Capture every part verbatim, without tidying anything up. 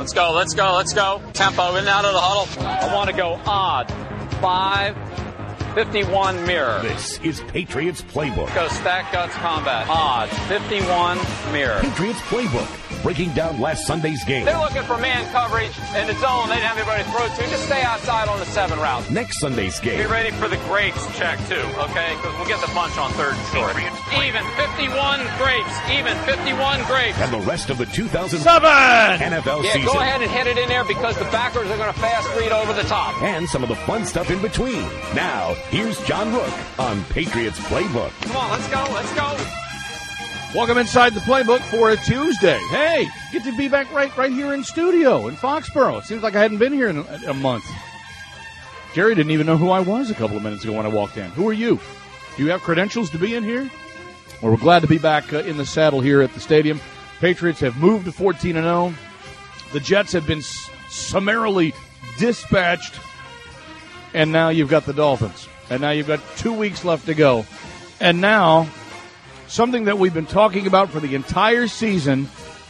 Let's go, let's go, let's go. Tempo in and out of the huddle. I want to go odd. Five, fifty-one mirror. This is Patriots Playbook. Go stack guts combat. Odd. fifty-one mirror. Patriots Playbook. Breaking down last Sunday's game. They're looking for man coverage in the zone. They didn't have anybody to throw to. Just stay outside on the seven route. Next Sunday's game. Be ready for the grapes check, too, okay? Because we'll get the bunch on third and short. Even fifty-one grapes. Even fifty-one grapes. And the rest of the two thousand seven N F L yeah, season. Go ahead and hit it in there because the backers are going to fast read over the top. And some of the fun stuff in between. Now, here's John Rook on Patriots Playbook. Come on, let's go, let's go. Welcome inside the playbook for a Tuesday. Hey, get to be back right right here in studio in Foxborough. It seems like I hadn't been here in a, a month. Jerry didn't even know who I was a couple of minutes ago when I walked in. Who are you? Do you have credentials to be in here? Well, we're glad to be back uh, in the saddle here at the stadium. Patriots have moved to fourteen and oh. The Jets have been s- summarily dispatched. And now you've got the Dolphins. And now you've got two weeks left to go. And now something that we've been talking about for the entire season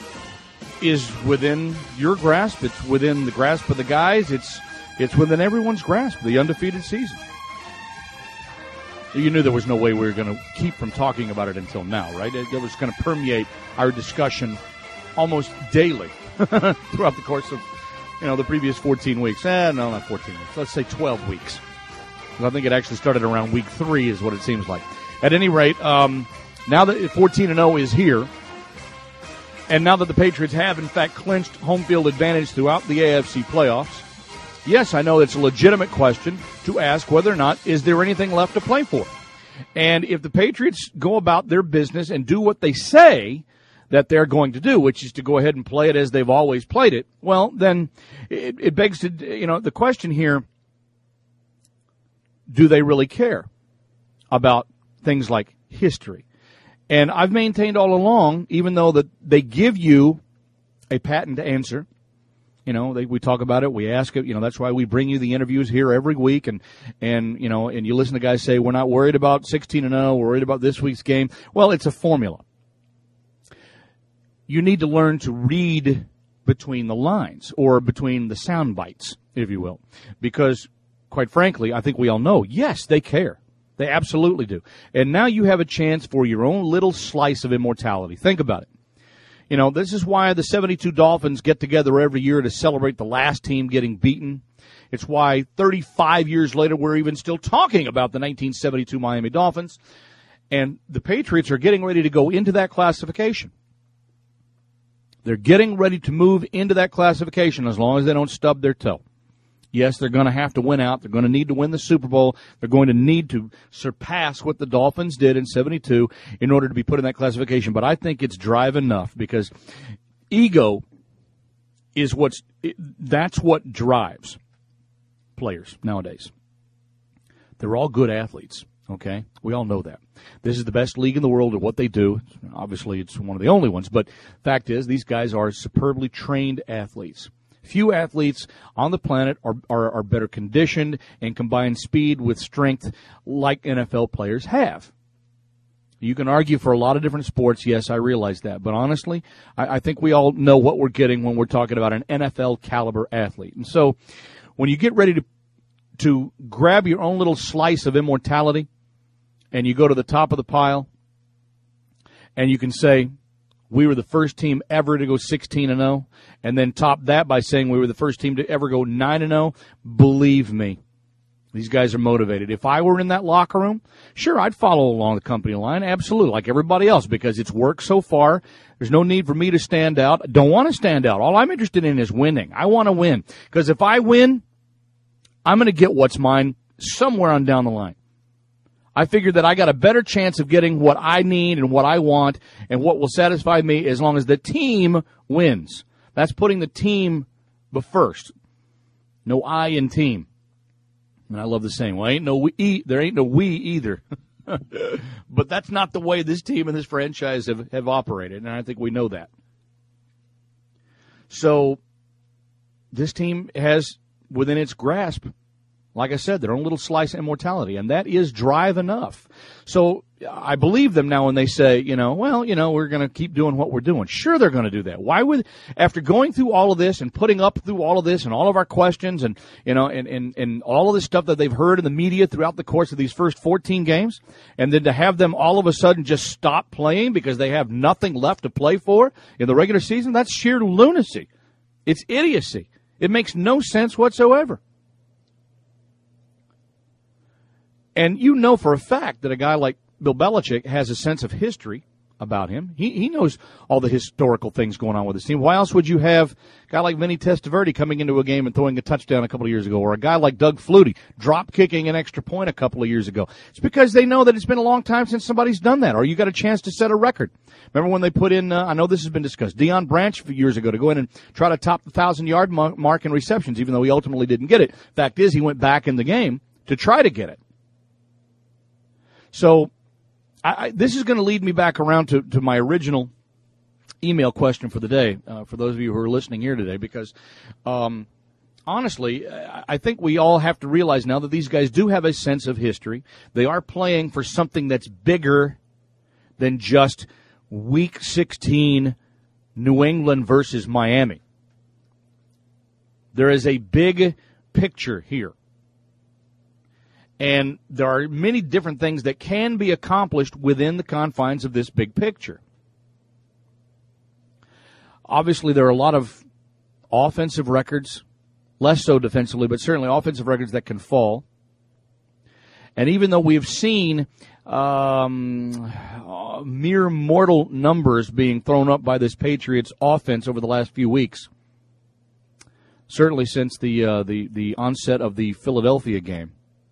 is within your grasp. It's within the grasp of the guys. It's it's within everyone's grasp, the undefeated season. You knew there was no way we were going to keep from talking about it until now, right? It, it was going to permeate our discussion almost daily throughout the course of, you know, the previous fourteen weeks. Eh, no, not fourteen weeks. Let's say twelve weeks. I think it actually started around week three is what it seems like. At any rate, um, now that fourteen and oh is here, and now that the Patriots have, in fact, clinched home field advantage throughout the A F C playoffs, yes, I know it's a legitimate question to ask whether or not is there anything left to play for. And if the Patriots go about their business and do what they say that they're going to do, which is to go ahead and play it as they've always played it, well, then it, it begs to, you know, the question here, do they really care about things like history? And I've maintained all along, even though that they give you a patent answer, you know, they, we talk about it, we ask it, you know, that's why we bring you the interviews here every week, and, and you know, and you listen to guys say, we're not worried about sixteen and oh, we're worried about this week's game. Well, it's a formula. You need to learn to read between the lines, or between the sound bites, if you will, because, quite frankly, I think we all know, yes, they care. They absolutely do. And now you have a chance for your own little slice of immortality. Think about it. You know, this is why the seventy-two Dolphins get together every year to celebrate the last team getting beaten. It's why thirty-five years later we're even still talking about the nineteen seventy-two Miami Dolphins. And the Patriots are getting ready to go into that classification. They're getting ready to move into that classification as long as they don't stub their toe. Yes, they're going to have to win out. They're going to need to win the Super Bowl. They're going to need to surpass what the Dolphins did in seventy-two in order to be put in that classification. But I think it's drive enough, because ego is what's that's what drives players nowadays. They're all good athletes, okay? We all know that. This is the best league in the world at what they do. Obviously, it's one of the only ones. But fact is, these guys are superbly trained athletes. Few athletes on the planet are, are, are better conditioned and combine speed with strength like N F L players have. You can argue for a lot of different sports. Yes, I realize that. But honestly, I, I think we all know what we're getting when we're talking about an N F L caliber athlete. And so when you get ready to to grab your own little slice of immortality and you go to the top of the pile and you can say, we were the first team ever to go sixteen and oh, and then top that by saying we were the first team to ever go nine and oh. Believe me, these guys are motivated. If I were in that locker room, sure, I'd follow along the company line, absolutely, like everybody else, because it's worked so far. There's no need for me to stand out. I don't want to stand out. All I'm interested in is winning. I want to win, because if I win, I'm going to get what's mine somewhere on down the line. I figured that I got a better chance of getting what I need and what I want and what will satisfy me as long as the team wins. That's putting the team first. No I in team. And I love the saying, well, ain't no we, there ain't no we either. But that's not the way this team and this franchise have, have operated, and I think we know that. So this team has within its grasp Like I said, their own little slice of immortality, and that is drive enough. So I believe them now when they say, you know, well, you know, we're going to keep doing what we're doing. Sure, they're going to do that. Why would, after going through all of this and putting up through all of this and all of our questions and, you know, and, and, and all of this stuff that they've heard in the media throughout the course of these first fourteen games, and then to have them all of a sudden just stop playing because they have nothing left to play for in the regular season, that's sheer lunacy. It's idiocy. It makes no sense whatsoever. And you know for a fact that a guy like Bill Belichick has a sense of history about him. He he knows all the historical things going on with his team. Why else would you have a guy like Vinny Testaverde coming into a game and throwing a touchdown a couple of years ago, or a guy like Doug Flutie drop-kicking an extra point a couple of years ago? It's because they know that it's been a long time since somebody's done that, or you got a chance to set a record. Remember when they put in, uh, I know this has been discussed, Deion Branch a few years ago to go in and try to top the one thousand-yard mark in receptions, even though he ultimately didn't get it. Fact is, he went back in the game to try to get it. So I, I, this is going to lead me back around to, to my original email question for the day, uh, for those of you who are listening here today, because um, honestly, I, I think we all have to realize now that these guys do have a sense of history. They are playing for something that's bigger than just Week sixteen New England versus Miami. There is a big picture here. And there are many different things that can be accomplished within the confines of this big picture. Obviously, there are a lot of offensive records, less so defensively, but certainly offensive records that can fall. And even though we've seen um, uh, mere mortal numbers being thrown up by this Patriots offense over the last few weeks, certainly since the uh, the the onset of the Philadelphia game,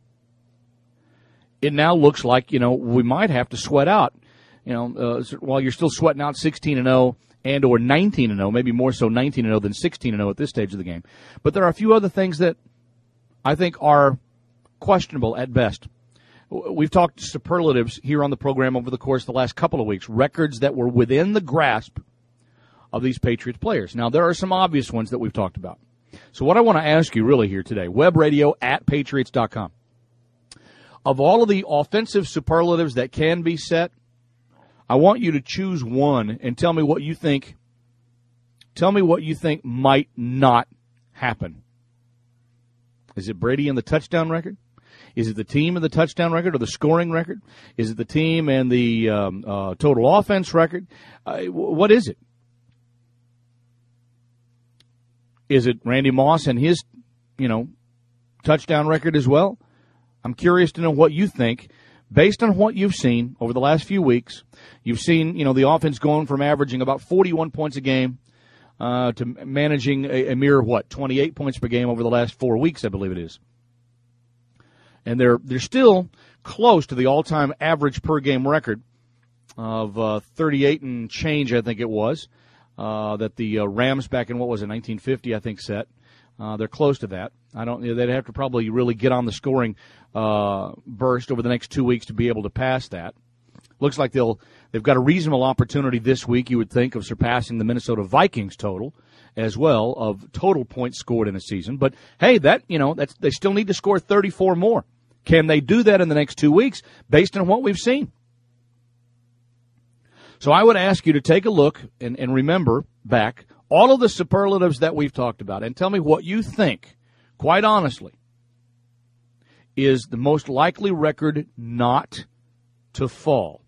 it now looks like, you know, we might have to sweat out, you know, uh, while you're still sweating out sixteen and oh and or nineteen and oh, maybe more so nineteen and oh than sixteen and oh at this stage of the game. But there are a few other things that I think are questionable at best. We've talked superlatives here on the program over the course of the last couple of weeks, records that were within the grasp of these Patriots players. Now, there are some obvious ones that we've talked about. So what I want to ask you really here today, webradio at patriots dot com. Of all of the offensive superlatives that can be set, I want you to choose one and tell me what you think. Tell me what you think might not happen. Is it Brady and the touchdown record? Is it the team and the touchdown record or the scoring record? Is it the team and the um, uh, total offense record? Uh, what is it? Is it Randy Moss and his, you know, touchdown record as well? I'm curious to know what you think. Based on what you've seen over the last few weeks, you've seen, you know, the offense going from averaging about forty-one points a game uh, to managing a, a mere, what, twenty-eight points per game over the last four weeks, I believe it is. And they're they're still close to the all-time average per-game record of uh, thirty-eight and change, I think it was, uh, that the uh, Rams back in, what was it, nineteen fifty, I think, set. Uh, they're close to that. I don't. You know, they'd have to probably really get on the scoring uh, burst over the next two weeks to be able to pass that. Looks like they'll they've got a reasonable opportunity this week, you would think, of surpassing the Minnesota Vikings total as well of total points scored in a season. But hey, that you know that's they still need to score thirty-four more. Can they do that in the next two weeks based on what we've seen? So I would ask you to take a look and, and remember back all of the superlatives that we've talked about and tell me what you think, quite honestly, is the most likely record not to fall.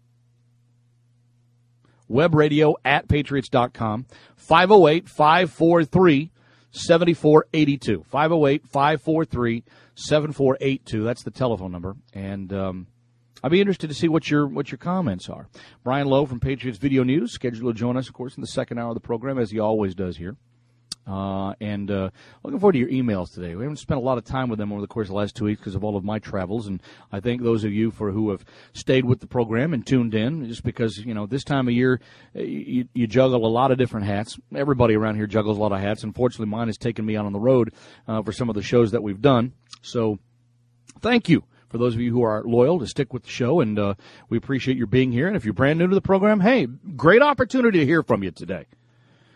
Webradio at patriots dot com, five oh eight, five four three, seven four eight two. five oh eight, five four three, seven four eight two. That's the telephone number. And um, I'd be interested to see what your what your comments are. Brian Lowe from Patriots Video News, scheduled to join us, of course, in the second hour of the program, as he always does here. Uh, and uh, looking forward to your emails today. We haven't spent a lot of time with them over the course of the last two weeks because of all of my travels, and I thank those of you for who have stayed with the program and tuned in, just because, you know, this time of year you, you juggle a lot of different hats. Everybody around here juggles a lot of hats. Unfortunately, mine has taken me out on the road uh, for some of the shows that we've done. So thank you for those of you who are loyal to stick with the show, and uh, we appreciate your being here. And if you're brand new to the program, hey, great opportunity to hear from you today.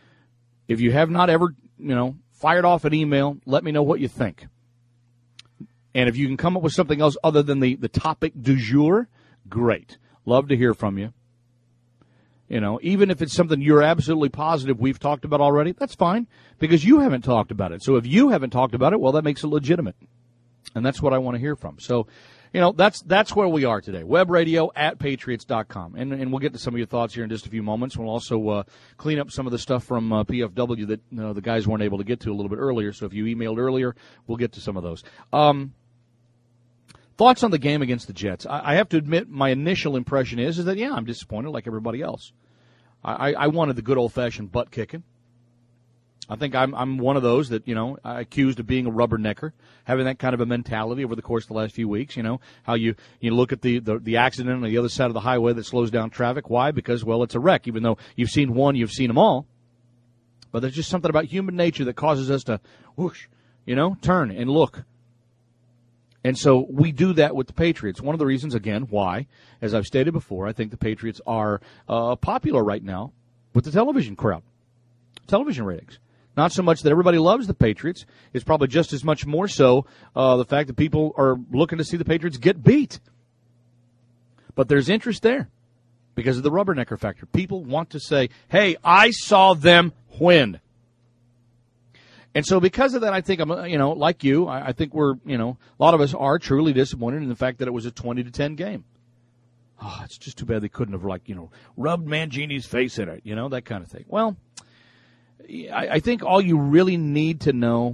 If you have not ever, you know, fired off an email, let me know what you think. And if you can come up with something else other than the, the topic du jour, great. Love to hear from you. You know, even if it's something you're absolutely positive we've talked about already, that's fine, because you haven't talked about it. So if you haven't talked about it, well, that makes it legitimate. And that's what I want to hear from. So, you know, that's that's where we are today. Web radio at patriots dot com. And, and we'll get to some of your thoughts here in just a few moments. We'll also uh, clean up some of the stuff from uh, P F W that you know, the guys weren't able to get to a little bit earlier. So if you emailed earlier, we'll get to some of those. Um, thoughts on the game against the Jets. I, I have to admit my initial impression is, is that, yeah, I'm disappointed like everybody else. I, I wanted the good old-fashioned butt kicking. I think I'm I'm one of those that, you know, accused of being a rubbernecker, having that kind of a mentality over the course of the last few weeks. You know, how you, you look at the, the, the accident on the other side of the highway that slows down traffic. Why? Because, well, it's a wreck. Even though you've seen one, you've seen them all. But there's just something about human nature that causes us to, whoosh, you know, turn and look. And so we do that with the Patriots. One of the reasons, again, why, as I've stated before, I think the Patriots are uh, popular right now with the television crowd, television ratings. Not so much that everybody loves the Patriots. It's probably just as much more so uh, the fact that people are looking to see the Patriots get beat. But there's interest there because of the rubbernecker factor. People want to say, hey, I saw them win. And so because of that, I think, I'm, you know, like you, I, I think we're, you know, a lot of us are truly disappointed in the fact that it was a twenty to ten game. Oh, it's just too bad they couldn't have, like, you know, rubbed Mangini's face in it, you know, that kind of thing. Well, I, I think all you really need to know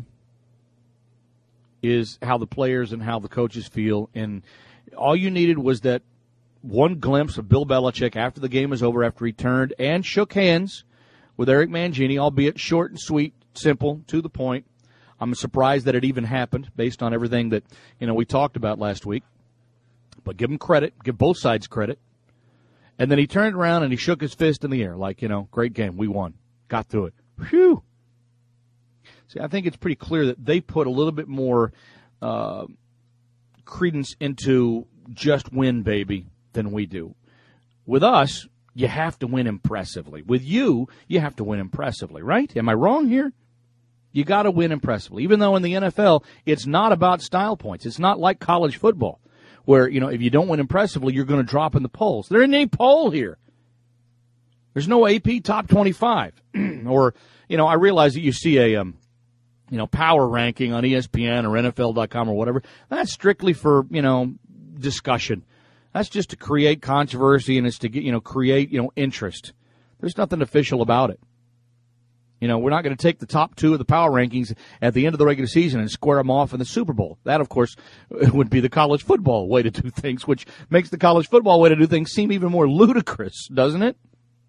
is how the players and how the coaches feel. And all you needed was that one glimpse of Bill Belichick after the game was over, after he turned and shook hands with Eric Mangini, albeit short and sweet, simple, to the point. I'm surprised that it even happened based on everything that, you know, we talked about last week. But give him credit, give both sides credit. And then he turned around and he shook his fist in the air like, you know, great game, we won, got through it. Phew. See, I think it's pretty clear that they put a little bit more uh, credence into just win, baby, than we do. With us, you have to win impressively. With you, you have to win impressively, right? Am I wrong here? You got to win impressively. Even though in the N F L, it's not about style points. It's not like college football where, you know, if you don't win impressively, you're going to drop in the polls. There isn't any poll here. There's no A P top twenty-five. Or, you know, I realize that you see a, um, you know, power ranking on E S P N or N F L dot com or whatever. That's strictly for, you know, discussion. That's just to create controversy and it's to get, you know, create, you know, interest. There's nothing official about it. You know, we're not going to take the top two of the power rankings at the end of the regular season and square them off in the Super Bowl. That, of course, would be the college football way to do things, which makes the college football way to do things seem even more ludicrous, doesn't it?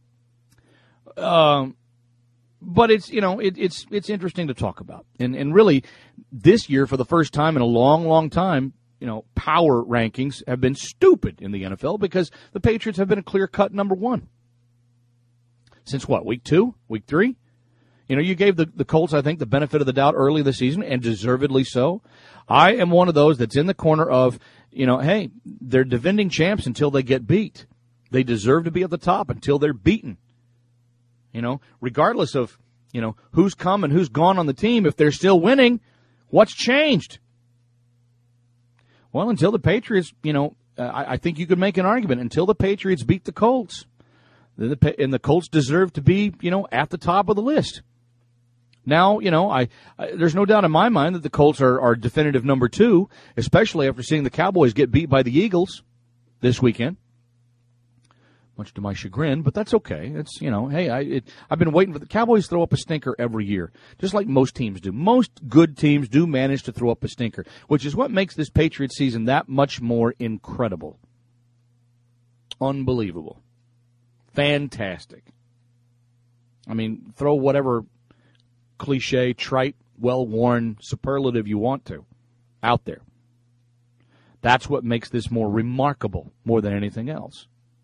Um, but it's, you know, it, it's it's interesting to talk about. And, and really, this year, for the first time in a long, long time, you know, power rankings have been stupid in the N F L because the Patriots have been a clear-cut number one. Since what, week two, week three? You know, you gave the, the Colts, I think, the benefit of the doubt early this season, and deservedly so. I am one of those that's in the corner of, you know, hey, they're defending champs until they get beat. They deserve to be at the top until they're beaten. You know, regardless of, you know, who's come and who's gone on the team, if they're still winning, what's changed? Well, until the Patriots, you know, uh, I, I think you could make an argument, until the Patriots beat the Colts, the, and the Colts deserve to be, you know, at the top of the list. Now, you know, I, I there's no doubt in my mind that the Colts are, are definitive number two, especially after seeing the Cowboys get beat by the Eagles this weekend. Much to my chagrin, but that's okay. It's, you know, hey, I, it, I've been waiting for the Cowboys to throw up a stinker every year, just like most teams do. Most good teams do manage to throw up a stinker, which is what makes this Patriots season that much more incredible. Unbelievable. Fantastic. I mean, throw whatever cliche, trite, well-worn superlative you want to out there. That's what makes this more remarkable, more than anything else.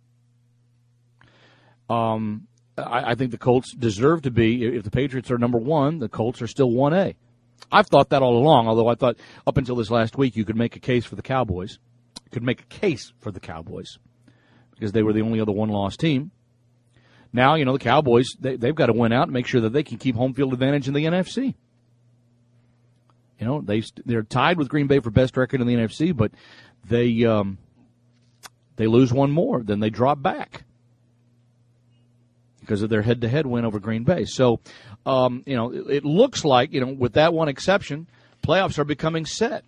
Um, I, I think the Colts deserve to be, if the Patriots are number one, the Colts are still one A. I've thought that all along, although I thought up until this last week you could make a case for the Cowboys. You could make a case for the Cowboys because they were the only other one-loss team. Now, you know, the Cowboys, they, they've got to win out and make sure that they can keep home field advantage in the N F C. You know, they they're tied with Green Bay for best record in the N F C, but they um, they lose one more, then they drop back because of their head-to-head win over Green Bay. So, um, you know, it, it looks like, you know, with that one exception, playoffs are becoming set.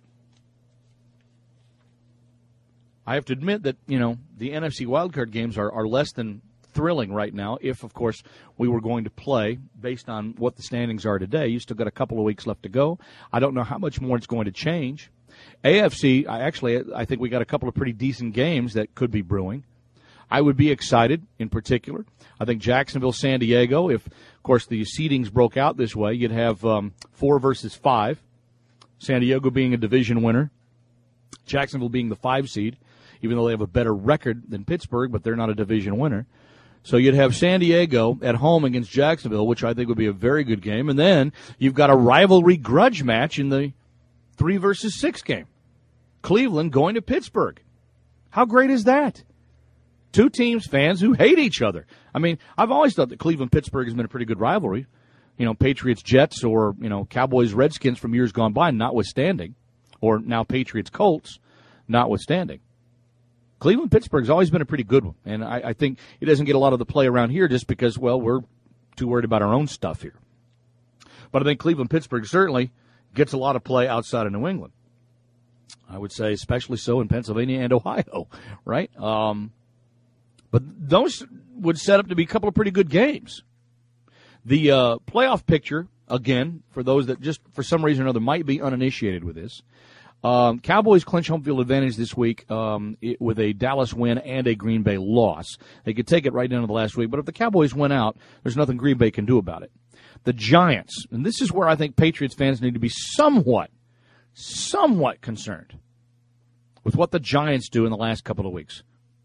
I have to admit that, you know, the N F C wildcard games are, are less than thrilling right now if, of course, we were going to play based on what the standings are today. You still got a couple of weeks left to go. I don't know how much more it's going to change. A F C, I actually, I think we got a couple of pretty decent games that could be brewing. I would be excited in particular. I think Jacksonville, San Diego, if, of course, the seedings broke out this way, you'd have um, four versus five. San Diego being a division winner. Jacksonville being the five seed, even though they have a better record than Pittsburgh, but they're not a division winner. So you'd have San Diego at home against Jacksonville, which I think would be a very good game. And then you've got a rivalry grudge match in the three versus six game. Cleveland going to Pittsburgh. How great is that? Two teams, fans who hate each other. I mean, I've always thought that Cleveland-Pittsburgh has been a pretty good rivalry. You know, Patriots-Jets or, you know, Cowboys-Redskins from years gone by, notwithstanding. Or now Patriots-Colts, notwithstanding. Cleveland-Pittsburgh's always been a pretty good one. And I, I think it doesn't get a lot of the play around here just because, well, we're too worried about our own stuff here. But I think Cleveland-Pittsburgh certainly gets a lot of play outside of New England. I would say especially so in Pennsylvania and Ohio, right? Um, but those would set up to be a couple of pretty good games. The uh, playoff picture, again, for those that just for some reason or another might be uninitiated with this, um, Cowboys clinch home field advantage this week um, it, with a Dallas win and a Green Bay loss. They could take it right down to the last week, but if the Cowboys win out, there's nothing Green Bay can do about it. The Giants, and this is where I think Patriots fans need to be somewhat, somewhat concerned with what the Giants do in the last couple of weeks.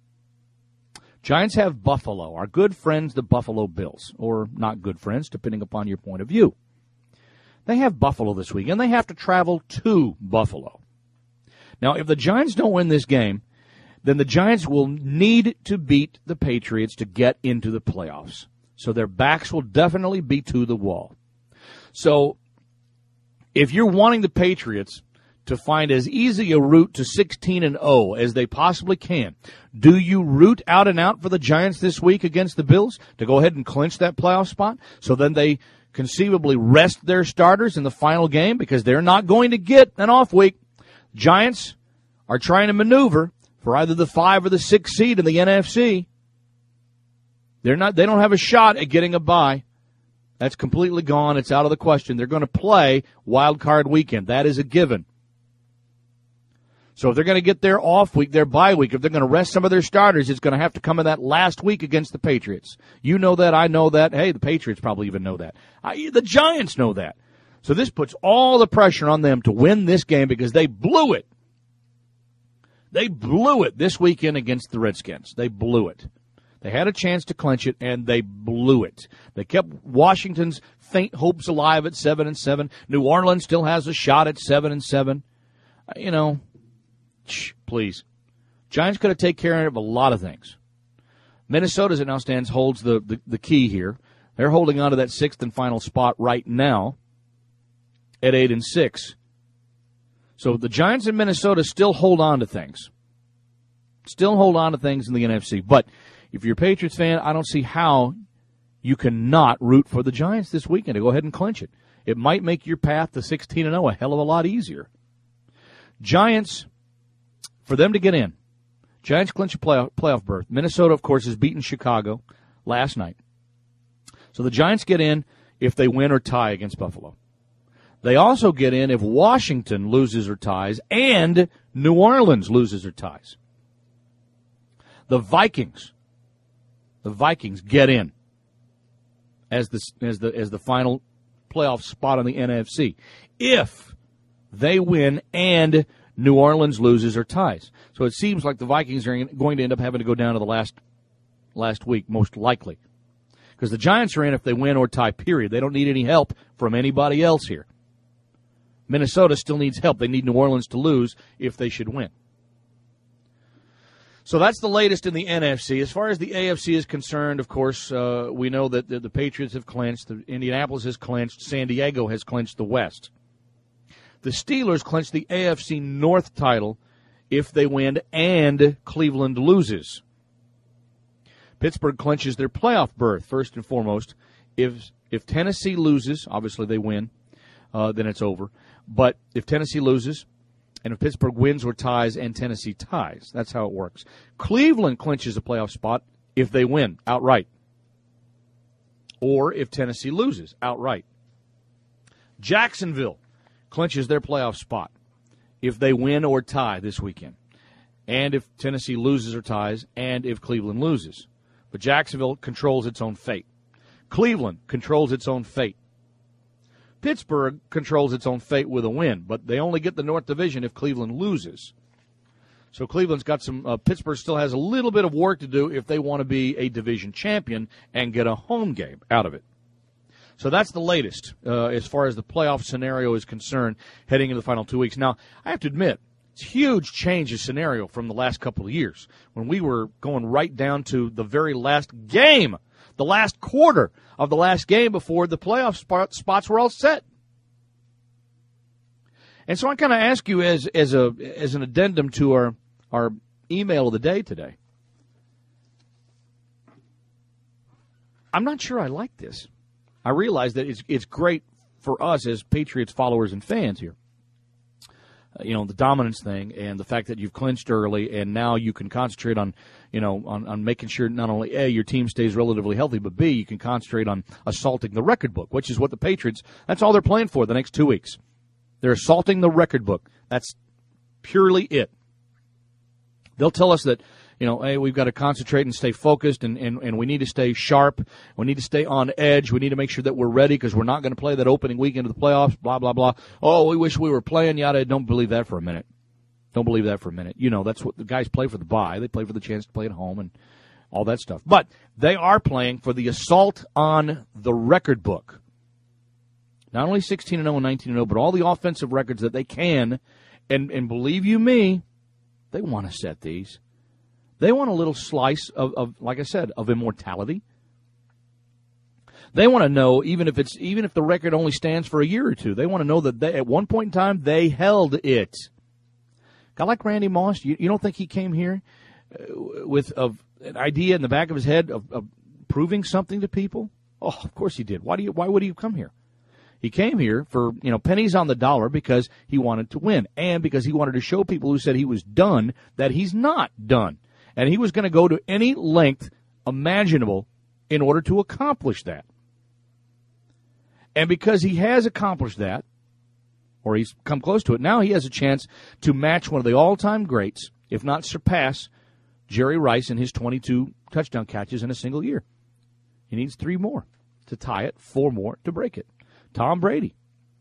Giants have Buffalo, our good friends, the Buffalo Bills, or not good friends, depending upon your point of view. They have Buffalo this week, and they have to travel to Buffalo. Now, if the Giants don't win this game, then the Giants will need to beat the Patriots to get into the playoffs. So their backs will definitely be to the wall. So if you're wanting the Patriots to find as easy a route to sixteen and oh as they possibly can, do you root out and out for the Giants this week against the Bills to go ahead and clinch that playoff spot so then they conceivably rest their starters in the final game because they're not going to get an off week? Giants are trying to maneuver for either the five or the six seed in the N F C. They're not, they don't have a shot at getting a bye. That's completely gone. It's out of the question. They're going to play wild card weekend. That is a given. So if they're going to get their off week, their bye week, if they're going to rest some of their starters, it's going to have to come in that last week against the Patriots. You know that. I know that. Hey, the Patriots probably even know that. I, the Giants know that. So this puts all the pressure on them to win this game because they blew it. They blew it this weekend against the Redskins. They blew it. They had a chance to clinch it, and they blew it. They kept Washington's faint hopes alive at seven and seven. New Orleans still has a shot at seven and seven. You know. Shh, please. Giants could have taken care of a lot of things. Minnesota, as it now stands, holds the, the, the key here. They're holding on to that sixth and final spot right now at eight and six. So the Giants and Minnesota still hold on to things. Still hold on to things in the N F C. But if you're a Patriots fan, I don't see how you cannot root for the Giants this weekend to go ahead and clinch it. It might make your path to sixteen and oh a hell of a lot easier. Giants, for them to get in, Giants clinch a playoff, playoff berth. Minnesota, of course, has beaten Chicago last night. So the Giants get in if they win or tie against Buffalo. They also get in if Washington loses or ties and New Orleans loses or ties. The Vikings, the Vikings get in as the as the as the final playoff spot on the N F C if they win and New Orleans loses or ties. So it seems like the Vikings are going to end up having to go down to the last last week, most likely. Because the Giants are in if they win or tie, period. They don't need any help from anybody else here. Minnesota still needs help. They need New Orleans to lose if they should win. So that's the latest in the N F C. As far as the A F C is concerned, of course, uh, we know that the, the Patriots have clinched. The Indianapolis has clinched. San Diego has clinched the West. The Steelers clinch the A F C North title if they win and Cleveland loses. Pittsburgh clinches their playoff berth, first and foremost. If if Tennessee loses, obviously they win, uh, then it's over. But if Tennessee loses, and if Pittsburgh wins or ties and Tennessee ties, that's how it works. Cleveland clinches a playoff spot if they win outright, or if Tennessee loses outright. Jacksonville clinches their playoff spot if they win or tie this weekend, and if Tennessee loses or ties, and if Cleveland loses. But Jacksonville controls its own fate. Cleveland controls its own fate. Pittsburgh controls its own fate with a win, but they only get the North Division if Cleveland loses. So Cleveland's got some, uh, Pittsburgh still has a little bit of work to do if they want to be a division champion and get a home game out of it. So that's the latest uh, as far as the playoff scenario is concerned heading into the final two weeks. Now, I have to admit, it's a huge change of scenario from the last couple of years when we were going right down to the very last game, the last quarter of the last game before the playoff spot, spots were all set. And so I kind of ask you as as a as an addendum to our our email of the day today. I'm not sure I like this. I realize that it's it's great for us as Patriots followers and fans here. Uh, you know, the dominance thing and the fact that you've clinched early and now you can concentrate on, you know, on, on making sure not only, A, your team stays relatively healthy, but B, you can concentrate on assaulting the record book, which is what the Patriots, that's all they're playing for the next two weeks. They're assaulting the record book. That's purely it. They'll tell us that, you know, hey, we've got to concentrate and stay focused, and, and, and we need to stay sharp. We need to stay on edge. We need to make sure that we're ready because we're not going to play that opening weekend of the playoffs, blah, blah, blah. Oh, we wish we were playing, yada. Don't believe that for a minute. Don't believe that for a minute. You know, that's what the guys play for the bye. They play for the chance to play at home and all that stuff. But they are playing for the assault on the record book. Not only sixteen and oh and nineteen and oh, but all the offensive records that they can. And, and believe you me, they want to set these. They want a little slice of, of, like I said, of immortality. They want to know, even if it's even if the record only stands for a year or two, they want to know that they, at one point in time they held it. A guy like Randy Moss, you, you don't think he came here uh, with of an idea in the back of his head of, of proving something to people? Oh, of course he did. Why do you? Why would he come here? He came here for, you know, pennies on the dollar because he wanted to win and because he wanted to show people who said he was done that he's not done. And he was going to go to any length imaginable in order to accomplish that. And because he has accomplished that, or he's come close to it, now he has a chance to match one of the all-time greats, if not surpass, Jerry Rice in his twenty-two touchdown catches in a single year. He needs three more to tie it, four more to break it. Tom Brady.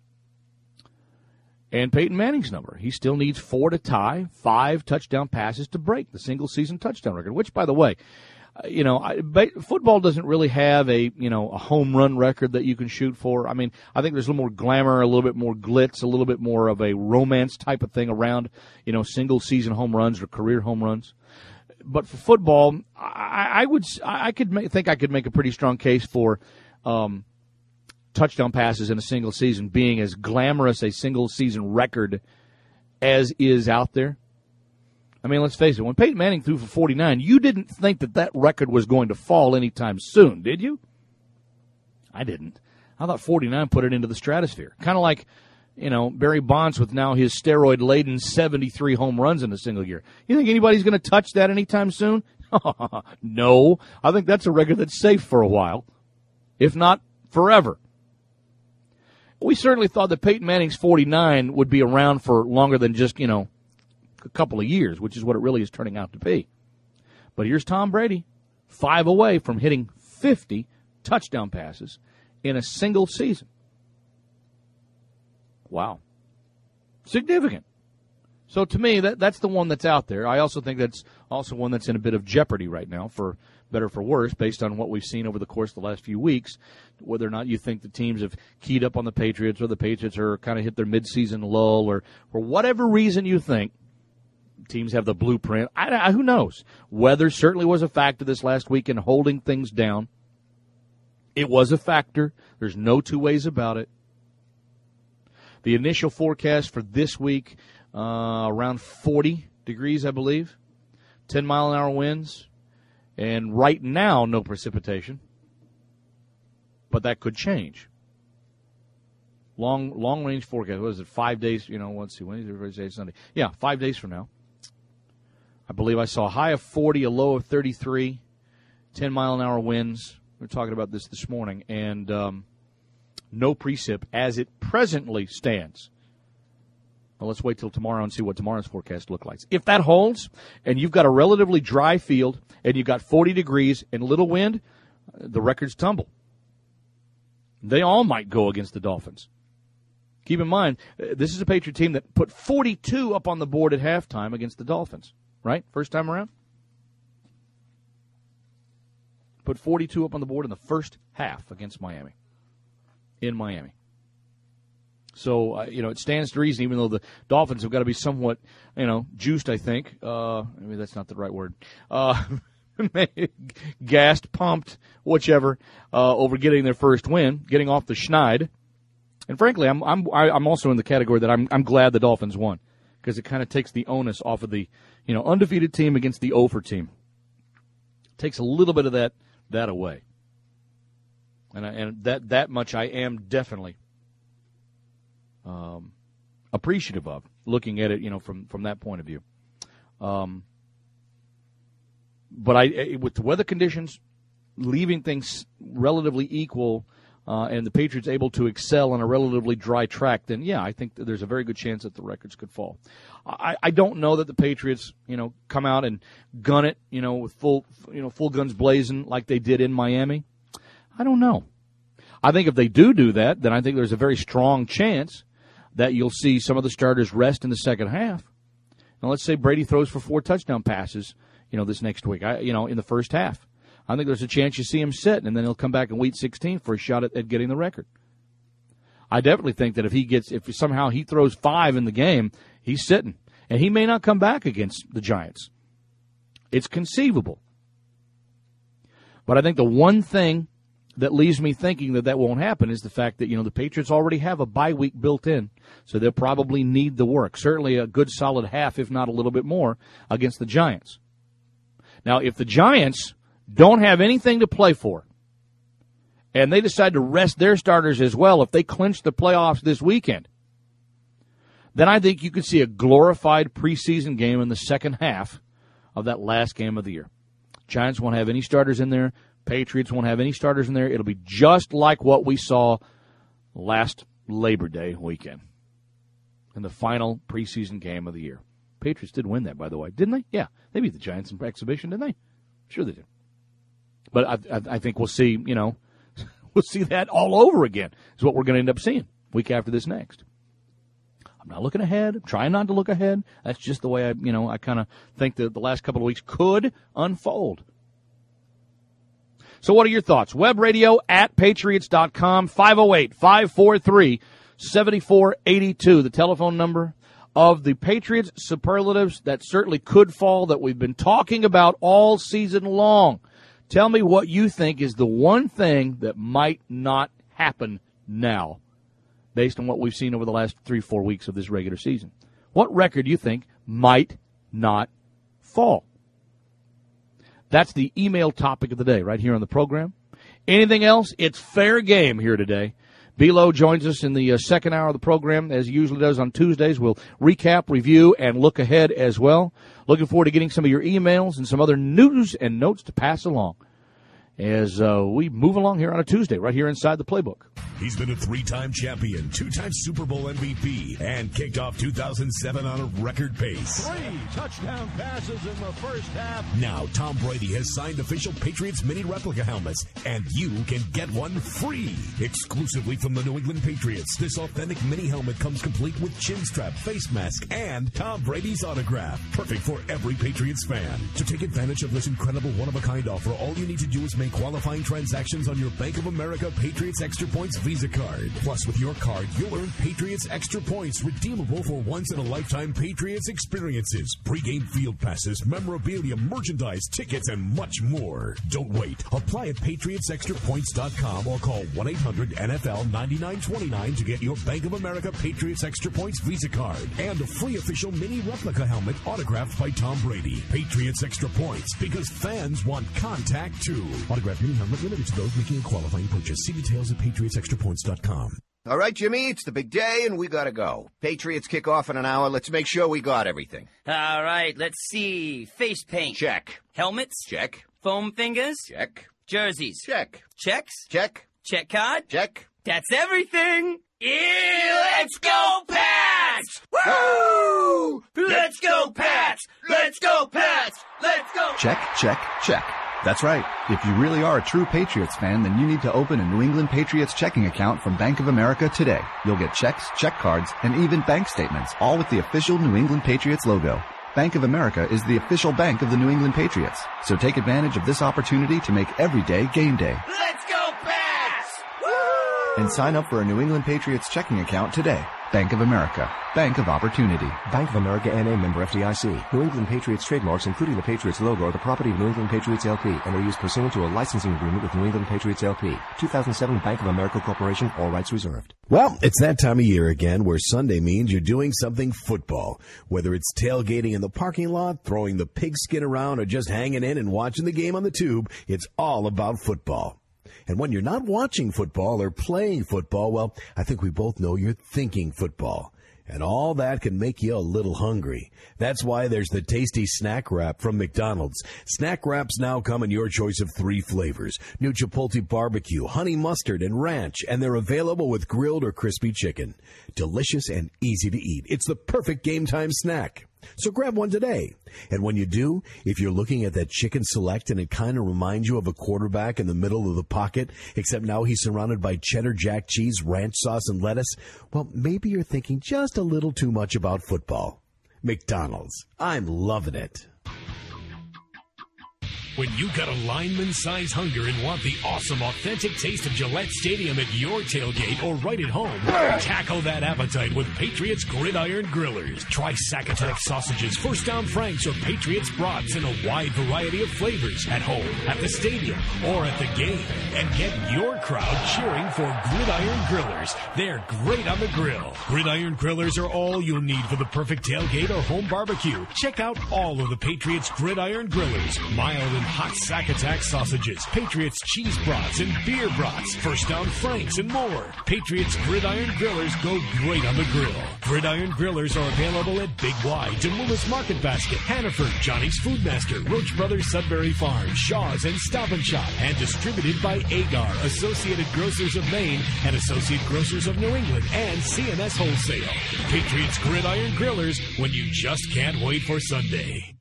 And Peyton Manning's number. He still needs four to tie, five touchdown passes to break the single-season touchdown record, which, by the way, uh, you know, I, football doesn't really have a, you know, a home run record that you can shoot for. I mean, I think there's a little more glamour, a little bit more glitz, a little bit more of a romance type of thing around, you know, single-season home runs or career home runs. But for football, I, I would, I could make, think I could make a pretty strong case for, um, touchdown passes in a single season being as glamorous a single season record as is out there. I mean, let's face it, when Peyton Manning threw for forty-nine, you didn't think that that record was going to fall anytime soon, did you? I didn't. I thought forty-nine put it into the stratosphere. Kind of like, you know, Barry Bonds with now his steroid-laden seventy-three home runs in a single year. You think anybody's going to touch that anytime soon? No. I think that's a record that's safe for a while, if not forever. We certainly thought that Peyton Manning's forty-nine would be around for longer than just, you know, a couple of years, which is what it really is turning out to be. But here's Tom Brady, five away from hitting fifty touchdown passes in a single season. Wow. Significant. So to me, that that's the one that's out there. I also think that's also one that's in a bit of jeopardy right now, for better or for worse, based on what we've seen over the course of the last few weeks, whether or not you think the teams have keyed up on the Patriots or the Patriots are kind of hit their midseason lull, or for whatever reason you think teams have the blueprint. I, I, who knows? Weather certainly was a factor this last week in holding things down. It was a factor. There's no two ways about it. The initial forecast for this week, uh, around forty degrees, I believe. ten mile an hour winds. And right now, no precipitation. But that could change. Long long range forecast. What is it? Five days, you know, let's see, Wednesday, Thursday, Sunday. Yeah, five days from now. I believe I saw a high of forty, a low of thirty-three, ten mile an hour winds. We were talking about this this morning. And um, no precip as it presently stands. Well, let's wait till tomorrow and see what tomorrow's forecast looks like. If that holds, and you've got a relatively dry field, and you've got forty degrees and little wind, the records tumble. They all might go against the Dolphins. Keep in mind, this is a Patriot team that put forty-two up on the board at halftime against the Dolphins, right? First time around? Put forty-two up on the board in the first half against Miami. In Miami. So, uh, you know, it stands to reason, even though the Dolphins have got to be somewhat, you know, juiced, I think. Uh, maybe that's not the right word. Uh, gassed, pumped, whichever, uh, over getting their first win, getting off the schneid. And frankly, I'm I'm I'm also in the category that I'm I'm glad the Dolphins won, because it kind of takes the onus off of the, you know, undefeated team against the over team. It takes a little bit of that that away. And I, and that that much I am definitely um, appreciative of, looking at it, you know, from from that point of view. Um, but I, with the weather conditions, leaving things relatively equal, uh, and the Patriots able to excel on a relatively dry track, then yeah, I think that there's a very good chance that the records could fall. I, I don't know that the Patriots, you know, come out and gun it, you know, with full, you know, full guns blazing like they did in Miami. I don't know. I think if they do do that, then I think there's a very strong chance that you'll see some of the starters rest in the second half. Now, let's say Brady throws for four touchdown passes, you know, this next week, I, you know, in the first half. I think there's a chance you see him sit, and then he'll come back in week sixteen for a shot at, at getting the record. I definitely think that if he gets, if somehow he throws five in the game, he's sitting. And he may not come back against the Giants. It's conceivable. But I think the one thing that leaves me thinking that that won't happen is the fact that, you know, the Patriots already have a bye week built in, so they'll probably need the work. Certainly a good solid half, if not a little bit more, against the Giants. Now, if the Giants don't have anything to play for, and they decide to rest their starters as well, if they clinch the playoffs this weekend, then I think you could see a glorified preseason game in the second half of that last game of the year. Giants won't have any starters in there. Patriots won't have any starters in there. It'll be just like what we saw last Labor Day weekend in the final preseason game of the year. Patriots did win that, by the way, didn't they? Yeah, they beat the Giants in exhibition, didn't they? Sure they did. But I, I, I think we'll see, you know, we'll see that all over again is what we're going to end up seeing week after this next. I'm not looking ahead. I'm trying not to look ahead. That's just the way I, you know, I kind of think that the last couple of weeks could unfold. So what are your thoughts? Web radio at patriots dot com, five oh eight, five four three, seven four eight two, the telephone number of the Patriots superlatives that certainly could fall that we've been talking about all season long. Tell me what you think is the one thing that might not happen now based on what we've seen over the last three, four weeks of this regular season. What record do you think might not fall? That's the email topic of the day right here on the program. Anything else? It's fair game here today. Belo joins us in the uh, second hour of the program, as he usually does on Tuesdays. We'll recap, review, and look ahead as well. Looking forward to getting some of your emails and some other news and notes to pass along as uh, we move along here on a Tuesday, right here inside the playbook. He's been a three-time champion, two-time Super Bowl M V P, and kicked off two thousand seven on a record pace. Three touchdown passes in the first half. Now Tom Brady has signed official Patriots mini replica helmets, and you can get one free. Exclusively from the New England Patriots, this authentic mini helmet comes complete with chin strap, face mask, and Tom Brady's autograph. Perfect for every Patriots fan. To take advantage of this incredible one-of-a-kind offer, all you need to do is make qualifying transactions on your Bank of America Patriots Extra Points Visa Visa card. Plus, with your card, you'll earn Patriots Extra Points, redeemable for once-in-a-lifetime Patriots experiences, pregame field passes, memorabilia, merchandise, tickets, and much more. Don't wait. Apply at patriots extra points dot com or call one eight hundred N F L ninety-nine twenty-nine to get your Bank of America Patriots Extra Points Visa card and a free official mini replica helmet autographed by Tom Brady. Patriots Extra Points, because fans want contact too. Autographed mini helmet limited to those making a qualifying purchase. See details at patriots extra points dot com. All right, Jimmy, it's the big day, and we gotta go. Patriots kick off in an hour. Let's make sure we got everything. All right, let's see. Face paint. Check. Helmets. Check. Foam fingers. Check. Jerseys. Check. Checks. Check. Check card. Check. That's everything. Yeah, let's go, Pats! Woo! Let's go, Pats! Let's go, Pats! Let's go! Check, check, check. That's right. If you really are a true Patriots fan, then you need to open a New England Patriots checking account from Bank of America today. You'll get checks, check cards, and even bank statements, all with the official New England Patriots logo. Bank of America is the official bank of the New England Patriots. So take advantage of this opportunity to make every day game day. Let's go, Pats! And sign up for a New England Patriots checking account today. Bank of America. Bank of Opportunity. Bank of America N A, member F D I C. New England Patriots trademarks, including the Patriots logo, are the property of New England Patriots L P and are used pursuant to a licensing agreement with New England Patriots L P. two thousand seven Bank of America Corporation, all rights reserved. Well, it's that time of year again where Sunday means you're doing something football. Whether it's tailgating in the parking lot, throwing the pigskin around, or just hanging in and watching the game on the tube, it's all about football. And when you're not watching football or playing football, well, I think we both know you're thinking football. And all that can make you a little hungry. That's why there's the tasty Snack Wrap from McDonald's. Snack Wraps now come in your choice of three flavors: new Chipotle barbecue, honey mustard, and ranch. And they're available with grilled or crispy chicken. Delicious and easy to eat. It's the perfect game time snack. So grab one today. And when you do, if you're looking at that chicken select and it kind of reminds you of a quarterback in the middle of the pocket, except now he's surrounded by cheddar jack cheese, ranch sauce, and lettuce, well, maybe you're thinking just a little too much about football. McDonald's. I'm loving it. When you got a lineman-size hunger and want the awesome, authentic taste of Gillette Stadium at your tailgate or right at home, tackle that appetite with Patriots Gridiron Grillers. Try Sack-Attack sausages, First Down Franks, or Patriots brats in a wide variety of flavors at home, at the stadium, or at the game. And get your crowd cheering for Gridiron Grillers. They're great on the grill. Gridiron Grillers are all you'll need for the perfect tailgate or home barbecue. Check out all of the Patriots Gridiron Grillers. Mild and hot Sack-Attack sausages, Patriots cheese brats and beer brats, First Down Franks, and more. Patriots Gridiron Grillers go great on the grill. Gridiron Grillers are available at Big Y, Demoulas Market Basket, Hannaford, Johnny's Food Master, Roach Brothers Sudbury Farms, Shaw's, and Stop and Shop, and distributed by Agar, Associated Grocers of Maine, and Associate Grocers of New England, and C N S Wholesale. Patriots Gridiron Grillers, when you just can't wait for Sunday.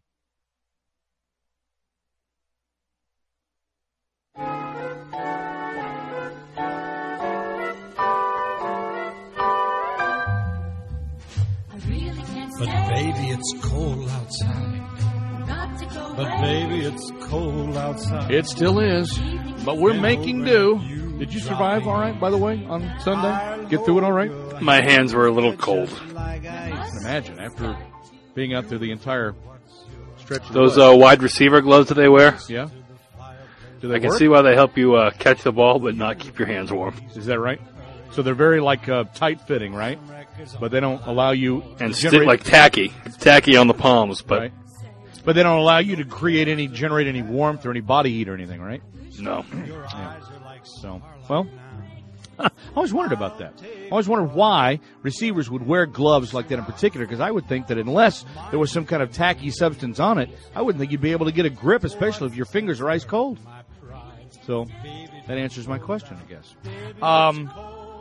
But baby, it's cold outside. But baby, it's cold outside. It still is, but we're making do. Did you survive all right, by the way, on Sunday? Get through it all right? My hands were a little cold. I can imagine, after being out there the entire stretch of Those the uh, wide receiver gloves that they wear, Yeah? Do they I can work? see why they help you uh, catch the ball but not keep your hands warm. Is that right? So they're very, like, uh, tight-fitting, right? But they don't allow you And to stick generate... like tacky. It's tacky on the palms, but Right. But they don't allow you to create any, generate any warmth or any body heat or anything, right? no. Yeah. So, well, I always wondered about that. I always wondered why receivers would wear gloves like that in particular, because I would think that unless there was some kind of tacky substance on it, I wouldn't think you'd be able to get a grip, especially if your fingers are ice cold. So that answers my question, I guess. Um,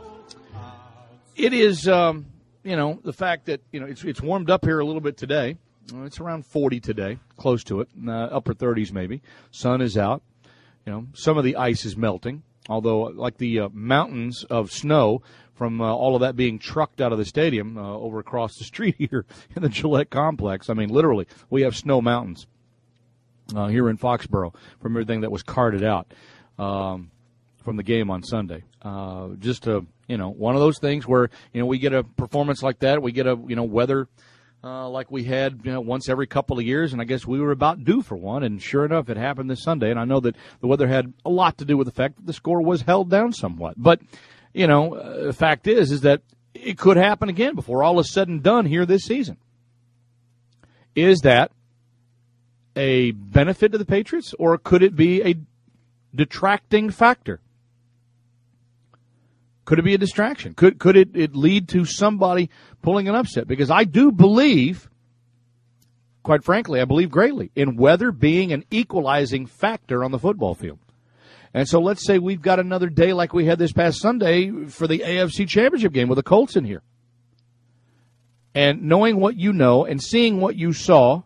it is, um, you know, the fact that, you know, it's it's warmed up here a little bit today. Uh, It's around forty today, close to it, uh, upper thirties maybe. Sun is out. You know, some of the ice is melting, although like the uh, mountains of snow from uh, all of that being trucked out of the stadium uh, over across the street here in the Gillette complex. I mean, literally, we have snow mountains uh, here in Foxborough from everything that was carted out. Um, from the game on Sunday. Uh, just a, you know, one of those things where, you know, we get a performance like that. We get a, you know, weather uh, like we had, you know, once every couple of years, and I guess we were about due for one, and sure enough, it happened this Sunday. And I know that the weather had a lot to do with the fact that the score was held down somewhat. But, you know, uh, the fact is, is that it could happen again before all is said and done here this season. Is that a benefit to the Patriots, or could it be a detracting factor? Could it be a distraction? Could could it, it lead to somebody pulling an upset? Because I do believe, quite frankly, I believe greatly in weather being an equalizing factor on the football field. And so let's say we've got another day like we had this past Sunday for the A F C Championship game with the Colts in here. And knowing what you know and seeing what you saw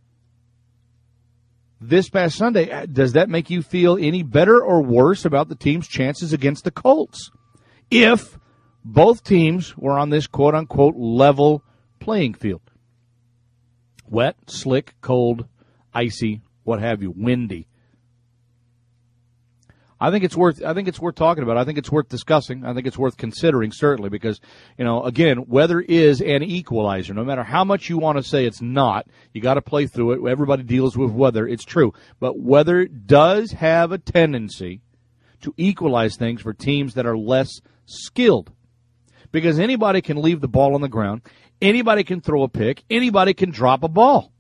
this past Sunday, does that make you feel any better or worse about the team's chances against the Colts? If both teams were on this quote-unquote level playing field. Wet, slick, cold, icy, what have you, windy. I think it's worth I think it's worth talking about. I think it's worth discussing. I think it's worth considering, certainly, because, you know, again, weather is an equalizer. No matter how much you want to say it's not, you got to play through it. Everybody deals with weather. It's true. But weather does have a tendency to equalize things for teams that are less skilled. Because anybody can leave the ball on the ground. Anybody can throw a pick. Anybody can drop a ball.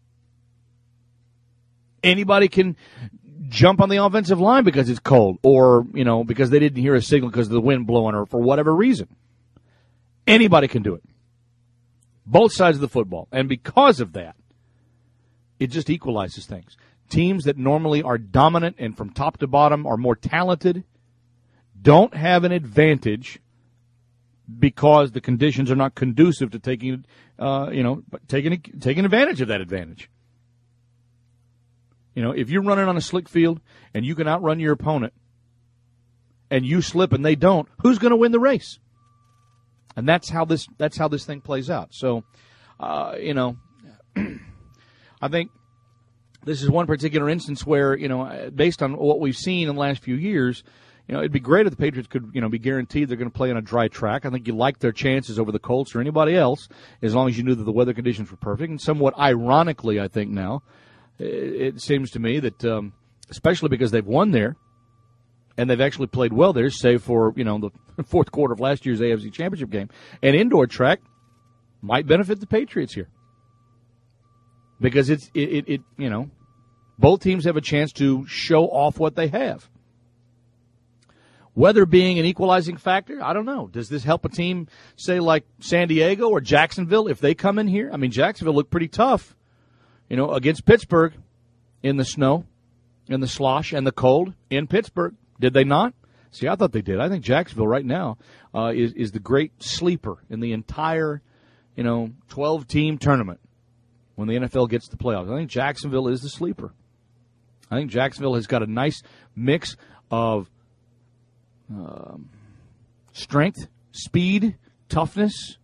Anybody can jump on the offensive line because it's cold, or, you know, because they didn't hear a signal because of the wind blowing, or for whatever reason. Anybody can do it. Both sides of the football. And because of that, it just equalizes things. Teams that normally are dominant and from top to bottom are more talented don't have an advantage because the conditions are not conducive to taking, uh, you know, taking taking advantage of that advantage. You know, if you're running on a slick field and you can outrun your opponent and you slip and they don't, who's going to win the race? And that's how this that's how this thing plays out. So, uh, you know, I think this is one particular instance where, you know, based on what we've seen in the last few years, you know, it'd be great if the Patriots could, you know, be guaranteed they're going to play on a dry track. I think you like their chances over the Colts or anybody else as long as you knew that the weather conditions were perfect. And somewhat ironically, I think now, it seems to me that, um, especially because they've won there and they've actually played well there, save for, you know, the fourth quarter of last year's A F C Championship game, an indoor track might benefit the Patriots here. Because it's, it, it, it you know, both teams have a chance to show off what they have. Weather being an equalizing factor, I don't know. Does this help a team, say, like San Diego or Jacksonville, if they come in here? I mean, Jacksonville looked pretty tough, you know, against Pittsburgh in the snow, in the slosh, and the cold in Pittsburgh. Did they not? See, I thought they did. I think Jacksonville right now uh, is, is the great sleeper in the entire, you know, twelve-team tournament when the N F L gets to the playoffs. I think Jacksonville is the sleeper. I think Jacksonville has got a nice mix of Um, strength, speed, toughness,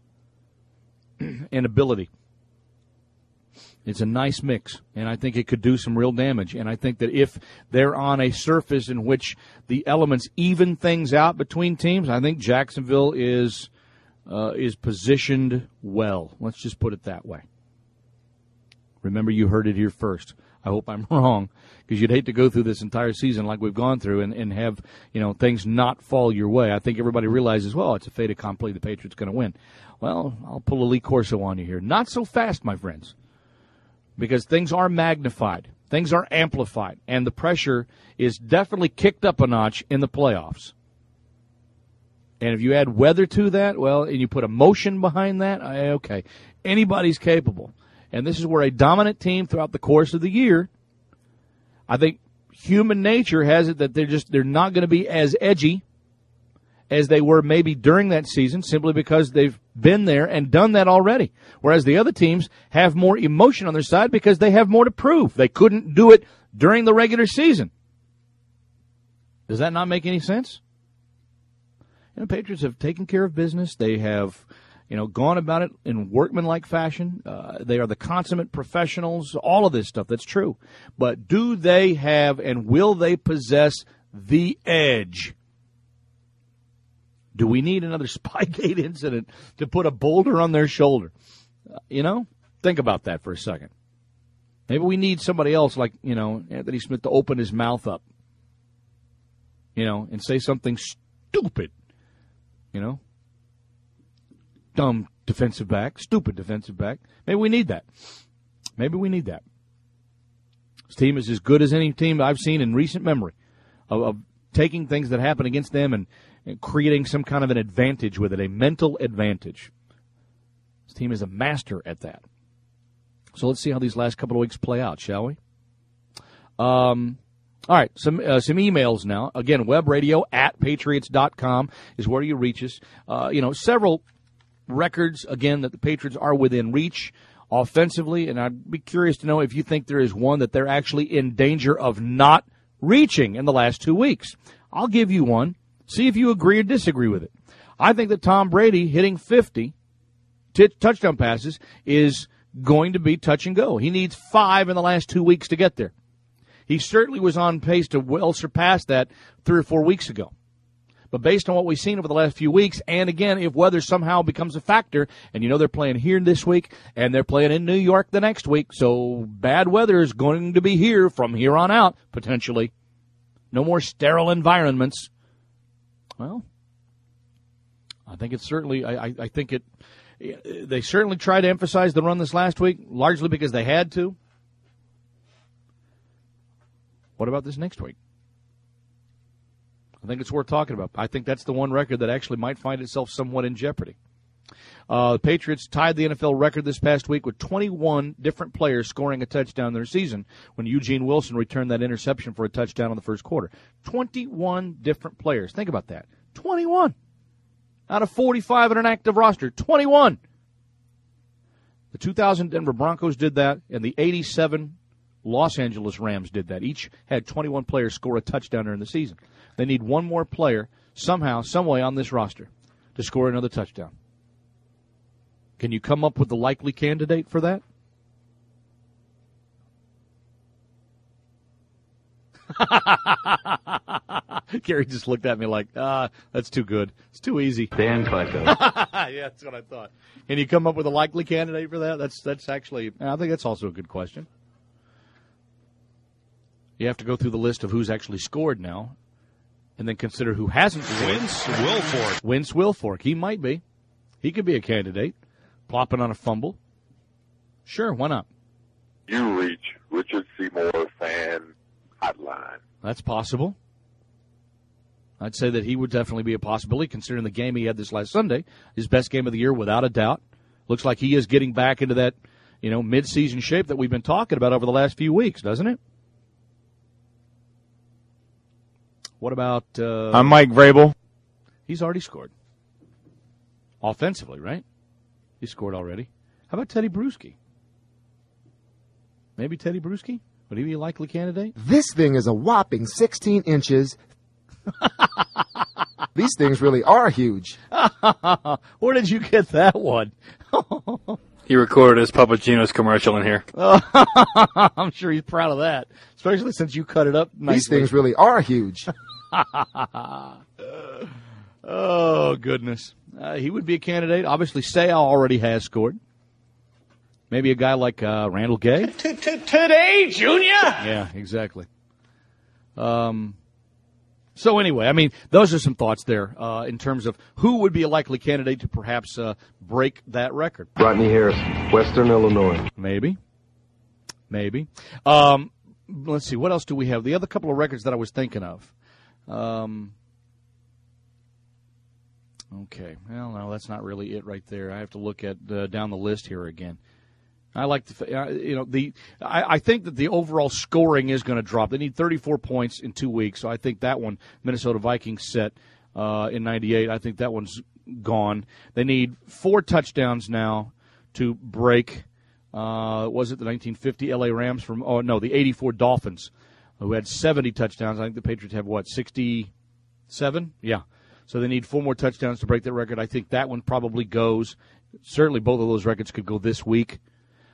and ability. It's a nice mix, and I think it could do some real damage. And I think that if they're on a surface in which the elements even things out between teams, I think Jacksonville is uh, is positioned well. Let's just put it that way. Remember, you heard it here first. I hope I'm wrong, because you'd hate to go through this entire season like we've gone through and, and have, you know, things not fall your way. I think everybody realizes, well, it's a fait accompli, the Patriots going to win. Well, I'll pull a Lee Corso on you here. Not so fast, my friends, because things are magnified. Things are amplified, and the pressure is definitely kicked up a notch in the playoffs. And if you add weather to that, well, and you put emotion behind that, okay, anybody's capable. And this is where a dominant team throughout the course of the year, I think human nature has it that they're just they're not going to be as edgy as they were maybe during that season, simply because they've been there and done that already. Whereas the other teams have more emotion on their side because they have more to prove. They couldn't do it during the regular season. Does that not make any sense? You know, Patriots have taken care of business. They have, you know, gone about it in workmanlike fashion. Uh, they are the consummate professionals, all of this stuff, that's true. But do they have and will they possess The Edge. Do we need another Spygate incident to put a boulder on their shoulder? Uh, you know, think about that for a second. Maybe we need somebody else like, you know, Anthony Smith to open his mouth up, you know, and say something stupid, you know. Dumb defensive back, stupid defensive back. Maybe we need that. Maybe we need that. This team is as good as any team I've seen in recent memory of, of taking things that happen against them and, and creating some kind of an advantage with it, a mental advantage. This team is a master at that. So let's see how these last couple of weeks play out, shall we? Um, all right, some uh, some emails now. Again, webradio at patriots dot com is where you reach us. Uh, you know, several records, again, that the Patriots are within reach offensively, and I'd be curious to know if you think there is one that they're actually in danger of not reaching in the last two weeks. I'll give you one. See if you agree or disagree with it. I think that Tom Brady hitting fifty t- touchdown passes is going to be touch and go. He needs five in the last two weeks to get there. He certainly was on pace to well surpass that three or four weeks ago. But based on what we've seen over the last few weeks, and again, if weather somehow becomes a factor, and you know they're playing here this week, and they're playing in New York the next week, so bad weather is going to be here from here on out, potentially. No more sterile environments. Well, I think it's certainly, I, I, I think it, they certainly tried to emphasize the run this last week, largely because they had to. What about this next week? I think it's worth talking about. I think that's the one record that actually might find itself somewhat in jeopardy. Uh, the Patriots tied the N F L record this past week with twenty-one different players scoring a touchdown in their season when Eugene Wilson returned that interception for a touchdown in the first quarter. twenty-one different players. Think about that. twenty-one. Out of forty-five in an active roster. twenty-one. The two thousand Denver Broncos did that, and the eighty-seven Los Angeles Rams did that. Each had twenty-one players score a touchdown during the season. They need one more player somehow, some way on this roster to score another touchdown. Can you come up with the likely candidate for that? Gary just looked at me like, ah, that's too good. It's too easy. Dan Kleico. Yeah, that's what I thought. Can you come up with a likely candidate for that? That's that's actually, I think that's also a good question. You have to go through the list of who's actually scored now, and then consider who hasn't scored. Wince Wilfork. Wince Wilfork. He might be. He could be a candidate. Plopping on a fumble. Sure, why not? You reach Richard Seymour fan hotline. That's possible. I'd say that he would definitely be a possibility, considering the game he had this last Sunday. His best game of the year, without a doubt. Looks like he is getting back into that, you know, mid-season shape that we've been talking about over the last few weeks, doesn't it? What about... Uh, I'm Mike Vrabel. He's already scored. Offensively, right? He scored already. How about Teddy Bruschi? Maybe Teddy Bruschi? Would he be a likely candidate? This thing is a whopping sixteen inches. These things really are huge. Where did you get that one? He recorded his Papagino's commercial in here. I'm sure he's proud of that, especially since you cut it up nicely. These things really are huge. Oh, goodness. Uh, he would be a candidate. Obviously, Sayal already has scored. Maybe a guy like uh, Randall Gay. Today, Junior? Yeah, exactly. Um. So anyway, I mean, those are some thoughts there uh, in terms of who would be a likely candidate to perhaps uh, break that record. Rodney Harris, Western Illinois. Maybe. Maybe. Um, let's see, what else do we have? The other couple of records that I was thinking of. Um, okay, well, no, that's not really it right there. I have to look at uh, down the list here again. I like the, uh, you know, the. I, I think that the overall scoring is going to drop. They need thirty-four points in two weeks, so I think that one, Minnesota Vikings set uh, in ninety-eight. I think that one's gone. They need four touchdowns now to break. Uh, was it the nineteen fifty L A Rams from? Oh no, the eighty-four Dolphins, who had seventy touchdowns. I think the Patriots have what, sixty-seven? Yeah. So they need four more touchdowns to break that record. I think that one probably goes. Certainly, both of those records could go this week.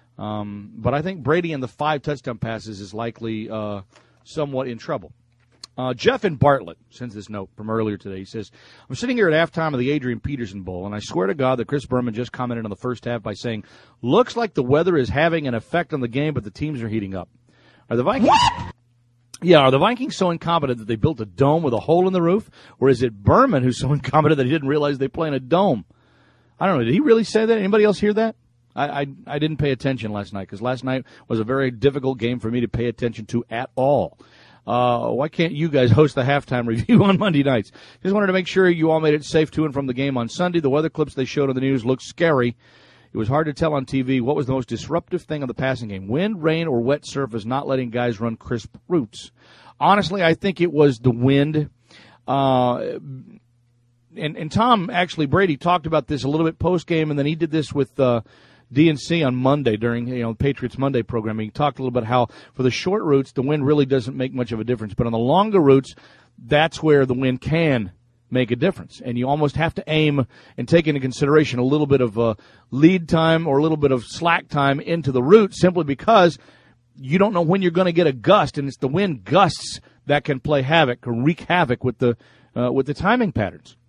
Um, but I think Brady and the five touchdown passes is likely uh, somewhat in trouble. Uh, Jeff in Bartlett sends this note from earlier today. He says, I'm sitting here at halftime of the Adrian Peterson Bowl, and I swear to God that Chris Berman just commented on the first half by saying, looks like the weather is having an effect on the game, but the teams are heating up. Are the Vikings... What? Yeah, are the Vikings so incompetent that they built a dome with a hole in the roof? Or is it Berman who's so incompetent that he didn't realize they play in a dome? I don't know. Did he really say that? Anybody else hear that? I, I, I didn't pay attention last night because last night was a very difficult game for me to pay attention to at all. Uh, why can't you guys host the halftime review on Monday nights? Just wanted to make sure you all made it safe to and from the game on Sunday. The weather clips they showed on the news looked scary. It was hard to tell on T V what was the most disruptive thing on the passing game, wind, rain, or wet surface not letting guys run crisp routes. Honestly, I think it was the wind. Uh, and, and Tom, actually, Brady talked about this a little bit post-game, and then he did this with uh, D N C on Monday during you know the Patriots Monday programming. He talked a little bit how for the short routes, the wind really doesn't make much of a difference. But on the longer routes, that's where the wind can make a difference. And you almost have to aim and take into consideration a little bit of uh, lead time or a little bit of slack time into the route simply because you don't know when you're going to get a gust, and it's the wind gusts that can play havoc or wreak havoc with the uh, with the timing patterns.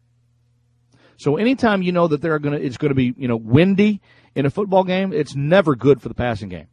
So anytime you know that they're going to it's going to be you know windy in a football game, it's never good for the passing game.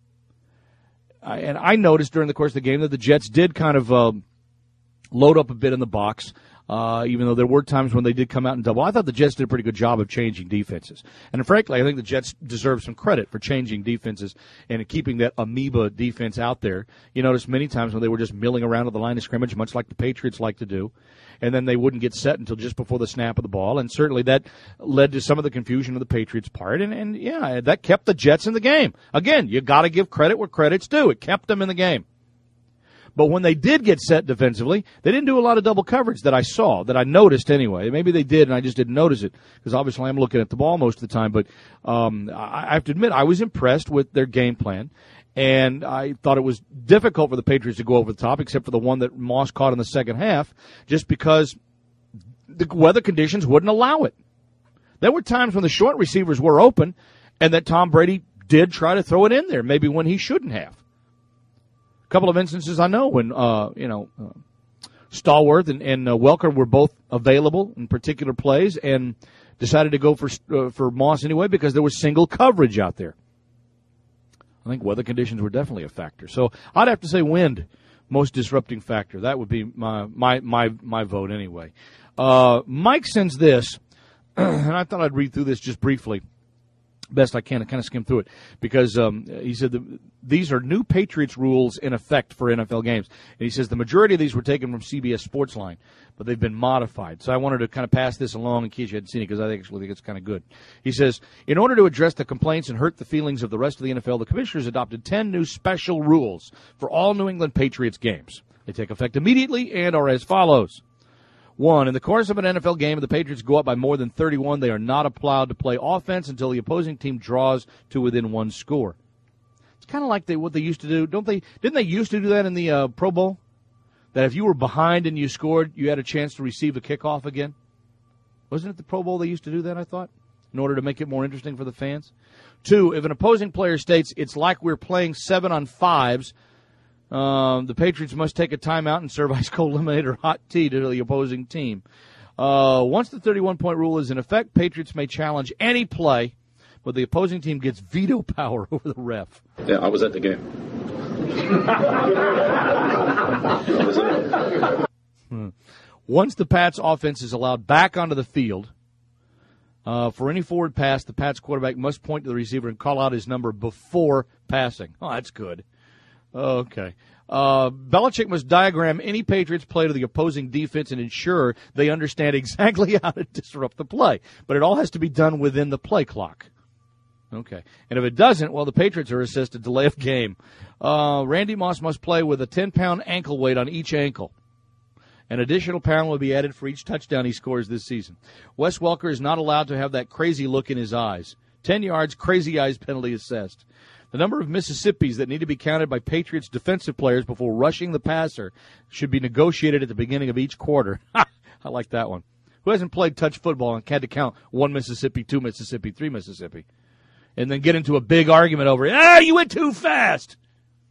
I, and I noticed during the course of the game that the Jets did kind of uh, load up a bit in the box. Uh, even though there were times when they did come out and double. I thought the Jets did a pretty good job of changing defenses. And frankly, I think the Jets deserve some credit for changing defenses and keeping that amoeba defense out there. You notice many times when they were just milling around at the line of scrimmage, much like the Patriots like to do, and then they wouldn't get set until just before the snap of the ball. And certainly that led to some of the confusion on the Patriots' part. And, and yeah, that kept the Jets in the game. Again, you got to give credit where credit's due. It kept them in the game. But when they did get set defensively, they didn't do a lot of double coverage that I saw, that I noticed anyway. Maybe they did, and I just didn't notice it because obviously I'm looking at the ball most of the time. But um, I have to admit, I was impressed with their game plan, and I thought it was difficult for the Patriots to go over the top, except for the one that Moss caught in the second half, just because the weather conditions wouldn't allow it. There were times when the short receivers were open, and that Tom Brady did try to throw it in there, maybe when he shouldn't have. Couple of instances I know when, uh, you know, uh, Stallworth and, and uh, Welker were both available in particular plays and decided to go for uh, for Moss anyway because there was single coverage out there. I think weather conditions were definitely a factor. So I'd have to say wind, most disrupting factor. That would be my my my, my vote anyway. Uh, Mike sends this, and I thought I'd read through this just briefly. Best I can, I kind of skim through it because um, he said the, these are new Patriots rules in effect for N F L games. And he says the majority of these were taken from C B S Sportsline, but they've been modified. So I wanted to kind of pass this along in case you hadn't seen it because I actually think it's kind of good. He says, in order to address the complaints and hurt the feelings of the rest of the N F L, the commissioners adopted ten new special rules for all New England Patriots games. They take effect immediately and are as follows. One, in the course of an N F L game, if the Patriots go up by more than thirty-one, they are not allowed to play offense until the opposing team draws to within one score. It's kind of like they, what they used to do. Don't they? Didn't they used to do that in the uh, Pro Bowl? That if you were behind and you scored, you had a chance to receive a kickoff again? Wasn't it the Pro Bowl they used to do that, I thought, in order to make it more interesting for the fans? Two, if an opposing player states, it's like we're playing seven on fives, Um, the Patriots must take a timeout and serve ice cold lemonade or hot tea to the opposing team. Uh, once the thirty-one point rule is in effect, Patriots may challenge any play, but the opposing team gets veto power over the ref. Yeah, I was at the game. hmm. Once the Pats offense is allowed back onto the field, uh, for any forward pass, the Pats quarterback must point to the receiver and call out his number before passing. Oh, that's good. Okay. Uh, Belichick must diagram any Patriots play to the opposing defense and ensure they understand exactly how to disrupt the play. But it all has to be done within the play clock. Okay. And if it doesn't, well, the Patriots are assessed a delay of game. Uh, Randy Moss must play with a ten-pound ankle weight on each ankle. An additional pound will be added for each touchdown he scores this season. Wes Welker is not allowed to have that crazy look in his eyes. Ten yards, crazy eyes penalty assessed. The number of Mississippis that need to be counted by Patriots defensive players before rushing the passer should be negotiated at the beginning of each quarter. I like that one. Who hasn't played touch football and had to count one Mississippi, two Mississippi, three Mississippi, and then get into a big argument over it? Ah, you went too fast.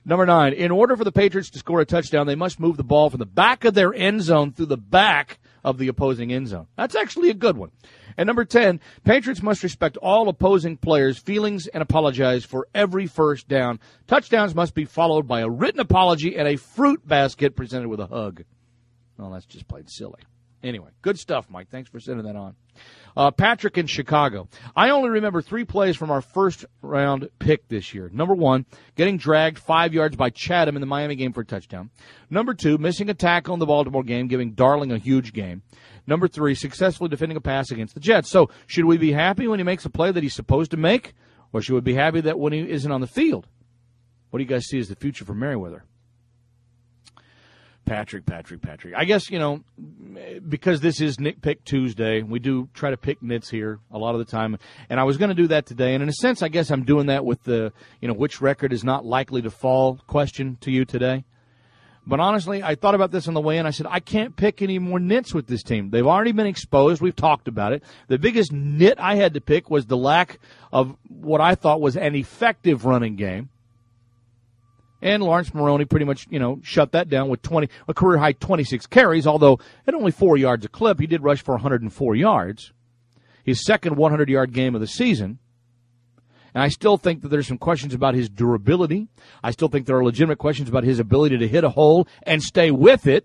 Number nine, in order for the Patriots to score a touchdown, they must move the ball from the back of their end zone through the back of the opposing end zone. That's actually a good one. And number ten, Patriots must respect all opposing players' feelings and apologize for every first down. Touchdowns must be followed by a written apology and a fruit basket presented with a hug. Well, that's just plain silly. Anyway, good stuff, Mike. Thanks for sending that on. Uh, Patrick in Chicago. I only remember three plays from our first-round pick this year. Number one, getting dragged five yards by Chatham in the Miami game for a touchdown. Number two, missing a tackle in the Baltimore game, giving Darling a huge game. Number three, successfully defending a pass against the Jets. So should we be happy when he makes a play that he's supposed to make, or should we be happy that when he isn't on the field? What do you guys see as the future for Merriweather? Patrick, Patrick, Patrick. I guess, you know, because this is Nitpick Tuesday, we do try to pick nits here a lot of the time. And I was going to do that today. And in a sense, I guess I'm doing that with the, you know, which record is not likely to fall question to you today. But honestly, I thought about this on the way in. I said, I can't pick any more nits with this team. They've already been exposed. We've talked about it. The biggest nit I had to pick was the lack of what I thought was an effective running game. And Lawrence Maroney pretty much, you know, shut that down with twenty, a career-high twenty-six carries, although at only four yards a clip, he did rush for one hundred four yards. His second hundred-yard game of the season. And I still think that there's some questions about his durability. I still think there are legitimate questions about his ability to hit a hole and stay with it.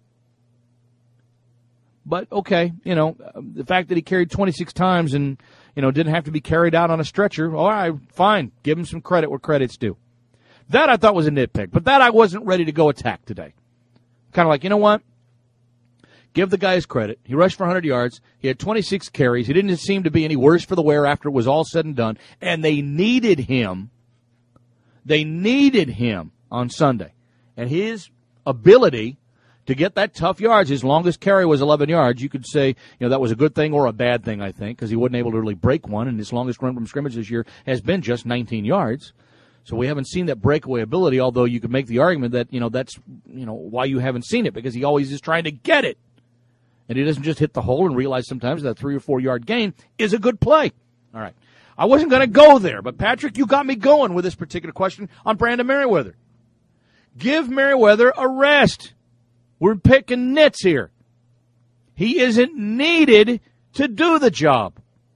But, okay, you know, the fact that he carried twenty-six times and, you know, didn't have to be carried out on a stretcher, all right, fine. Give him some credit where credit's due. That I thought was a nitpick, but that I wasn't ready to go attack today. Kind of like, you know what? Give the guy his credit. He rushed for one hundred yards. He had twenty-six carries. He didn't seem to be any worse for the wear after it was all said and done. And they needed him. They needed him on Sunday. And his ability to get that tough yards, his longest carry was eleven yards. You could say, you know, that was a good thing or a bad thing, I think, because he wasn't able to really break one. And his longest run from scrimmage this year has been just nineteen yards. So we haven't seen that breakaway ability, although you could make the argument that, you know, that's, you know, why you haven't seen it, because he always is trying to get it. And he doesn't just hit the hole and realize sometimes that three or four yard gain is a good play. All right. I wasn't going to go there, but Patrick, you got me going with this particular question on Brandon Merriweather. Give Merriweather a rest. We're picking nits here. He isn't needed to do the job.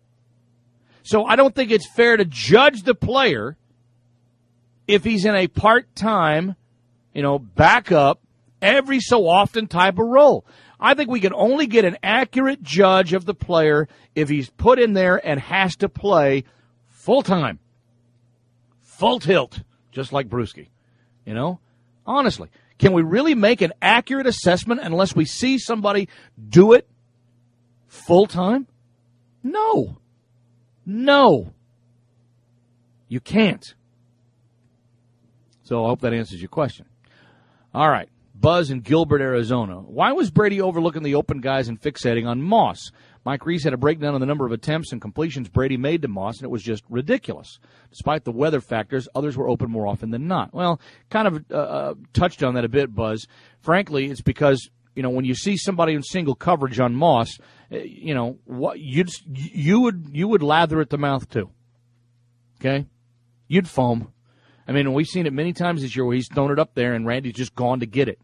So I don't think it's fair to judge the player if he's in a part-time, you know, backup, every so often type of role. I think we can only get an accurate judge of the player if he's put in there and has to play full-time. Full tilt, just like Brewski. You know? Honestly, can we really make an accurate assessment unless we see somebody do it full-time? No. No. You can't. So I hope that answers your question. All right. Buzz in Gilbert, Arizona. Why was Brady overlooking the open guys and fixating on Moss? Mike Reese had a breakdown on the number of attempts and completions Brady made to Moss, and it was just ridiculous. Despite the weather factors, others were open more often than not. Well, kind of uh, touched on that a bit, Buzz. Frankly, it's because, you know, when you see somebody in single coverage on Moss, you know, what you'd you would you would lather at the mouth too. Okay? You'd foam. I mean, we've seen it many times this year where he's thrown it up there and Randy's just gone to get it.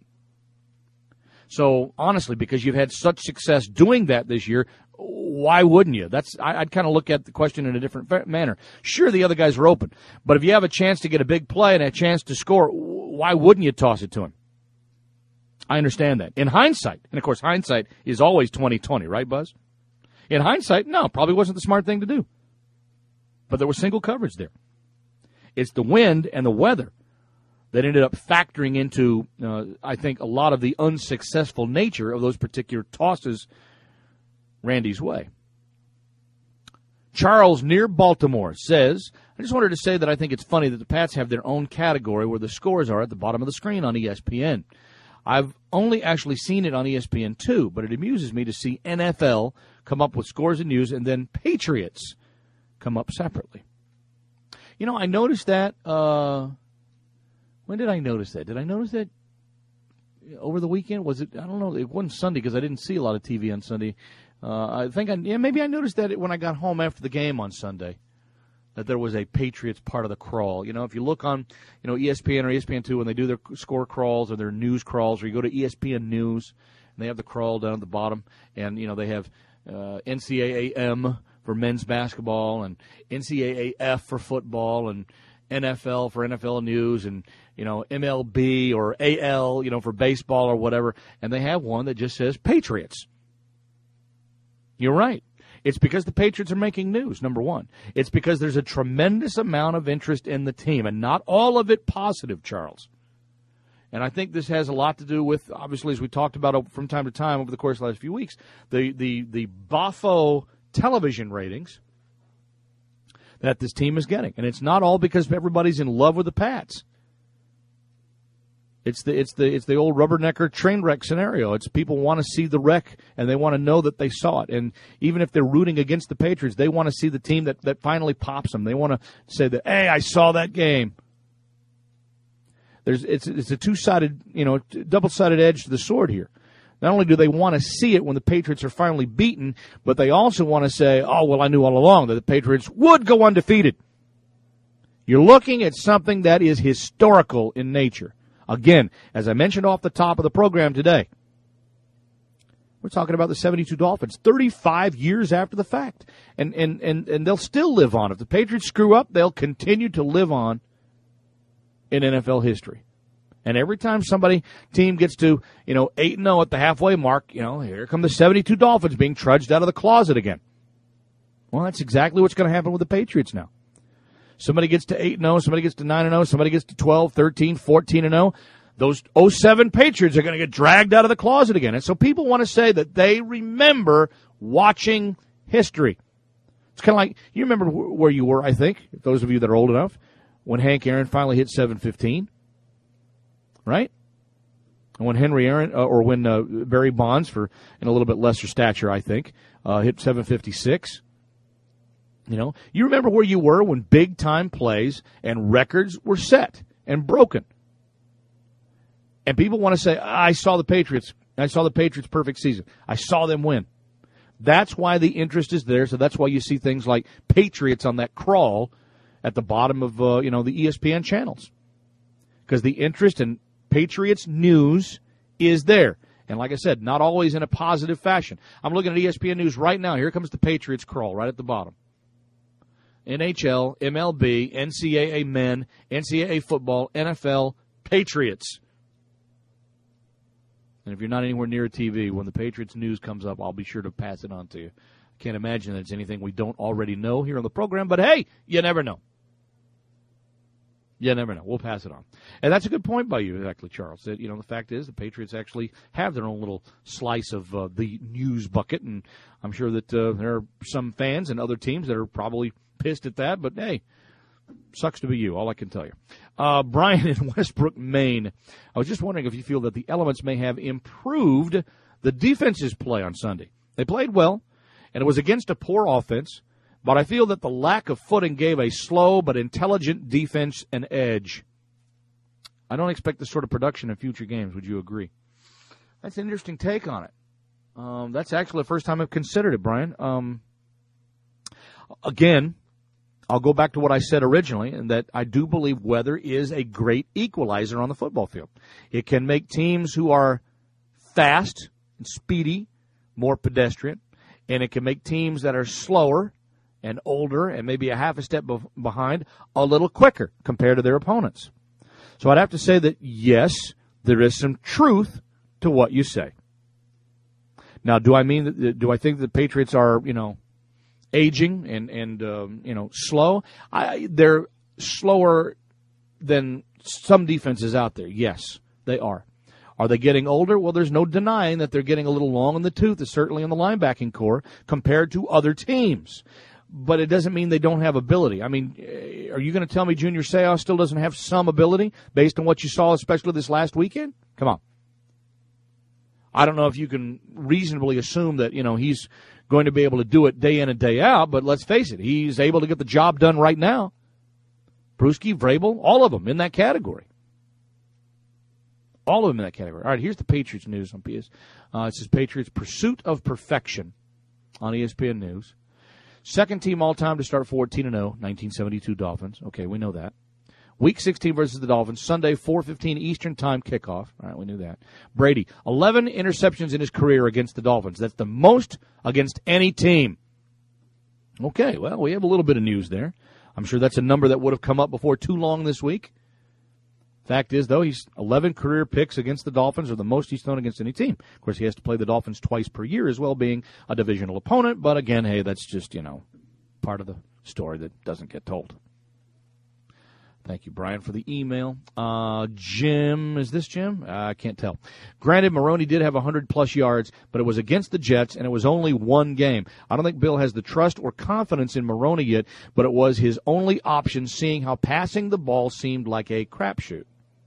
So, honestly, because you've had such success doing that this year, why wouldn't you? That's I, I'd kind of look at the question in a different fa- manner. Sure, the other guys are open, but if you have a chance to get a big play and a chance to score, why wouldn't you toss it to him? I understand that. In hindsight, and of course hindsight is always twenty twenty, right, Buzz? In hindsight, no, probably wasn't the smart thing to do. But there was single coverage there. It's the wind and the weather that ended up factoring into, uh, I think, a lot of the unsuccessful nature of those particular tosses Randy's way. Charles near Baltimore says, I just wanted to say that I think it's funny that the Pats have their own category where the scores are at the bottom of the screen on E S P N. I've only actually seen it on E S P N two, but it amuses me to see N F L come up with scores and news and then Patriots come up separately. You know, I noticed that, uh, when did I notice that? Did I notice that over the weekend? Was it, I don't know, it wasn't Sunday because I didn't see a lot of T V on Sunday. Uh, I think, I, yeah, maybe I noticed that when I got home after the game on Sunday. that there was a Patriots part of the crawl. You know, if you look on, you know, E S P N or E S P N two when they do their score crawls or their news crawls, or you go to E S P N News and they have the crawl down at the bottom, and, you know, they have uh, N C double A M for men's basketball and N C double A F for football and N F L for N F L News and, you know, M L B or A L, you know, for baseball or whatever, and they have one that just says Patriots. You're right. It's because the Patriots are making news, number one. It's because there's a tremendous amount of interest in the team, and not all of it positive, Charles. And I think this has a lot to do with, obviously, as we talked about from time to time over the course of the last few weeks, the the, the Boffo television ratings that this team is getting. And it's not all because everybody's in love with the Pats. It's the it's the it's the old rubbernecker train wreck scenario. It's people want to see the wreck and they want to know that they saw it. And even if they're rooting against the Patriots, they want to see the team that, that finally pops them. They want to say that, hey, I saw that game. There's it's it's a two sided you know double sided edge to the sword here. Not only do they want to see it when the Patriots are finally beaten, but they also want to say, oh well, I knew all along that the Patriots would go undefeated. You're looking at something that is historical in nature. Again, as I mentioned off the top of the program today, we're talking about the seventy-two Dolphins, thirty-five years after the fact. And, and, and, and they'll still live on. If the Patriots screw up, they'll continue to live on in N F L history. And every time somebody, team gets to, you know, eight and oh at the halfway mark, you know, here come the seventy-two Dolphins being trudged out of the closet again. Well, that's exactly what's going to happen with the Patriots now. Somebody gets to eight and oh, somebody gets to nine and oh, somebody gets to twelve, thirteen, fourteen and oh. Those oh seven Patriots are going to get dragged out of the closet again. And so people want to say that they remember watching history. It's kind of like, you remember where you were, I think, those of you that are old enough, when Hank Aaron finally hit seven fifteen, right? And when Henry Aaron, uh, or when uh, Barry Bonds, for in a little bit lesser stature, I think, uh, hit seven fifty-six. You know, you remember where you were when big-time plays and records were set and broken. And people want to say, I saw the Patriots. I saw the Patriots' perfect season. I saw them win. That's why the interest is there. So that's why you see things like Patriots on that crawl at the bottom of, uh, you know, the E S P N channels. Because the interest in Patriots news is there. And like I said, not always in a positive fashion. I'm looking at E S P N News right now. Here comes the Patriots crawl right at the bottom. N H L, M L B, N C double A men, N C double A football, N F L, Patriots. And if you're not anywhere near a T V, when the Patriots news comes up, I'll be sure to pass it on to you. I can't imagine that it's anything we don't already know here on the program, but hey, you never know. You never know. We'll pass it on. And that's a good point by you, actually, Charles. That, you know, the fact is the Patriots actually have their own little slice of uh, the news bucket, and I'm sure that uh, there are some fans and other teams that are probably pissed at that, but hey, sucks to be you, all I can tell you. Uh, Brian in Westbrook, Maine. I was just wondering if you feel that the elements may have improved the defense's play on Sunday. They played well, and it was against a poor offense, but I feel that the lack of footing gave a slow but intelligent defense an edge. I don't expect this sort of production in future games. Would you agree? That's an interesting take on it. Um, that's actually the first time I've considered it, Brian. Um, again, I'll go back to what I said originally, and that I do believe weather is a great equalizer on the football field. It can make teams who are fast and speedy more pedestrian, and it can make teams that are slower and older and maybe a half a step be- behind a little quicker compared to their opponents. So I'd have to say that, yes, there is some truth to what you say. Now, do I mean that, do I think the Patriots are, you know, aging and, and um, you know, slow? I, they're slower than some defenses out there. Yes, they are. Are they getting older? Well, there's no denying that they're getting a little long in the tooth, certainly in the linebacking core, compared to other teams. But it doesn't mean they don't have ability. I mean, are you going to tell me Junior Seau still doesn't have some ability based on what you saw, especially this last weekend? Come on. I don't know if you can reasonably assume that, you know, he's going to be able to do it day in and day out, but let's face it, he's able to get the job done right now. Bruschi, Vrabel, all of them in that category. All of them in that category. All right, here's the Patriots news on P S. Uh, it says Patriots Pursuit of Perfection on E S P N News. Second team all-time to start fourteen and oh, nineteen seventy-two Dolphins. Okay, we know that. Week sixteen versus the Dolphins, Sunday, four fifteen Eastern Time kickoff. All right, we knew that. Brady, eleven interceptions in his career against the Dolphins. That's the most against any team. Okay, well, we have a little bit of news there. I'm sure that's a number that would have come up before too long this week. Fact is, though, he's eleven career picks against the Dolphins, or the most he's thrown against any team. Of course, he has to play the Dolphins twice per year as well, being a divisional opponent. But again, hey, that's just, you know, part of the story that doesn't get told. Thank you, Brian, for the email. Uh, Jim, is this Jim? Uh, I can't tell. Granted, Maroney did have one hundred plus yards, but it was against the Jets, and it was only one game. I don't think Bill has the trust or confidence in Maroney yet, but it was his only option, seeing how passing the ball seemed like a crapshoot.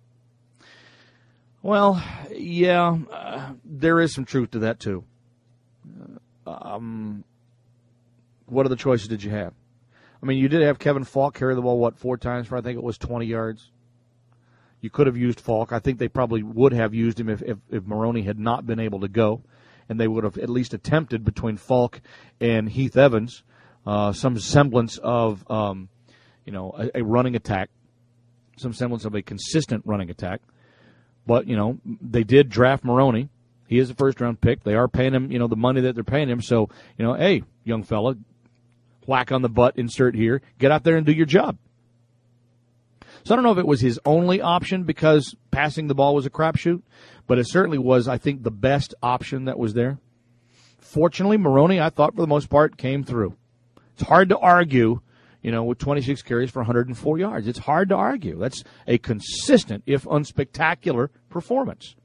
Well, yeah, uh, there is some truth to that, too. Uh, um, what other choices did you have? I mean, you did have Kevin Falk carry the ball, what, four times for, I think it was twenty yards. You could have used Falk. I think they probably would have used him if, if, if Maroney had not been able to go, and they would have at least attempted between Falk and Heath Evans uh, some semblance of, um, you know, a, a running attack, some semblance of a consistent running attack. But, you know, they did draft Maroney. He is a first-round pick. They are paying him, you know, the money that they're paying him. So, you know, hey, young fella, whack on the butt, insert here. Get out there and do your job. So I don't know if it was his only option because passing the ball was a crapshoot, but it certainly was, I think, the best option that was there. Fortunately, Maroney, I thought, for the most part, came through. It's hard to argue, you know, with twenty-six carries for one hundred four yards. It's hard to argue. That's a consistent, if unspectacular, performance.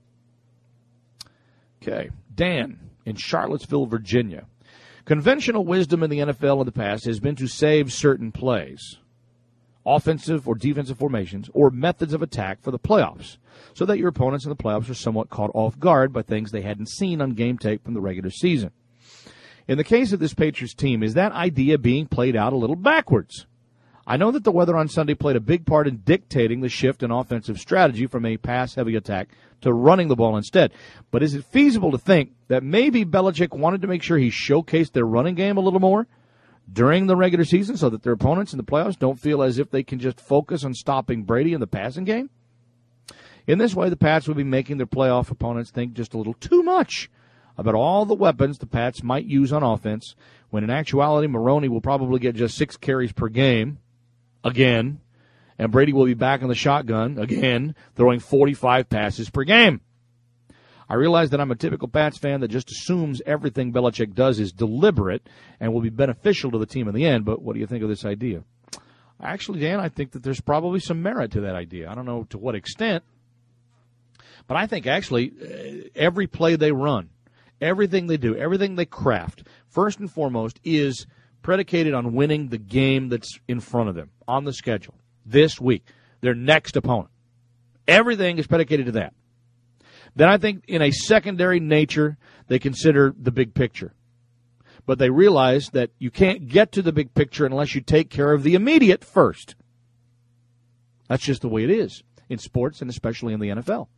Okay, Dan in Charlottesville, Virginia. Conventional wisdom in the N F L in the past has been to save certain plays, offensive or defensive formations, or methods of attack for the playoffs, so that your opponents in the playoffs are somewhat caught off guard by things they hadn't seen on game tape from the regular season. In the case of this Patriots team, is that idea being played out a little backwards? I know that the weather on Sunday played a big part in dictating the shift in offensive strategy from a pass-heavy attack to running the ball instead. But is it feasible to think that maybe Belichick wanted to make sure he showcased their running game a little more during the regular season so that their opponents in the playoffs don't feel as if they can just focus on stopping Brady in the passing game? In this way, the Pats would be making their playoff opponents think just a little too much about all the weapons the Pats might use on offense, when in actuality Maroney will probably get just six carries per game, again, and Brady will be back in the shotgun, again, throwing forty-five passes per game. I realize that I'm a typical Pats fan that just assumes everything Belichick does is deliberate and will be beneficial to the team in the end, but what do you think of this idea? Actually, Dan, I think that there's probably some merit to that idea. I don't know to what extent, but I think actually every play they run, everything they do, everything they craft, first and foremost, is predicated on winning the game that's in front of them on the schedule this week, their next opponent. Everything is predicated to that. Then I think in a secondary nature, they consider the big picture. But they realize that you can't get to the big picture unless you take care of the immediate first. That's just the way it is in sports and especially in the N F L.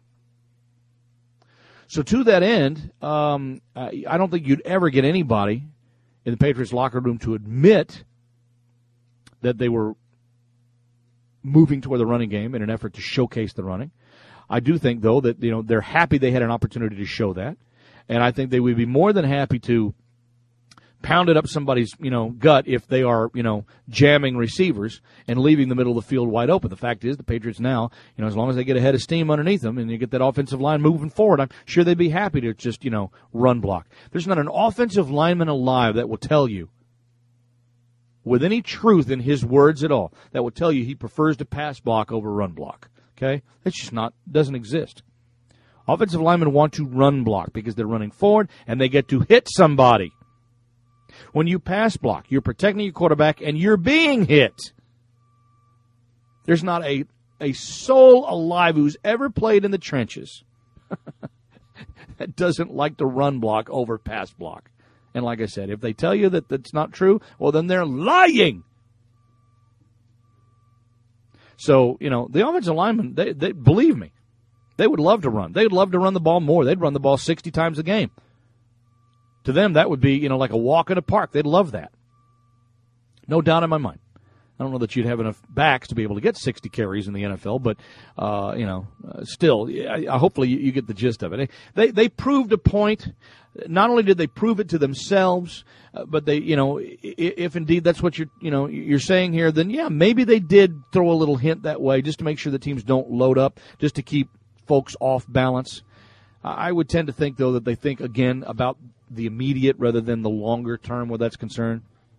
So to that end, um, I don't think you'd ever get anybody in the Patriots locker room to admit that they were moving toward the running game in an effort to showcase the running. I do think, though, that you know they're happy they had an opportunity to show that, and I think they would be more than happy to pound it up somebody's you know gut if they are you know jamming receivers and leaving the middle of the field wide open. The fact is, the Patriots now, you know, as long as they get a head of steam underneath them and you get that offensive line moving forward, I'm sure they'd be happy to just you know run block. There's not an offensive lineman alive that will tell you, with any truth in his words at all, that will tell you he prefers to pass block over run block. Okay? It's just not, doesn't exist. Offensive linemen want to run block because they're running forward and they get to hit somebody. When you pass block, you're protecting your quarterback and you're being hit. There's not a, a soul alive who's ever played in the trenches that doesn't like to run block over pass block. And like I said, if they tell you that that's not true, well, then they're lying. So, you know, the offensive linemen, they, they believe me, they would love to run. They'd love to run the ball more. They'd run the ball sixty times a game. To them, that would be, you know, like a walk in a park. They'd love that. No doubt in my mind. I don't know that you'd have enough backs to be able to get sixty carries in the N F L, but, uh, you know, uh, still, I, I, hopefully you, you get the gist of it. They, they proved a point. Not only did they prove it to themselves, uh, but they, you know, if, if indeed that's what you're, you know, you're saying here, then yeah, maybe they did throw a little hint that way just to make sure the teams don't load up, just to keep folks off balance. I would tend to think, though, that they think, again, about the immediate rather than the longer term where that's concerned.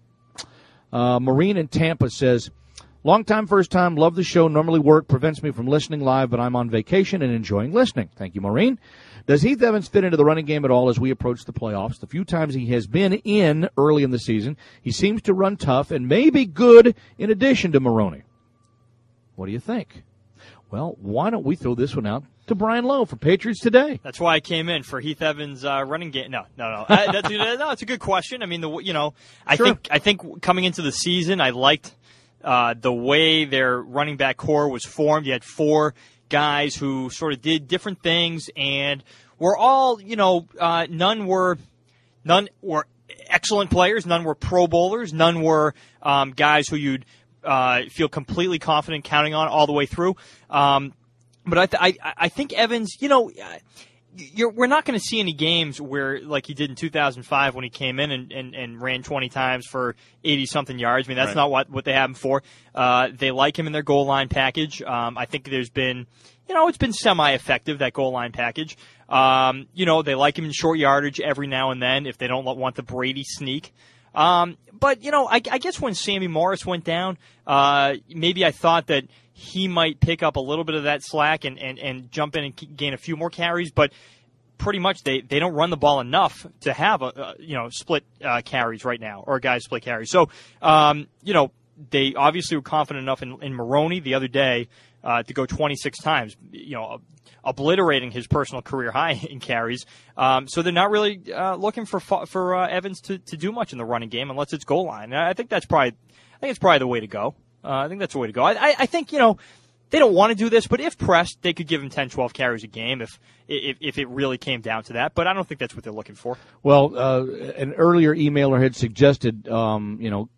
Uh, Maureen in Tampa says, long time, first time, love the show. Normally work prevents me from listening live, but I'm on vacation and enjoying listening. Thank you, Maureen. Does Heath Evans fit into the running game at all as we approach the playoffs? The few times he has been in early in the season, he seems to run tough and may be good in addition to Maroney. What do you think? Well, why don't we throw this one out to Brian Lowe for Patriots Today? That's why I came in for Heath Evans' uh, running game. No, no, no. I, that's, no, it's a good question. I mean, the you know, I Sure. think I think coming into the season, I liked uh, the way their running back core was formed. You had four guys who sort of did different things, and were all you know, uh, none were none were excellent players, none were Pro Bowlers, none were um, guys who you'd uh, feel completely confident counting on all the way through. Um, But I, th- I, I think Evans, you know, you're, we're not going to see any games where, like he did in two thousand five when he came in and, and, and ran twenty times for eighty-something yards. I mean, that's Right. not what, what they have him for. Uh, they like him in their goal line package. Um, I think there's been, you know, it's been semi-effective, that goal line package. Um, you know, they like him in short yardage every now and then if they don't want the Brady sneak. Um, but, you know, I, I guess when Sammy Morris went down, uh, maybe I thought that he might pick up a little bit of that slack and, and, and jump in and gain a few more carries, but pretty much they, they don't run the ball enough to have a, a you know split uh, carries right now, or a guy split carries. So um, you know they obviously were confident enough in, in Maroney the other day uh, to go twenty-six times, you know, obliterating his personal career high in carries. Um, so they're not really uh, looking for for uh, Evans to, to do much in the running game unless it's goal line. And I think that's probably I think it's probably the way to go. Uh, I think that's the way to go. I, I, I think, you know, they don't want to do this, but if pressed, they could give him ten, twelve carries a game if, if if it really came down to that. But I don't think that's what they're looking for. Well, uh, an earlier emailer had suggested, um, you know,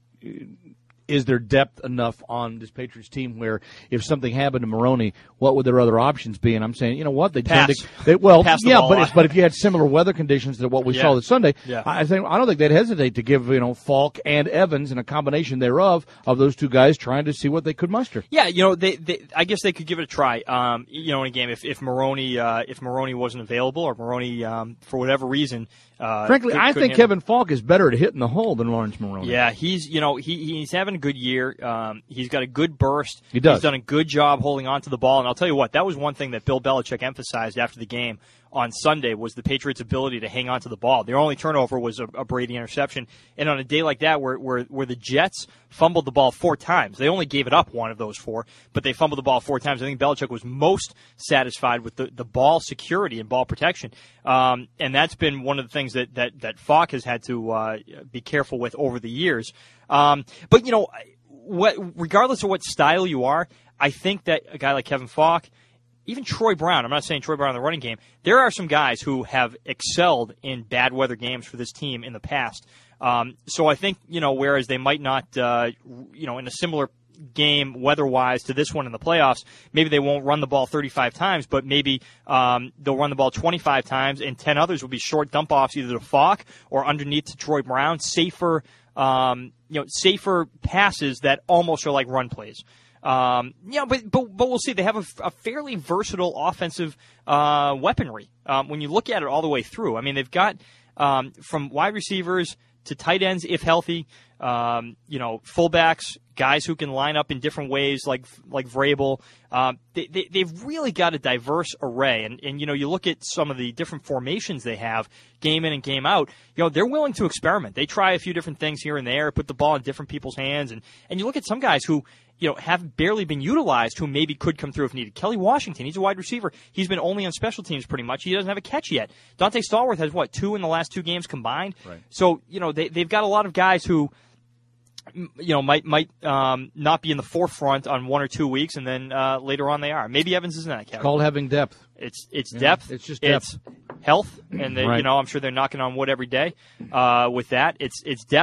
is there depth enough on this Patriots team where if something happened to Maroney, what would their other options be? And I'm saying, you know what, they tend Pass. to, they, well, Pass the yeah, ball but out. if, but if you had similar weather conditions to what we Yeah. saw this Sunday, Yeah. I think I don't think they'd hesitate to give you know Falk and Evans and a combination thereof of those two guys trying to see what they could muster. Yeah, you know, they, they I guess they could give it a try. Um, you know, in a game if if Maroney uh, if Maroney wasn't available or Maroney um, for whatever reason. Uh, Frankly, could- I couldn't think handle- Kevin Falk is better at hitting the hole than Lawrence Maroney. Yeah, he's you know he he's having a good year. Um, he's got a good burst. He does. He's done a good job holding on to the ball. And I'll tell you what, that was one thing that Bill Belichick emphasized after the game on Sunday was the Patriots' ability to hang on to the ball. Their only turnover was a, a Brady interception. And on a day like that where, where where the Jets fumbled the ball four times, they only gave it up one of those four, but they fumbled the ball four times. I think Belichick was most satisfied with the, the ball security and ball protection. Um, and that's been one of the things that, that, that Falk has had to uh, be careful with over the years. Um, but, you know, what, regardless of what style you are, I think that a guy like Kevin Falk, even Troy Brown, I'm not saying Troy Brown in the running game, there are some guys who have excelled in bad weather games for this team in the past. Um, so I think, you know, whereas they might not, uh, you know, in a similar game weather-wise to this one in the playoffs, maybe they won't run the ball thirty-five times, but maybe um, they'll run the ball twenty-five times, and ten others will be short dump-offs either to Falk or underneath to Troy Brown, safer, um, you know, safer passes that almost are like run plays. Um, yeah, but, but but we'll see. They have a, a fairly versatile offensive uh, weaponry um, when you look at it all the way through. I mean, they've got um, from wide receivers to tight ends, if healthy, um, you know, fullbacks, guys who can line up in different ways, like like Vrabel. Um, they, they, they've really got a diverse array, and and you know, you look at some of the different formations they have, game in and game out. You know, they're willing to experiment. They try a few different things here and there, put the ball in different people's hands, and and you look at some guys who, you know, have barely been utilized, who maybe could come through if needed. Kelly Washington, he's a wide receiver. He's been only on special teams pretty much. He doesn't have a catch yet. Dante Stallworth has, what, two in the last two games combined? Right. So, you know, they, they've got a lot of guys who, you know, might might um, not be in the forefront on one or two weeks, and then uh, later on they are. Maybe Evans is in that category. It's called having depth. It's it's Yeah, depth. it's just depth. It's health, and they, Right. you know, I'm sure they're knocking on wood every day uh, with that. It's it's depth,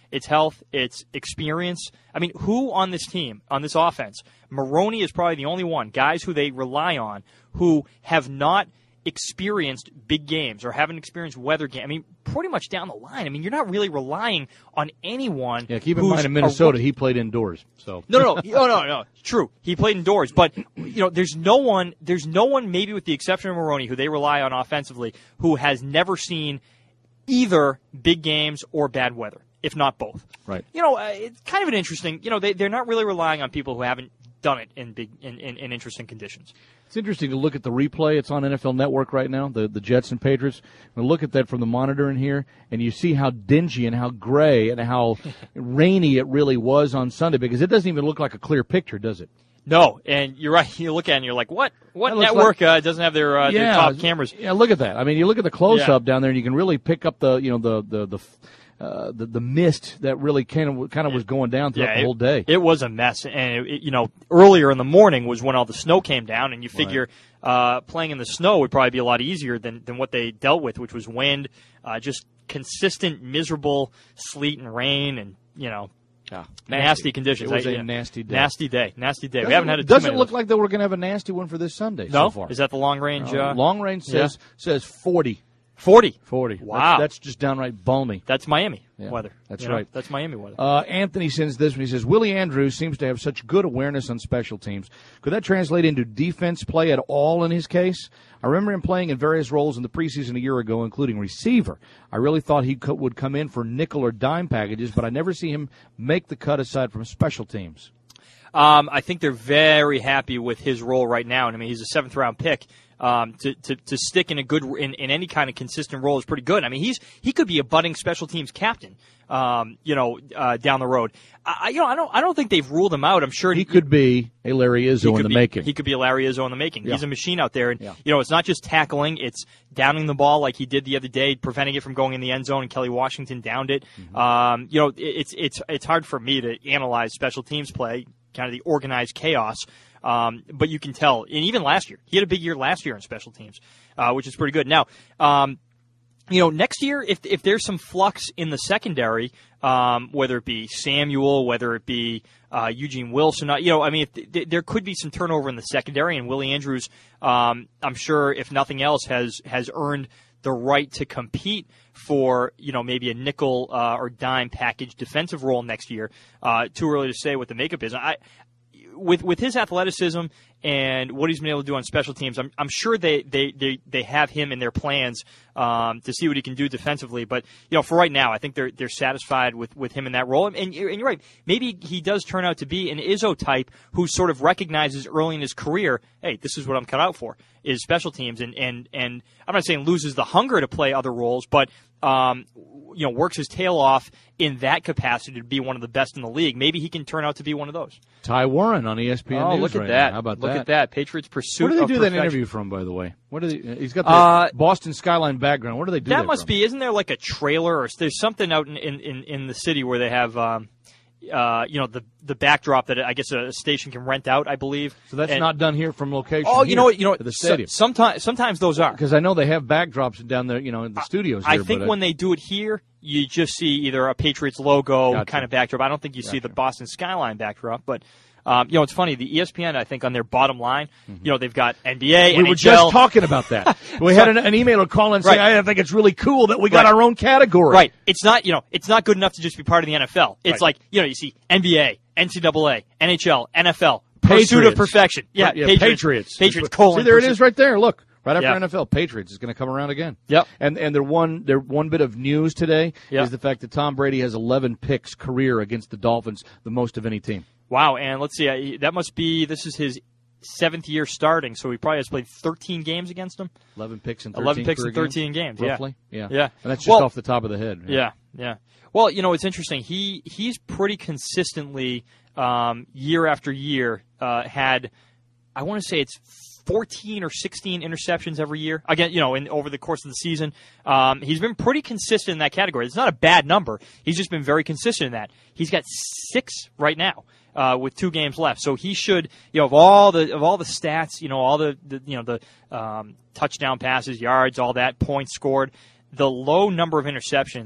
It's health. It's experience. I mean, who on this team, on this offense, Maroney is probably the only one, guys who they rely on, who have not experienced big games or haven't experienced weather games. I mean, pretty much down the line. I mean, you're not really relying on anyone. Yeah, keep in mind in Minnesota, he played indoors. So no, no, no, no, no, no. It's true. He played indoors, but you know, there's no one. There's no one, maybe with the exception of Maroney, who they rely on offensively, who has never seen either big games or bad weather, if not both. Right. You know, uh, it's kind of an interesting. You know, they they're not really relying on people who haven't done it in big in, in, in interesting conditions. It's interesting to look at the replay. It's on N F L Network right now, the, the Jets and Patriots. And look at that from the monitor in here, and you see how dingy and how gray and how rainy it really was on Sunday, because it doesn't even look like a clear picture, does it? No, and you're right. You look at it and you're like, what? What That looks network like- uh, doesn't have their, uh, yeah, their top cameras? Yeah, look at that. I mean, you look at the close-up Yeah. down there, and you can really pick up the, you know, the the the uh, the, the mist that really kind of kind of was going down throughout Yeah, the it- whole day. It was a mess, and it, you know, earlier in the morning was when all the snow came down, and you figure uh, playing in the snow would probably be a lot easier than than what they dealt with, which was wind, uh, just consistent, miserable sleet and rain, and you know. Yeah. Nasty. Nasty. conditions. It was I- a yeah. nasty day. Nasty day. Nasty day. Doesn't, we haven't had a too doesn't many of look those. like that we're going to have a nasty one for this Sunday No? so far. Is that the long range? Uh, Uh, long range says yeah. says forty. forty. forty. Wow. That's, that's just downright balmy. That's Miami Yeah, weather. that's You know, right. That's Miami weather. Uh, Anthony sends this one. He says, Willie Andrews seems to have such good awareness on special teams. Could that translate into defense play at all in his case? I remember him playing in various roles in the preseason a year ago, including receiver. I really thought he co- would come in for nickel or dime packages, but I never see him make the cut aside from special teams. Um, I think they're very happy with his role right now. And I mean, he's a seventh round pick. Um, to, to, to stick in a good in, in any kind of consistent role is pretty good. I mean, he's he could be a budding special teams captain. Um, you know, uh, down the road. I, you know, I don't I don't think they've ruled him out. I'm sure He could be a Larry he Izzo in could the be, making. He could be a Larry Izzo in the making. Yeah. He's a machine out there, and Yeah. you know, it's not just tackling; it's downing the ball like he did the other day, preventing it from going in the end zone. And Kelly Washington downed it. Mm-hmm. Um, you know, it, it's it's it's hard for me to analyze special teams play, kind of the organized chaos. Um, but you can tell, and even last year, he had a big year last year in special teams, uh, which is pretty good. Now, um, you know, next year, if if there's some flux in the secondary, um, whether it be Samuel, whether it be uh, Eugene Wilson, uh, you know, I mean, if th- th- there could be some turnover in the secondary, and Willie Andrews, um, I'm sure, if nothing else, has has earned the right to compete for, you know, maybe a nickel uh, or dime package defensive role next year. Uh, too early to say what the makeup is. I. With with his athleticism and what he's been able to do on special teams, I'm I'm sure they they, they, they have him in their plans um, to see what he can do defensively. But you know, for right now, I think they're they're satisfied with, with him in that role. And, and you're right, maybe he does turn out to be an Izzo type who sort of recognizes early in his career, hey, this is what I'm cut out for, is special teams, and and and I'm not saying loses the hunger to play other roles, but um, you know, works his tail off in that capacity to be one of the best in the league. Maybe he can turn out to be one of those. Ty Warren on E S P N Oh, News look at right that! now. How about look that? at that! Patriots pursuit. Where do they of do that perfection. interview from, by the way? What do they, he's got the Uh, Boston skyline background. Where do they do that That must from? be. Isn't there like a trailer or there's something out in, in, in, in the city where they have, um, uh, you know, the the backdrop that I guess a station can rent out, I believe. So that's And- not done here from location. Oh, you know what? You know at what? the So- stadium. sometimes sometimes those are. Because I know they have backdrops down there, you know, in the studios. I here, think but when they do it here, you just see either a Patriots logo Gotcha. kind of backdrop. I don't think you see Gotcha. the Boston skyline backdrop, but. Um, you know, it's funny. The E S P N, I think, on their bottom line, you know, they've got N B A, we N H L. were just talking about that. We had an, an emailer call and say, Right. "I think it's really cool that we got Right. our own category." Right. It's not, you know, it's not good enough to just be part of the N F L. It's Right. like, you know, you see N B A, N C double A, N H L, N F L, pursuit Patriots. of perfection. Yeah, Right, yeah, Patriots. Patriots. Patriots, colon. See, there it pursuit- is right there. Look, right after Yeah. N F L, Patriots is going to come around again. Yep. And and their one their one bit of news today Yep. is the fact that Tom Brady has eleven picks career against the Dolphins, the most of any team. Wow, and let's see, uh, that must be, this is his seventh year starting, so he probably has played thirteen games against them. Eleven picks in thirteen eleven picks career in thirteen games, yeah. roughly. Yeah, Yeah. And that's just Well- off the top of the head. Yeah, yeah. Well, you know, it's interesting. He he's pretty consistently, um, year after year, uh, had, I want to say it's fourteen or sixteen interceptions every year. Again, you know, in over the course of the season, um, he's been pretty consistent in that category. It's not a bad number. He's just been very consistent in that. He's got six right now. Uh, with two games left, so he should, you know, of all the of all the stats, you know, all the, the you know the um, touchdown passes, yards, all that, points scored, the low number of interceptions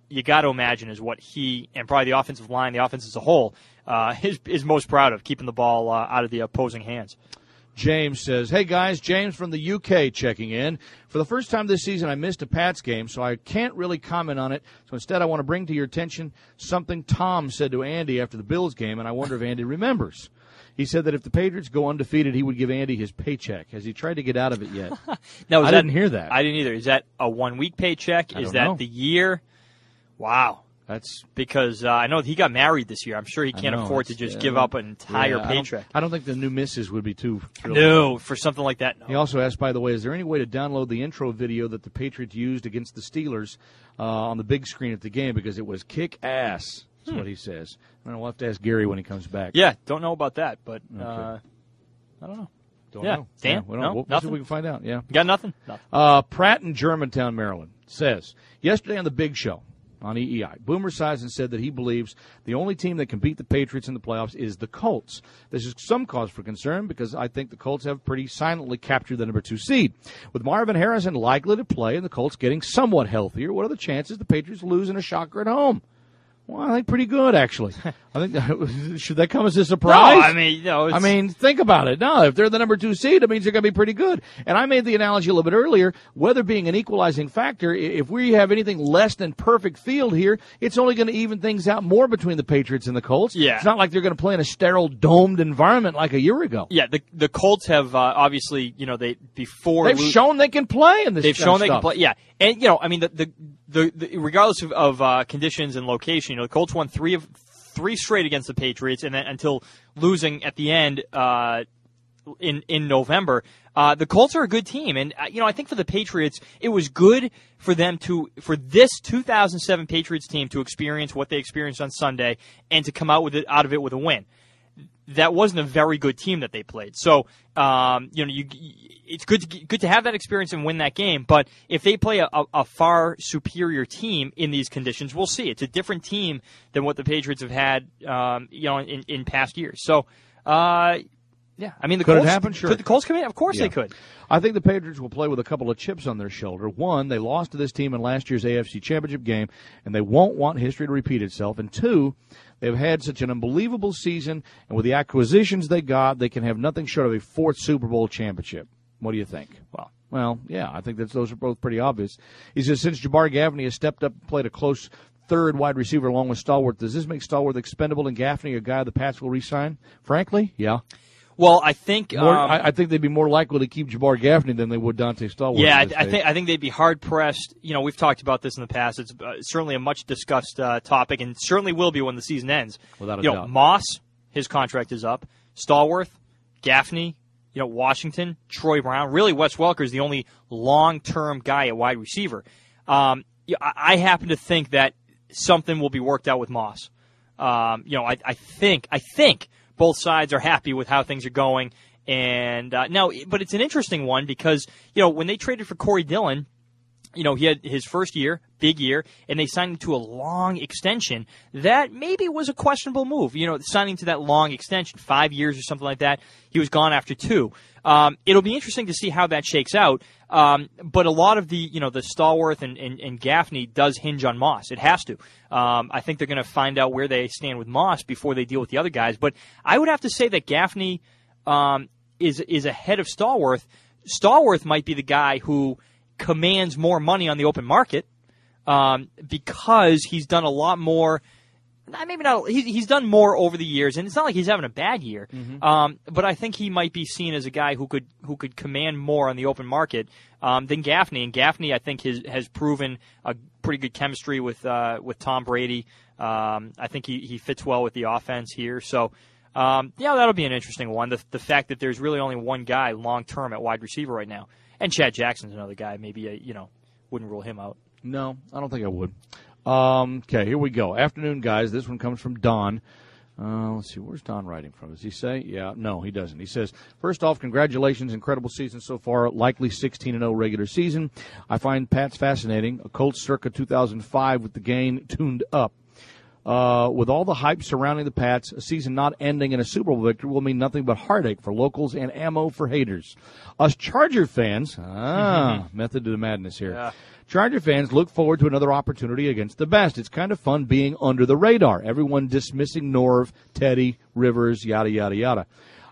you got to imagine is what he and probably the offensive line, the offense as a whole, uh, is, is most proud of, keeping the ball uh, out of the opposing hands. James says, hey, guys, James from the U K checking in. For the first time this season, I missed a Pats game, so I can't really comment on it. So instead, I want to bring to your attention something Tom said to Andy after the Bills game, and I wonder if Andy remembers. He said that if the Patriots go undefeated, he would give Andy his paycheck. Has he tried to get out of it yet? no, I that, didn't hear that. I didn't either. Is that a one-week paycheck? I Is don't that know. the year? Wow. That's because uh, I know he got married this year. I'm sure he can't know, afford to just yeah, give up an entire yeah, paycheck. I don't, I don't think the new missus would be too thrilled. No, for something like that, no. He also asked, by the way, is there any way to download the intro video that the Patriots used against the Steelers uh, on the big screen at the game? Because it was kick-ass, is Hmm. what he says. I don't know, we'll have to ask Gary when he comes back. Yeah, don't know about that, but uh, Okay. I don't know. Don't yeah, know. Dan, Yeah, we don't, no, we'll, we'll see nothing. if we can find out. Yeah, got nothing. Nothing. Uh, Pratt in Germantown, Maryland, says, yesterday on the Big Show on E E I, Boomer Esiason said that he believes the only team that can beat the Patriots in the playoffs is the Colts. This is some cause for concern because I think the Colts have pretty silently captured the number two seed. With Marvin Harrison likely to play and the Colts getting somewhat healthier, what are the chances the Patriots lose in a shocker at home? Well, I think pretty good, actually. I think should that come as a surprise? No, I mean, no, it's, I mean, think about it. No, if they're the number two seed, it means they're going to be pretty good. And I made the analogy a little bit earlier, weather being an equalizing factor, if we have anything less than perfect field here, it's only going to even things out more between the Patriots and the Colts. Yeah. It's not like they're going to play in a sterile, domed environment like a year ago. Yeah, the the Colts have uh, obviously, you know, they before They've lo- shown they can play in this They've kind shown of they stuff. can play. Yeah, and you know, I mean, the the, the, the regardless of, of uh, conditions and location, you know, the Colts won three of three straight against the Patriots, and then until losing at the end uh, in in November. Uh, the Colts are a good team, and uh, you know, I think for the Patriots, it was good for them to for this two thousand seven Patriots team to experience what they experienced on Sunday and to come out with it out of it with a win. That wasn't a very good team that they played. So, um, you know, you, it's good to good to have that experience and win that game. But if they play a, a far superior team in these conditions, we'll see. It's a different team than what the Patriots have had, um, you know, in, in past years. So, uh, yeah, I mean, the Could it Colts, happen? Sure. Could the Colts come in? Of course Yeah. they could. I think the Patriots will play with a couple of chips on their shoulder. One, they lost to this team in last year's A F C Championship game, and they won't want history to repeat itself. And two, they've had such an unbelievable season, and with the acquisitions they got, they can have nothing short of a fourth Super Bowl championship. What do you think? Well, well, yeah, I think that those are both pretty obvious. He says, since Jabbar Gaffney has stepped up and played a close third wide receiver along with Stallworth, does this make Stallworth expendable and Gaffney a guy the Pats will re-sign? Frankly, yeah. Well, I think More, um, I, I think they'd be more likely to keep Jabbar Gaffney than they would Dante Stallworth. Yeah, I, at this I stage. think I think they'd be hard pressed. You know, we've talked about this in the past. It's uh, certainly a much discussed uh, topic, and certainly will be when the season ends. Without a you know, doubt. Moss, his contract is up. Stallworth, Gaffney, you know, Washington, Troy Brown. Really, Wes Welker is the only long-term guy at wide receiver. Um, yeah, I, I happen to think that something will be worked out with Moss. Um, you know, I, I think I think both sides are happy with how things are going. And uh, now, but it's an interesting one because, you know, when they traded for Corey Dillon, you know, he had his first year, big year, and they signed him to a long extension. That maybe was a questionable move, you know, signing to that long extension, five years or something like that. He was gone after two. Um, it'll be interesting to see how that shakes out. Um, but a lot of the, you know, the Stallworth and, and, and Gaffney does hinge on Moss. It has to. Um, I think they're going to find out where they stand with Moss before they deal with the other guys. But I would have to say that Gaffney um, is is ahead of Stallworth. Stallworth might be the guy who commands more money on the open market um, because he's done a lot more. Maybe not. He's, he's done more over the years, and it's not like he's having a bad year. Mm-hmm. Um, but I think he might be seen as a guy who could who could command more on the open market um, than Gaffney. And Gaffney, I think, has has proven a pretty good chemistry with uh, with Tom Brady. Um, I think he, he fits well with the offense here. So. Um, yeah, that'll be an interesting one. The, the fact that there's really only one guy long term at wide receiver right now, and Chad Jackson's another guy. Maybe a, you know wouldn't rule him out. No, I don't think I would. Um, okay, here we go. Afternoon, guys. This one comes from Don. Uh, let's see, where's Don writing from? Does he say? Yeah, no, he doesn't. He says, first off, congratulations, incredible season so far, likely sixteen and oh regular season. I find Pats fascinating. A Colts circa two thousand five with the gain tuned up. Uh, with all the hype surrounding the Pats, a season not ending in a Super Bowl victory will mean nothing but heartache for locals and ammo for haters. Us Charger fans, ah, method to the madness here. Yeah. Charger fans look forward to another opportunity against the best. It's kind of fun being under the radar. Everyone dismissing Norv, Teddy, Rivers, yada, yada, yada.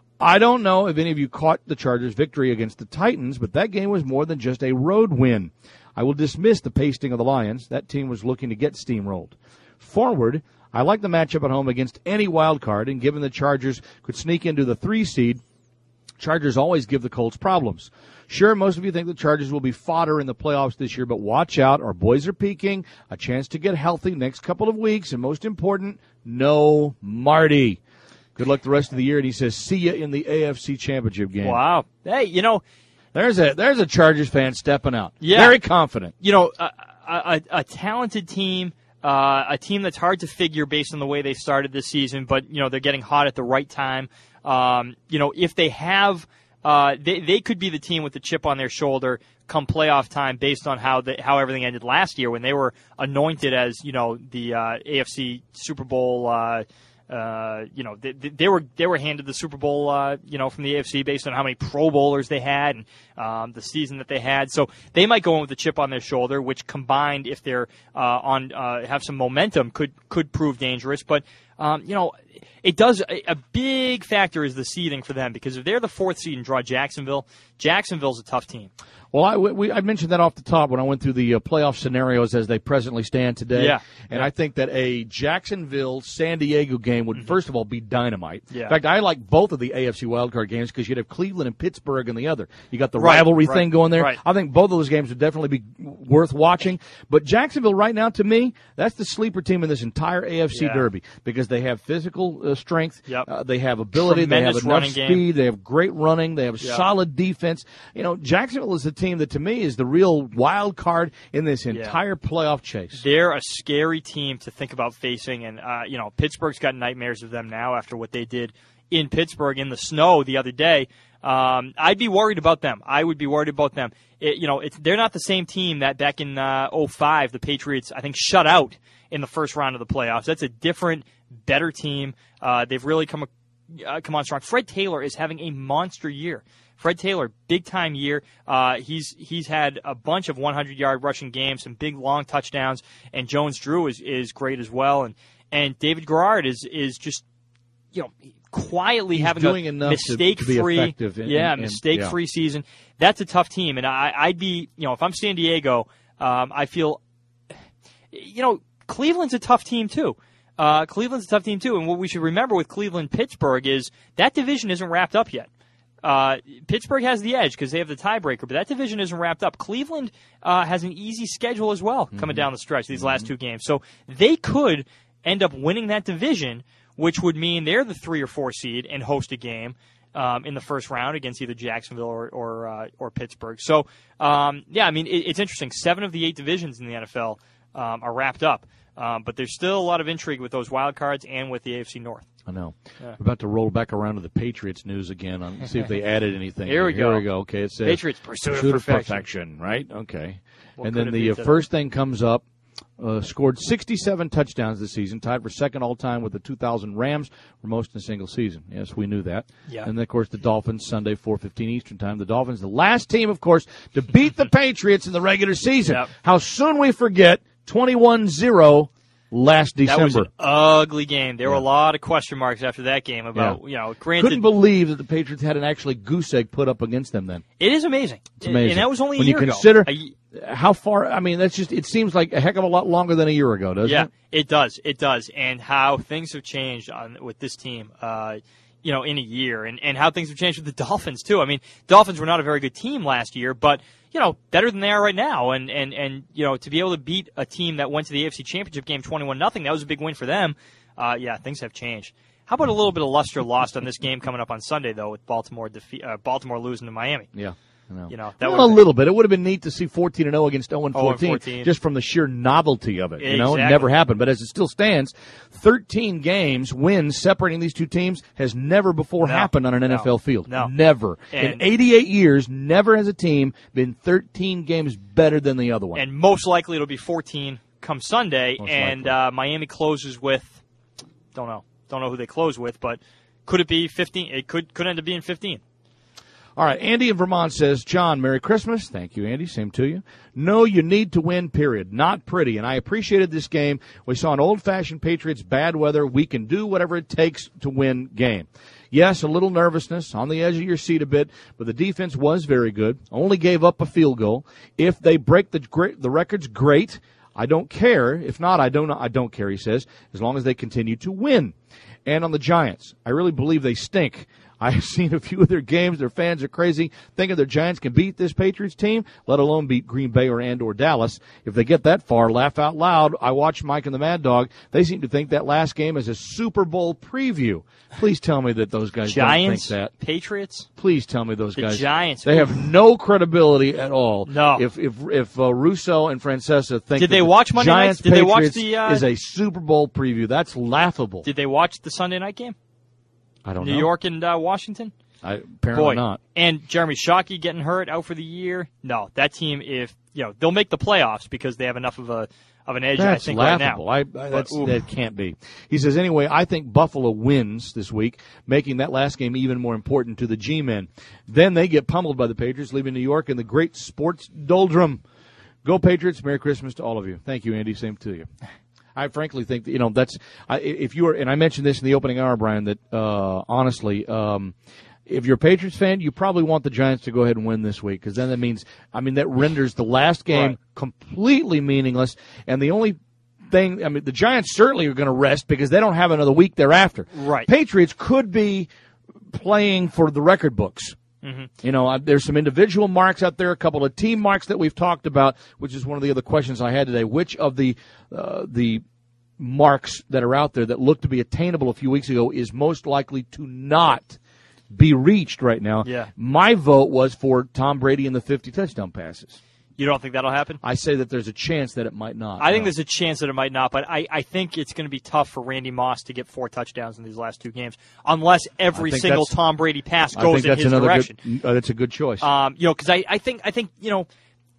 I don't know if any of you caught the Chargers' victory against the Titans, but that game was more than just a road win. I will dismiss the pasting of the Lions. That team was looking to get steamrolled. Forward, I like the matchup at home against any wild card, and given the Chargers could sneak into the three seed, Chargers always give the Colts problems. Sure, most of you think the Chargers will be fodder in the playoffs this year, but watch out. Our boys are peaking, a chance to get healthy next couple of weeks, and most important, no Marty. Good luck the rest of the year, and he says, see you in the A F C Championship game. Wow. Hey, you know, there's a there's a Chargers fan stepping out. Yeah. Very confident. You know, a, a, a talented team, uh, a team that's hard to figure based on the way they started this season, but, you know, they're getting hot at the right time. Um, you know, if they have, uh, they, they could be the team with the chip on their shoulder come playoff time based on how the, how everything ended last year when they were anointed as, you know, the uh, A F C Super Bowl uh Uh, you know, they, they were they were handed the Super Bowl, uh, you know, from the A F C based on how many Pro Bowlers they had and um, the season that they had. So they might go in with a chip on their shoulder, which combined, if they're uh, on uh, have some momentum, could could prove dangerous. But um, you know, it does a, a big factor is the seeding for them, because if they're the fourth seed and draw Jacksonville, Jacksonville's a tough team. Well, I, we, I mentioned that off the top when I went through the uh, playoff scenarios as they presently stand today. Yeah. And yeah. I think that a Jacksonville-San Diego game would, mm-hmm. first of all, be dynamite. Yeah. In fact, I like both of the A F C wildcard games because you'd have Cleveland and Pittsburgh in the other. You got the right, rivalry right, thing going there. Right. I think both of those games would definitely be worth watching. But Jacksonville right now, to me, that's the sleeper team in this entire A F C yeah. Derby because they have physical uh, strength. Yep. Uh, they have ability. Tremendous they have enough running speed. game. They have great running. They have yep. solid defense. You know, Jacksonville is the team that, to me, is the real wild card in this entire yeah. playoff chase. They're a scary team to think about facing, and uh, you know, Pittsburgh's got nightmares of them now after what they did in Pittsburgh in the snow the other day. Um, I'd be worried about them. I would be worried about them. It, you know, it's, they're not the same team that back in uh, oh five the Patriots, I think, shut out in the first round of the playoffs. That's a different, better team. Uh, they've really come uh, come on strong. Fred Taylor is having a monster year. Fred Taylor, big-time year. Uh, he's he's had a bunch of hundred-yard rushing games, some big, long touchdowns, and Jones-Drew is, is great as well. And and David Garrard is is just, you know, quietly he's having doing a enough mistake-free, to, to be in, yeah, in, in, mistake-free yeah. season. That's a tough team, and I, I'd be, you know, if I'm San Diego, um, I feel, you know, Cleveland's a tough team too. Uh, Cleveland's a tough team too, and what we should remember with Cleveland-Pittsburgh is that division isn't wrapped up yet. Uh, Pittsburgh has the edge because they have the tiebreaker, but that division isn't wrapped up. Cleveland uh, has an easy schedule as well coming mm-hmm. down the stretch, these mm-hmm. last two games. So they could end up winning that division, which would mean they're the three or four seed and host a game um, in the first round against either Jacksonville or or, uh, or Pittsburgh. So, um, yeah, I mean, it, it's interesting. Seven of the eight divisions in the N F L um, are wrapped up, um, but there's still a lot of intrigue with those wild cards and with the A F C North. I know. Yeah. We're about to roll back around to the Patriots news again and see if they added anything. Here we Here go. we go. Okay, it says Patriots pursuit, pursuit of perfection. perfection, right? Okay. What and then the uh, first thing comes up, uh, scored sixty-seven touchdowns this season, tied for second all-time with the two thousand Rams, for most in a single season. Yes, we knew that. Yeah. And then, of course, the Dolphins, Sunday, four fifteen Eastern Time. The Dolphins, the last team, of course, to beat the Patriots in the regular season. Yep. How soon we forget, twenty-one zero last December. That was an ugly game. There yeah. were a lot of question marks after that game about, yeah. you know, granted. Couldn't believe that the Patriots had an actually goose egg put up against them then. It is amazing. It's amazing. And that was only a when year you consider ago. how far, I mean, that's just, it seems like a heck of a lot longer than a year ago, doesn't yeah, it? Yeah, it does. It does. And how things have changed on with this team, uh, you know, in a year, and, and how things have changed with the Dolphins, too. I mean, Dolphins were not a very good team last year, but, you know, better than they are right now. And, and, and you know, to be able to beat a team that went to the A F C Championship game twenty-one nothing, that was a big win for them. Uh, yeah, things have changed. How about a little bit of luster lost on this game coming up on Sunday, though, with Baltimore defe- uh, Baltimore losing to Miami? Yeah. No. You know, that well, a little bit. It would have been neat to see fourteen and oh against oh and fourteen, fourteen just from the sheer novelty of it. You know, exactly. It never happened. But as it still stands, thirteen games, wins separating these two teams has never before no, happened on an no, N F L field. No. Never. And in eighty-eight years, never has a team been thirteen games better than the other one. And most likely it'll be fourteen come Sunday, Most and uh, Miami closes with, don't know, don't know who they close with, but could it be fifteen? It could could end up being fifteen. All right, Andy in Vermont says, John, Merry Christmas. Thank you, Andy. Same to you. No, you need to win, period. Not pretty. And I appreciated this game. We saw an old-fashioned Patriots bad weather. We can do whatever it takes to win game. Yes, a little nervousness, on the edge of your seat a bit, but the defense was very good. Only gave up a field goal. If they break the the records, great. I don't care. If not, I don't I don't care, he says, as long as they continue to win. And on the Giants, I really believe they stink. I've seen a few of their games. Their fans are crazy, thinking their Giants can beat this Patriots team, let alone beat Green Bay or and or Dallas. If they get that far, laugh out loud. I watched Mike and the Mad Dog. They seem to think that last game is a Super Bowl preview. Please tell me that those guys Giants, don't think that. Patriots? Please tell me those the guys. Giants. They have no credibility at all. No. If if if uh, Russo and Francesa think Did that they the watch Monday Giants night? Did they watch Patriots the, uh, is a Super Bowl preview, that's laughable. Did they watch the Sunday night game? I don't New know. York and uh, Washington? I, apparently Boy. not. And Jeremy Shockey getting hurt out for the year. No, that team, if you know, they'll make the playoffs because they have enough of a of an edge. That's I think laughable. right now. I, I, But, that's, oof. that can't be. He says, anyway, I think Buffalo wins this week, making that last game even more important to the G-men. Then they get pummeled by the Patriots, leaving New York in the great sports doldrum. Go Patriots. Merry Christmas to all of you. Thank you, Andy. Same to you. I frankly think that, you know, that's, I, if you are, and I mentioned this in the opening hour, Brian, that, uh, honestly, um, if you're a Patriots fan, you probably want the Giants to go ahead and win this week, because then that means, I mean, that renders the last game Right. completely meaningless, and the only thing, I mean, the Giants certainly are going to rest because they don't have another week thereafter. Right. Patriots could be playing for the record books. Mm-hmm. You know, uh, there's some individual marks out there, a couple of team marks that we've talked about, which is one of the other questions I had today. Which of the uh, the marks that are out there that looked to be attainable a few weeks ago is most likely to not be reached right now? Yeah. My vote was for Tom Brady and the fifty touchdown passes. You don't think that'll happen? I say that there's a chance that it might not. I think no. there's a chance that it might not, but I, I think it's going to be tough for Randy Moss to get four touchdowns in these last two games, unless every I think single that's- Tom Brady pass I goes think in that's his another direction. Good, uh, that's a good choice. Um, you know, because I, I think I think you know,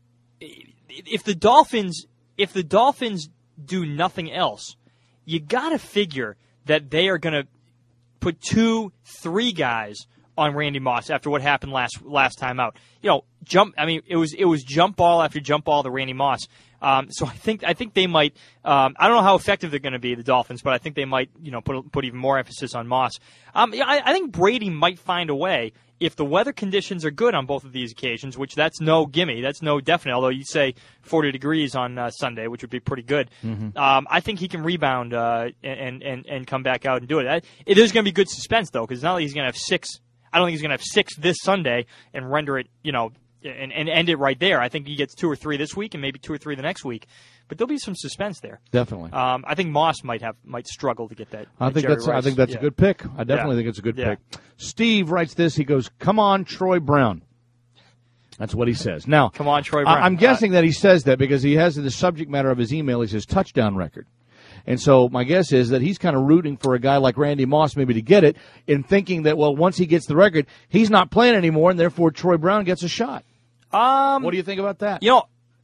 if the Dolphins if the Dolphins do nothing else, you got to figure that they are going to put two, three guys on Randy Moss after what happened last last time out. You know, jump. I mean, it was it was jump ball after jump ball to Randy Moss. Um, so I think I think they might. Um, I don't know how effective they're going to be, the Dolphins, but I think they might. You know, put put even more emphasis on Moss. Um, yeah, I, I think Brady might find a way if the weather conditions are good on both of these occasions, which that's no gimme, that's no definite. Although you say forty degrees on uh, Sunday, which would be pretty good. Mm-hmm. Um, I think he can rebound uh, and and and come back out and do it. I, it is going to be good suspense though, because not only he's going to have six. I don't think he's going to have six this Sunday and render it, you know, and, and end it right there. I think he gets two or three this week and maybe two or three the next week. But there'll be some suspense there. Definitely. Um, I think Moss might have might struggle to get that. I that think Jerry that's Rice. I think that's Yeah. a good pick. I definitely Yeah. think it's a good Yeah. pick. Steve writes this. He goes, "Come on, Troy Brown." That's what he says. Now, Come on, Troy Brown. I, I'm guessing that he says that because he has in the subject matter of his email, he says touchdown record. And so my guess is that he's kind of rooting for a guy like Randy Moss maybe to get it and thinking that, well, once he gets the record, he's not playing anymore, and therefore Troy Brown gets a shot. Um, what do you think about that? You know,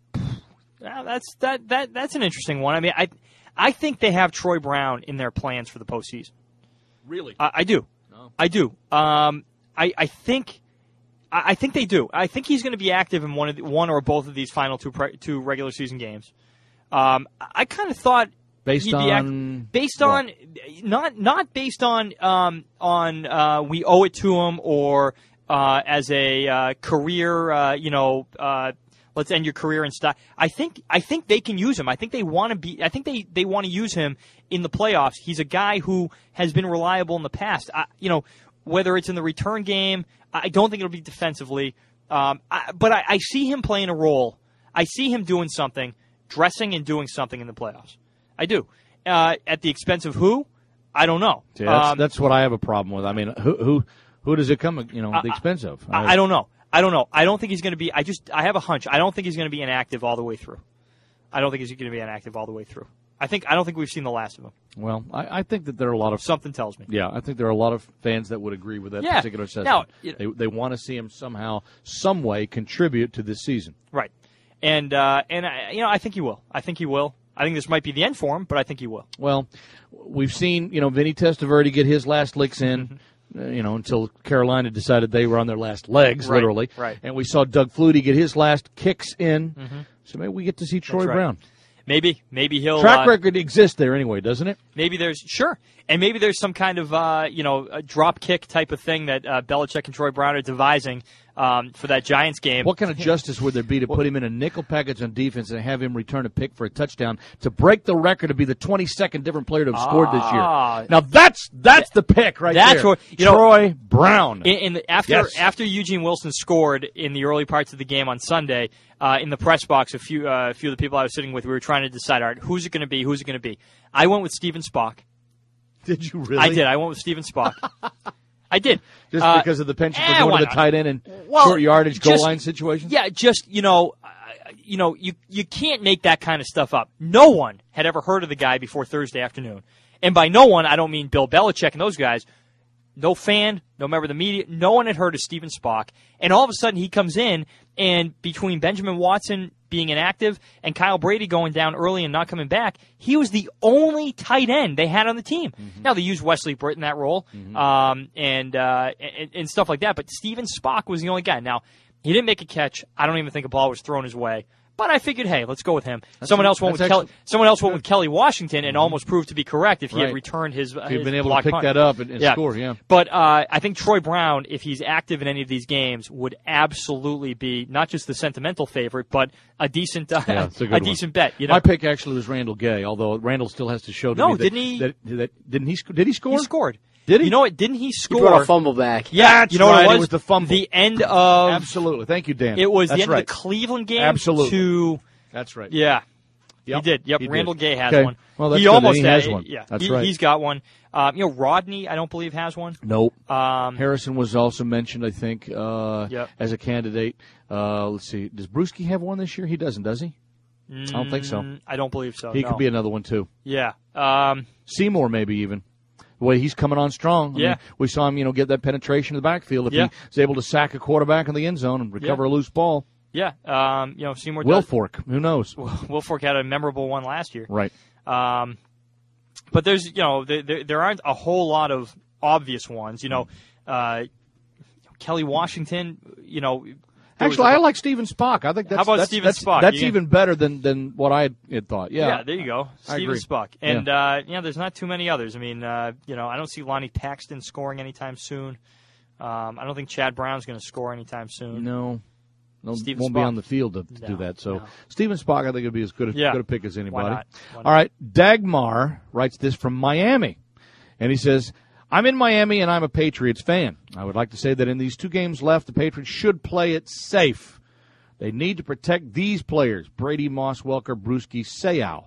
yeah, that's that that that's an interesting one. I mean, I I think they have Troy Brown in their plans for the postseason. Really? I, I do. No. I do. Um, I I think. I I think they do. I think he's going to be active in one of the, one or both of these final two pre, two regular season games. Um, I kind of thought Based he'd be on act, based what? on not not based on um, on uh, we owe it to him or uh, as a uh, career uh, you know uh, let's end your career and stop. I think I think they can use him. I think they want to be. I think they, they want to use him in the playoffs. He's a guy who has been reliable in the past. I, you know whether it's in the return game. I don't think it'll be defensively, um, I, but I, I see him playing a role. I see him doing something, dressing and doing something in the playoffs. I do. Uh, at the expense of who? I don't know. See, that's, um, that's what I have a problem with. I mean, who who who does it come? You know, the expense of? I, I don't know. I don't know. I don't think he's going to be. I just. I have a hunch. I don't think he's going to be inactive all the way through. I don't think he's going to be inactive all the way through. I think. I don't think we've seen the last of him. Well, I, I think that there are a lot of something tells me. Yeah, I think there are a lot of fans that would agree with that Yeah. particular assessment. Now, you know, they they want to see him somehow, some way, contribute to this season. Right. And uh, and I, you know, I think he will. I think he will. I think this might be the end for him, but I think he will. Well, we've seen, you know, Vinny Testaverde get his last licks in, uh, you know, until Carolina decided they were on their last legs, Right, literally. right. And we saw Doug Flutie get his last kicks in. Mm-hmm. So maybe we get to see Troy right. Brown. Maybe, maybe he'll Track uh, record exists there anyway, doesn't it? Maybe there's sure, and maybe there's some kind of uh, you know a drop kick type of thing that uh, Belichick and Troy Brown are devising um, for that Giants game. What kind of justice would there be to put him in a nickel package on defense and have him return a pick for a touchdown to break the record to be the twenty-second different player to have scored this Ah. year? Now that's that's the pick right That's there. what you know. Troy Brown. In, in the, after Yes. after Eugene Wilson scored in the early parts of the game on Sunday, uh, in the press box, a few uh, a few of the people I was sitting with, we were trying to decide, all right, who's it going to be? Who's it going to be? I went with Steven Spock. Did you really? I did. I went with Steven Spock. I did. Just Uh, because of the penchant eh, for going why to the not? tight end and Well, short yardage goal just- line situations? Yeah, just you know, uh, you know, you you can't make that kind of stuff up. No one had ever heard of the guy before Thursday afternoon, and by no one, I don't mean Bill Belichick and those guys. No fan, no member of the media, no one had heard of Steven Spock, and all of a sudden he comes in, and between Benjamin Watson being inactive and Kyle Brady going down early and not coming back, he was the only tight end they had on the team. Mm-hmm. Now they used Wesley Britt in that role, Mhm. um, and, uh, and and stuff like that, but Steven Spock was the only guy. Now he didn't make a catch. I don't even think a ball was thrown his way. But I figured, hey, let's go with him. That's someone a- else went with that's Kelly. excellent. Someone else went with Kelly Washington, and almost proved to be correct if he Right. had returned his. If he'd his been able to blocked pick punt. that up and- and score, yeah. But uh, I think Troy Brown, if he's active in any of these games, would absolutely be not just the sentimental favorite, but a decent, uh, Yeah, it's a, good a one. decent bet. You know, My pick actually was Randall Gay, although Randall still has to show to No, me that, didn't he- That, that, didn't he? sc- Did he score? he scored. Did he? You know what? Didn't he score? brought a fumble back. Yeah, That's you know right, what it it was? was the fumble. The end of Absolutely. Thank you, Dan. It was That's the end right. of the Cleveland game. Absolutely. To That's right. yeah. Yep, He did. Yep. he did. Randall Gay has Okay. one. Well, that's he good that almost he had- has one. Yeah, That's he, right. He's got one. Um, you know, Rodney, I don't believe has one. Nope. Um, Harrison was also mentioned, I think, uh, Yep. as a candidate. Uh, let's see. Does Brewski have one this year? He doesn't, does he? I don't think so. Mm, I don't believe so. He no. could be another one, too. Yeah. Um, Seymour, maybe even. The way he's coming on strong. I Yeah. mean, we saw him, you know, get that penetration in the backfield. If Yeah. he's able to sack a quarterback in the end zone and recover Yeah. a loose ball. yeah. Um, you know, Seymour. Will does- Fork, who knows? Will Fork had a memorable one last year. Right. Um, but there's, you know, there, there, there aren't a whole lot of obvious ones. You know, uh, Kelly Washington, you know. there was Actually, a- I like Steven Spock. I think that's How about that's, Steven that's, Spock? That's You can- even better than, than what I had, had thought. Yeah. there you go. I Steven agree. Spock. And, uh, yeah, there's not too many others. I mean, uh, you know, I don't see Lonnie Paxton scoring anytime soon. Um, I don't think Chad Brown's going to score anytime soon. No. No, Steven won't be Spock. on the field to, to do No, that. So no. Steven Spock, I think, would be as good a, Yeah. good a pick as anybody. Why not? Why not? All right, Dagmar writes this from Miami, and he says, "I'm in Miami and I'm a Patriots fan. I would like to say that in these two games left, the Patriots should play it safe. They need to protect these players: Brady, Moss, Welker, Brewski, Seau.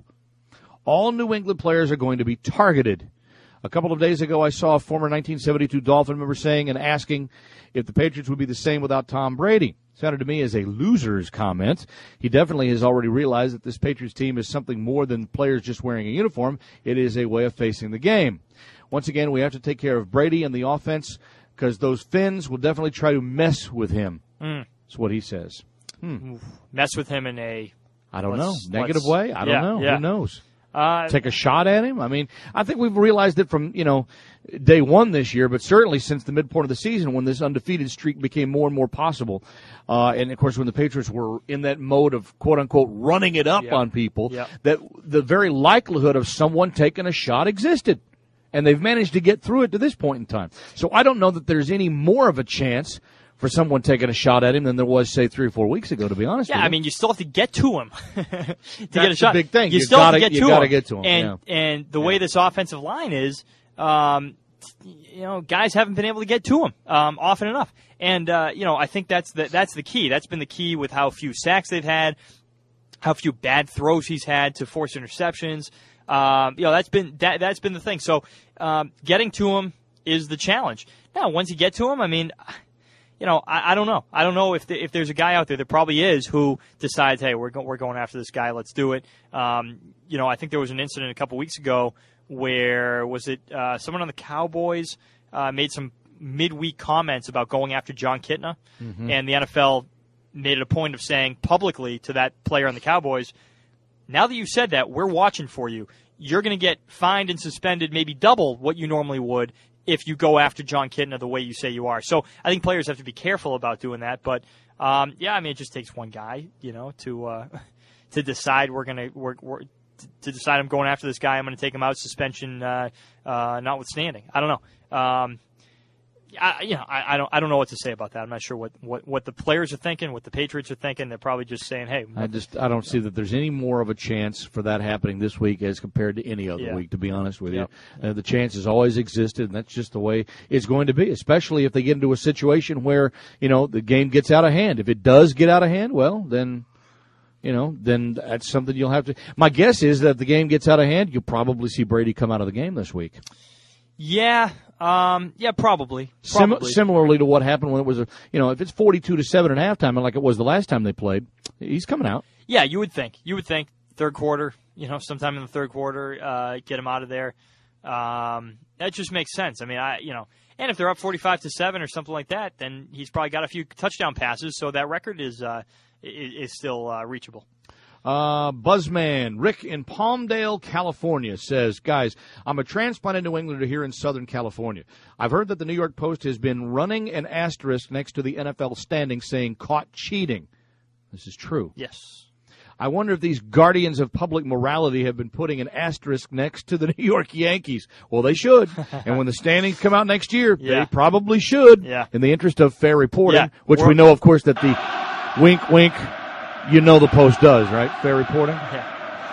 All New England players are going to be targeted." A couple of days ago, I saw a former nineteen seventy-two Dolphin member saying and asking if the Patriots would be the same without Tom Brady. Sounded to me as a loser's comment. He definitely has already realized that this Patriots team is something more than players just wearing a uniform. It is a way of facing the game. Once again, we have to take care of Brady and the offense because those Finns will definitely try to mess with him. Mm. That's what he says. Hmm. Mess with him in a. I don't let's- know. Negative let's- way? I don't yeah, know. yeah. Who knows? Uh, Take a shot at him? I mean, I think we've realized it from, you know, day one this year, but certainly since the midpoint of the season when this undefeated streak became more and more possible. Uh, and, of course, when the Patriots were in that mode of, quote-unquote, running it up Yep. on people, Yep. that the very likelihood of someone taking a shot existed. And they've managed to get through it to this point in time. So I don't know that there's any more of a chance for someone taking a shot at him than there was, say, three or four weeks ago, to be honest Yeah, with you. I mean, you still have to get to him to get a the shot. big thing. You You still gotta- have to get you to gotta him. get to him, And and the way this offensive line is, um, you know, guys haven't been able to get to him um, often enough. And uh, you know, I think that's the that's the key. That's been the key with how few sacks they've had, how few bad throws he's had to force interceptions. Um, you know, that's been that that's been the thing. So um, getting to him is the challenge. Now, once you get to him, I mean. You know, I, I don't know. I don't know if the, if there's a guy out there, there probably is, who decides, hey, we're go, we're going after this guy. Let's do it. Um, you know, I think there was an incident a couple weeks ago where was it uh, someone on the Cowboys uh, made some midweek comments about going after John Kitna, Mhm. and the N F L made it a point of saying publicly to that player on the Cowboys, now that you've said that, we're watching for you. You're going to get fined and suspended maybe double what you normally would if you go after Jon Kitna the way you say you are. So I think players have to be careful about doing that. But, um, yeah, I mean, it just takes one guy, you know, to uh, to decide we're going to we're, we're to decide I'm going after this guy. I'm going to take him out, suspension uh, uh, notwithstanding. I don't know. Um, I, you know, I, I don't. I don't know what to say about that. I'm not sure what, what, what the players are thinking, what the Patriots are thinking. They're probably just saying, "Hey." I just I don't see that there's any more of a chance for that happening this week as compared to any other Yeah. week. To be honest with Yep. you, uh, the chance has always existed, and that's just the way it's going to be. Especially if they get into a situation where you know the game gets out of hand. If it does get out of hand, well, then you know, then that's something you'll have to. My guess is that if the game gets out of hand, you'll probably see Brady come out of the game this week. Yeah, um, yeah, probably. Sim- probably. similarly to what happened when it was, a, you know, if it's forty-two to seven at halftime, and like it was the last time they played, he's coming out. Yeah, you would think. You would think third quarter, you know, sometime in the third quarter, uh, get him out of there. Um, that just makes sense. I mean, I, you know, and if they're up forty-five to seven or something like that, then he's probably got a few touchdown passes, so that record is uh, is, is still uh, reachable. Uh, Buzzman, Rick in Palmdale, California says, guys, I'm a transplanted New Englander here in Southern California. I've heard that the New York Post has been running an asterisk next to the N F L standing saying caught cheating. This is true. Yes. I wonder if these guardians of public morality have been putting an asterisk next to the New York Yankees. Well, they should. And when the standings come out next year, Yeah. they probably should, Yeah. in the interest of fair reporting, Yeah. which We're- we know, of course, that the wink, wink, you know the Post does, right? Fair reporting? Yeah.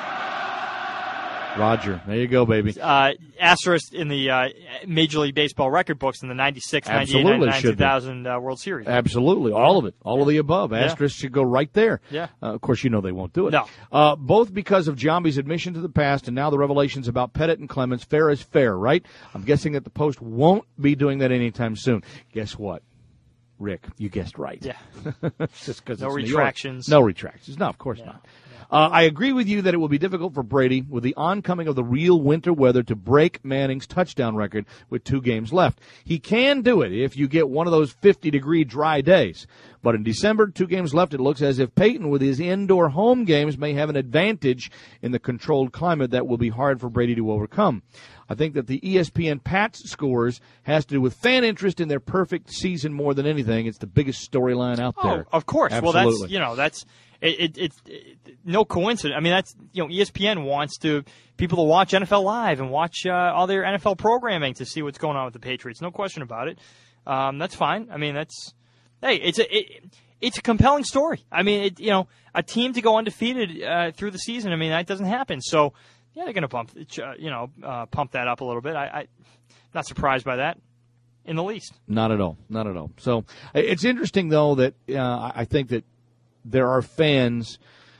Roger. There you go, baby. Uh, asterisk in the uh, Major League Baseball record books in the ninety-six, ninety-eight, Absolutely ninety-nine, should be. two thousand uh, World Series. Absolutely. All of it. All of the above. Yeah. Asterisk should go right there. Yeah. Uh, of course, you know they won't do it. No. Uh, both because of Giambi's admission to the past and now the revelations about Pettit and Clemens, fair is fair, right? I'm guessing that the Post won't be doing that anytime soon. Guess what? Rick, you guessed right. Yeah. Just 'cause No it's New York. retractions. No retractions. No, of course Yeah. not. Uh, I agree with you that it will be difficult for Brady, with the oncoming of the real winter weather, to break Manning's touchdown record with two games left. He can do it if you get one of those fifty-degree dry days. But in December, two games left, it looks as if Peyton, with his indoor home games, may have an advantage in the controlled climate that will be hard for Brady to overcome. I think that the E S P N Pats scores has to do with fan interest in their perfect season more than anything. It's the biggest storyline out there. Oh, of course. Absolutely. Well, that's, you know, that's it, it, it's it, no coincidence. I mean, that's, you know, E S P N wants to people to watch N F L Live and watch uh, all their N F L programming to see what's going on with the Patriots. No question about it. Um, that's fine. I mean, that's hey, it's a it, it's a compelling story. I mean, it, you know, a team to go undefeated uh, through the season. I mean, that doesn't happen. So. Yeah, they're going to pump, uh, you know, uh, pump that up a little bit. I, I, not surprised by that, in the least. Not at all. Not at all. So it's interesting, though, that uh, I think that there are fans,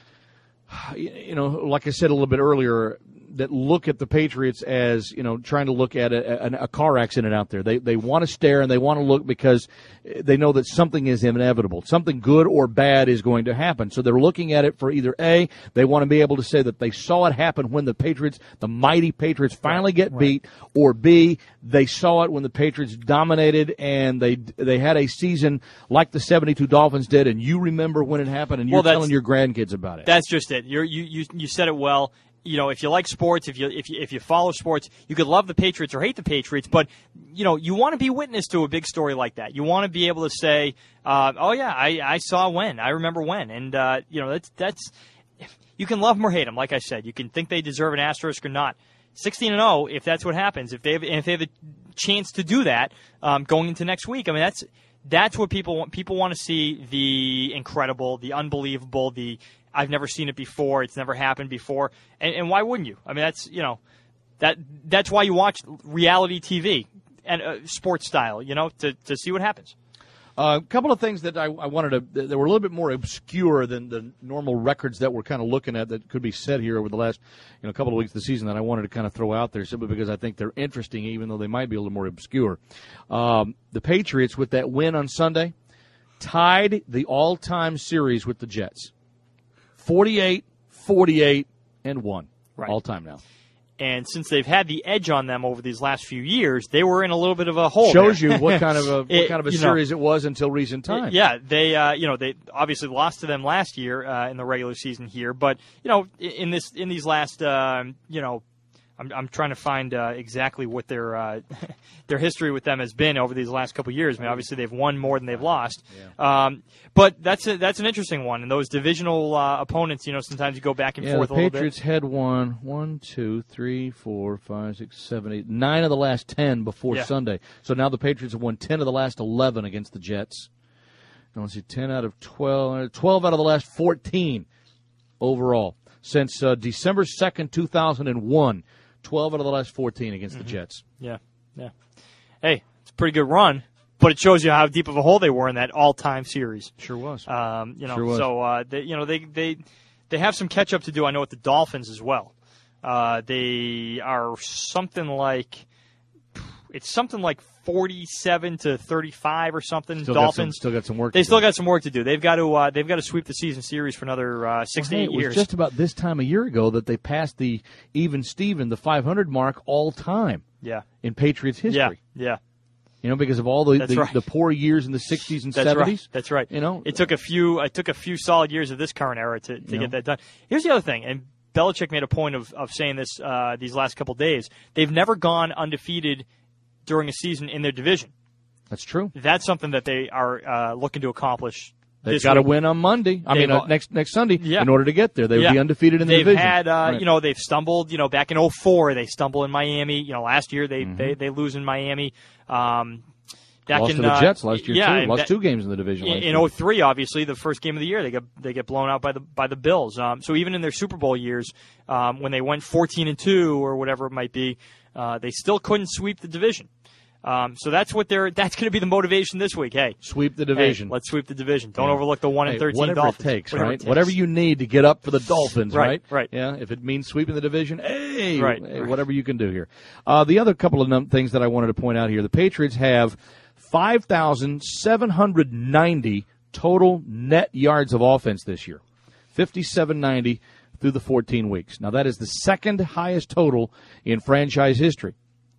you know, like I said a little bit earlier, that look at the Patriots as, you know, trying to look at a, a, a car accident out there. They they want to stare and they want to look because they know that something is inevitable. Something good or bad is going to happen. So they're looking at it for either A, they want to be able to say that they saw it happen when the Patriots, the mighty Patriots, finally get Right. beat, or B, they saw it when the Patriots dominated and they they had a season like the seventy-two Dolphins did, and you remember when it happened, and you're Well, that's- telling your grandkids about it. That's just it. You're, you you you said it well. You know, if you like sports, if you if you if you follow sports, you could love the Patriots or hate the Patriots, but you know, you want to be witness to a big story like that. You want to be able to say, uh, "Oh yeah, I, I saw when, I remember when," and uh, you know, that's that's you can love them or hate them. Like I said, you can think they deserve an asterisk or not. Sixteen and zero, if that's what happens, if they have if they have a chance to do that um, going into next week, I mean, that's that's what people want. People want to see the incredible, the unbelievable, the I've never seen it before. It's never happened before. And, and why wouldn't you? I mean, that's, you know, that that's why you watch reality T V and uh, sports style, you know, to, to see what happens. Uh, a couple of things that I, I wanted to, that were a little bit more obscure than the normal records that we're kind of looking at that could be set here over the last, you know, couple of weeks of the season that I wanted to kind of throw out there simply because I think they're interesting, even though they might be a little more obscure. Um, the Patriots, with that win on Sunday, tied the all-time series with the Jets. forty-eight, forty-eight, and one. Right. All time now. And since they've had the edge on them over these last few years, they were in a little bit of a hole. Shows there. you what kind of a what it, kind of a you series know, it was until recent times. Yeah, they uh, you know they obviously lost to them last year uh, in the regular season here, but you know in this in these last um, you know. I'm, I'm trying to find uh, exactly what their uh, their history with them has been over these last couple of years. I mean, obviously they've won more than they've lost, yeah. um, but that's a, that's an interesting one. And those divisional uh, opponents, you know, sometimes you go back and yeah, forth the a little bit. Patriots had won one, two, three, four, five, six, seven, eight, nine of the last ten before Yeah. Sunday. So now the Patriots have won ten of the last eleven against the Jets. Now, let's see, ten out of twelve, twelve out of the last fourteen overall since uh, December second, two thousand one. twelve out of the last fourteen against Mm-hmm. the Jets. Yeah, yeah. Hey, it's a pretty good run, but it shows you how deep of a hole they were in that all-time series. Sure was. Um, you know, Sure was. so uh, they, you know they they they have some catch up to do. I know with the Dolphins as well. Uh, they are something like it's something like forty-seven to thirty-five or something. Still got Dolphins some- still got some work They to still do. got some work to do. They've got to uh, they've got to sweep the season series for another uh, six Well, to hey, eight it was years. just about this time a year ago that they passed the even Steven, the five hundred mark all time. Yeah. In Patriots history. Yeah, yeah. You know, because of all the, That's the, right. the poor years in the sixties and That's seventies. right. That's right. You know, it took a few. It took a few solid years of this current era to, to You get know. that done. Here's the other thing, and Belichick made a point of, of saying this uh, these last couple days. They've never gone undefeated during a season in their division. That's true. That's something that they are uh, looking to accomplish. They've this got to week. win on Monday. I They've mean, uh, al- next next Sunday Yeah. in order to get there. They would Yeah. be undefeated in the they've division. had, uh, Right. you know, they've stumbled. You know, back in oh four, they stumbled in Miami. You know, last year they Mhm. they, they lose in Miami. Um, back Lost in to the uh, Jets last year yeah, too. and Lost that- two games in the division. last In, year. in oh three, obviously, the first game of the year, they get they get blown out by the by the Bills. Um, so even in their Super Bowl years, um, when they went fourteen and two or whatever it might be, uh, they still couldn't sweep the division. Um, so that's what they're. That's going to be the motivation this week. Hey, sweep the division. Hey, let's sweep the division. Don't Yeah. overlook the one Hey, and thirteen whatever Dolphins. it takes, whatever right? It takes. Whatever you need to get up for the Dolphins, Right, right? right. Yeah, if it means sweeping the division, hey, Right, hey, right. whatever you can do here. Uh, the other couple of num- things that I wanted to point out here: the Patriots have five thousand seven hundred ninety total net yards of offense this year, fifty-seven ninety through the fourteen weeks. Now that is the second highest total in franchise history.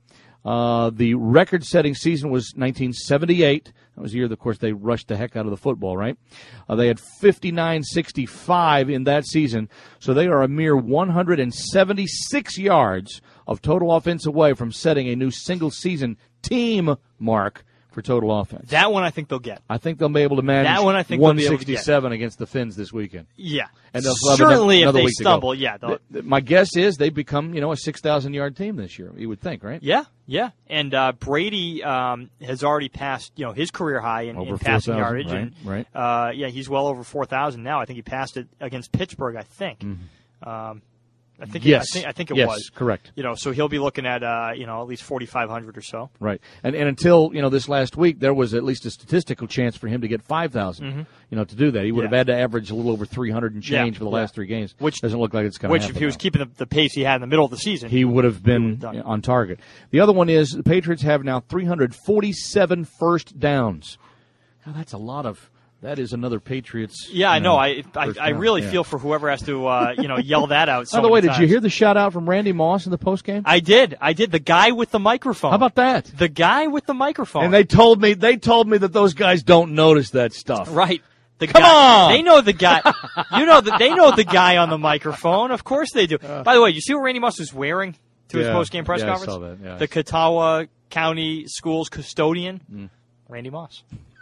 Uh, the record-setting season was nineteen seventy-eight. That was the year, of course, they rushed the heck out of the football, right? Uh, they had fifty-nine sixty-five in that season, so they are a mere one hundred seventy-six yards of total offense away from setting a new single-season team mark for total offense. That one I think they'll get. I think they'll be able to manage That one I think they'll one be able to get. sixty-seven against the Finns this weekend. Yeah. And they'll have certainly another if they week to go. stumble, yeah. they'll- Th- th- My guess is they become, you know, a six thousand yard team this year. You would think, right? Yeah, yeah. And uh, Brady um, has already passed, you know, his career high in, Over in passing four thousand, yardage. right, and, right. Uh, yeah, he's well over four thousand now. I think he passed it against Pittsburgh, I think. Mm-hmm. Um, I think Yes. I think, I think it Yes, was. correct. You know, so he'll be looking at, uh, you know, at least forty-five hundred or so. Right. And and until, you know, this last week, there was at least a statistical chance for him to get five thousand, Mhm. you know, to do that. He would Yeah. have had to average a little over three hundred and change Yeah, for the yeah. last three games, Which doesn't look like it's going to Which, happen. if he was now. keeping the, the pace he had in the middle of the season, He would have been done it. on target. The other one is the Patriots have now three hundred forty-seven first downs. Now, that's a lot of. That is another Patriots. Yeah, I you know. I I, first I down. really Yeah. feel for whoever has to, uh, you know, yell that out. So By the way, many did you times. hear the shout out from Randy Moss in the post game? I did. I did. The guy with the microphone. How about that? The guy with the microphone. And they told me they told me that those guys don't notice that stuff. Right. The Come guy, on! They know the guy. You know that they know the guy on the microphone. Of course they do. By the way, you see what Randy Moss was wearing to his Yeah. post game press Yeah, I conference? saw that, yeah. The Catawba County Schools custodian, Mm. Randy Moss.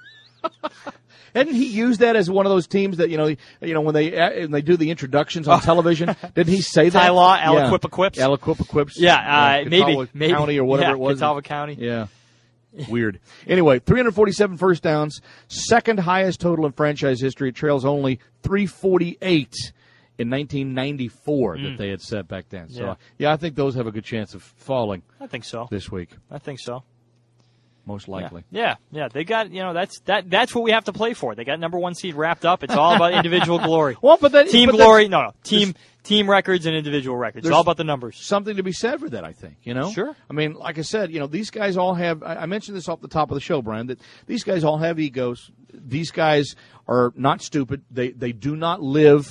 Hadn't he used that as one of those teams that you know, you know when they uh, when they do the introductions on television? Didn't he say that? Ty Law, Yeah. Aliquippa Quips. Aliquippa Quips. Yeah, uh, maybe, Catawba maybe County or whatever yeah, it was. Catawba County. Yeah. Weird. Anyway, three hundred forty-seven first downs, second highest total in franchise history. It trails only three forty-eight in nineteen ninety-four Mm. that they had set back then. So, Yeah. uh, yeah, I think those have a good chance of falling I think so. this week, I think so. most likely. Yeah, yeah. They got you know that's that that's what we have to play for. They got number one seed wrapped up. It's all about individual glory. Well, but that, team but glory. that's- No, no. Team team records and individual records. It's There's all about the numbers. Something to be said for that, I think. You know, Sure. I mean, like I said, you know, these guys all have. I I mentioned this off the top of the show, Brian. That these guys all have egos. These guys are not stupid. They they do not live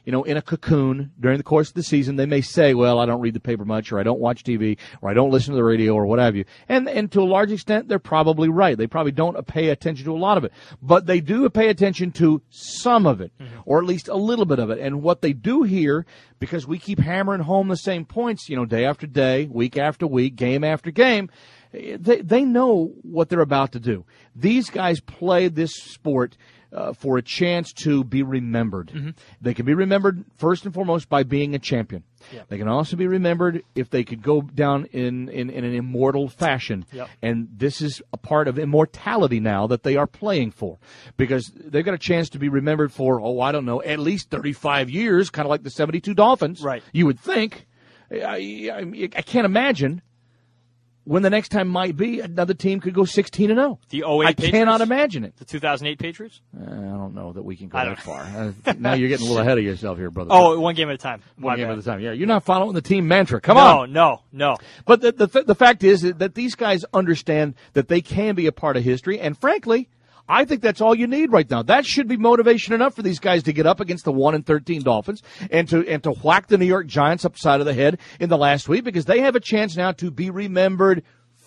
you know, in a cocoon during the course of the season. They may say, well, I don't read the paper much, or I don't watch T V, or I don't listen to the radio, or what have you. And, and to a large extent, they're probably right. They probably don't pay attention to a lot of it. But they do pay attention to some of it, mm-hmm. or at least a little bit of it. And what they do here, because we keep hammering home the same points, you know, day after day, week after week, game after game, they, they know what they're about to do. These guys play this sport Uh, for a chance to be remembered. Mm-hmm. They can be remembered first and foremost by being a champion. Yep. They can also be remembered if they could go down in, in, in an immortal fashion. Yep. And this is a part of immortality now that they are playing for, because they've got a chance to be remembered for, oh, I don't know, at least thirty-five years, kind of like the seventy-two Dolphins. Right. You would think. I, I, I can't imagine when the next time might be another team could go sixteen and oh. The oh eight I Patriots? Cannot imagine it. The two thousand eight Patriots? Uh, I don't know that we can go I that far. Uh, now you're getting a little ahead of yourself here, brother. Oh, one game at a time. One My game bad. at a time. Yeah, you're not following the team mantra. Come no, on. No, no, no. But the, the the fact is that these guys understand that they can be a part of history, and frankly, I think that's all you need right now. That should be motivation enough for these guys to get up against the one and thirteen Dolphins and to and to whack the New York Giants upside of the head in the last week, because they have a chance now to be remembered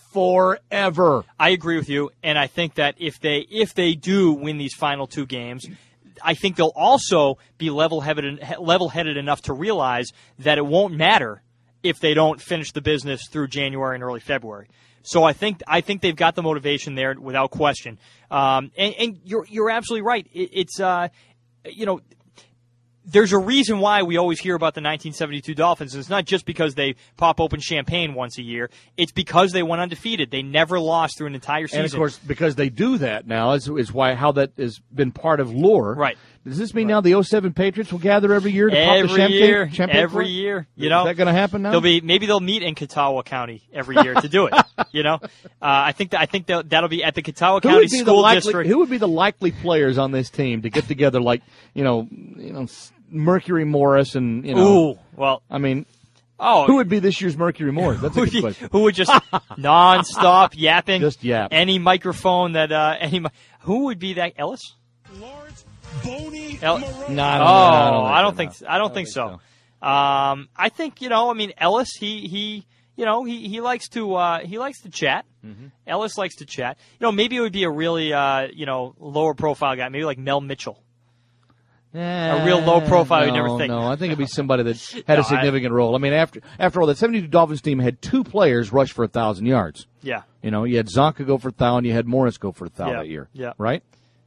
forever. I agree with you, and I think that if they if they do win these final two games, I think they'll also be level-headed level-headed enough to realize that it won't matter if they don't finish the business through January and early February. So I think I think they've got the motivation there without question. Um, and, and you're you're absolutely right. It, it's uh, you know. There's a reason why we always hear about the nineteen seventy-two Dolphins. It's not just because they pop open champagne once a year. It's because they went undefeated. They never lost through an entire season. And, of course, because they do that now is, is why how that has been part of lore. Right. Does this mean right. now the oh seven Patriots will gather every year to every pop the champagne? Year, champagne every for? year. You know, is that going to happen now? They'll be maybe they'll meet in Catawba County every year to do it. You know, uh, I think that I think that that'll be at the Catawba who County would be School the likely, District. Who would be the likely players on this team to get together, like you know, you know, Mercury Morris and you know? Ooh, well, I mean. Oh, who would be this year's Mercury Morris? That's a good question. Who would just nonstop yapping? Just yap. Any microphone that uh, any. Who would be that? Ellis? Lawrence Boney. El- no, oh, no, I don't think. I don't think so. Um, I think you know. I mean, Ellis. He he. You know, he he likes to uh, he likes to chat. Mm-hmm. Ellis likes to chat. You know, maybe it would be a really uh, you know lower profile guy. Maybe like Mel Mitchell. Yeah, a real low profile, no, you never think. No, I think it'd be somebody that had no, a significant I, role. I mean, after after all, that seventy-two Dolphins team had two players rush for a thousand yards. Yeah, you know, you had Zonka go for a thousand, you had Morris go for a thousand yeah. that year. Yeah, right.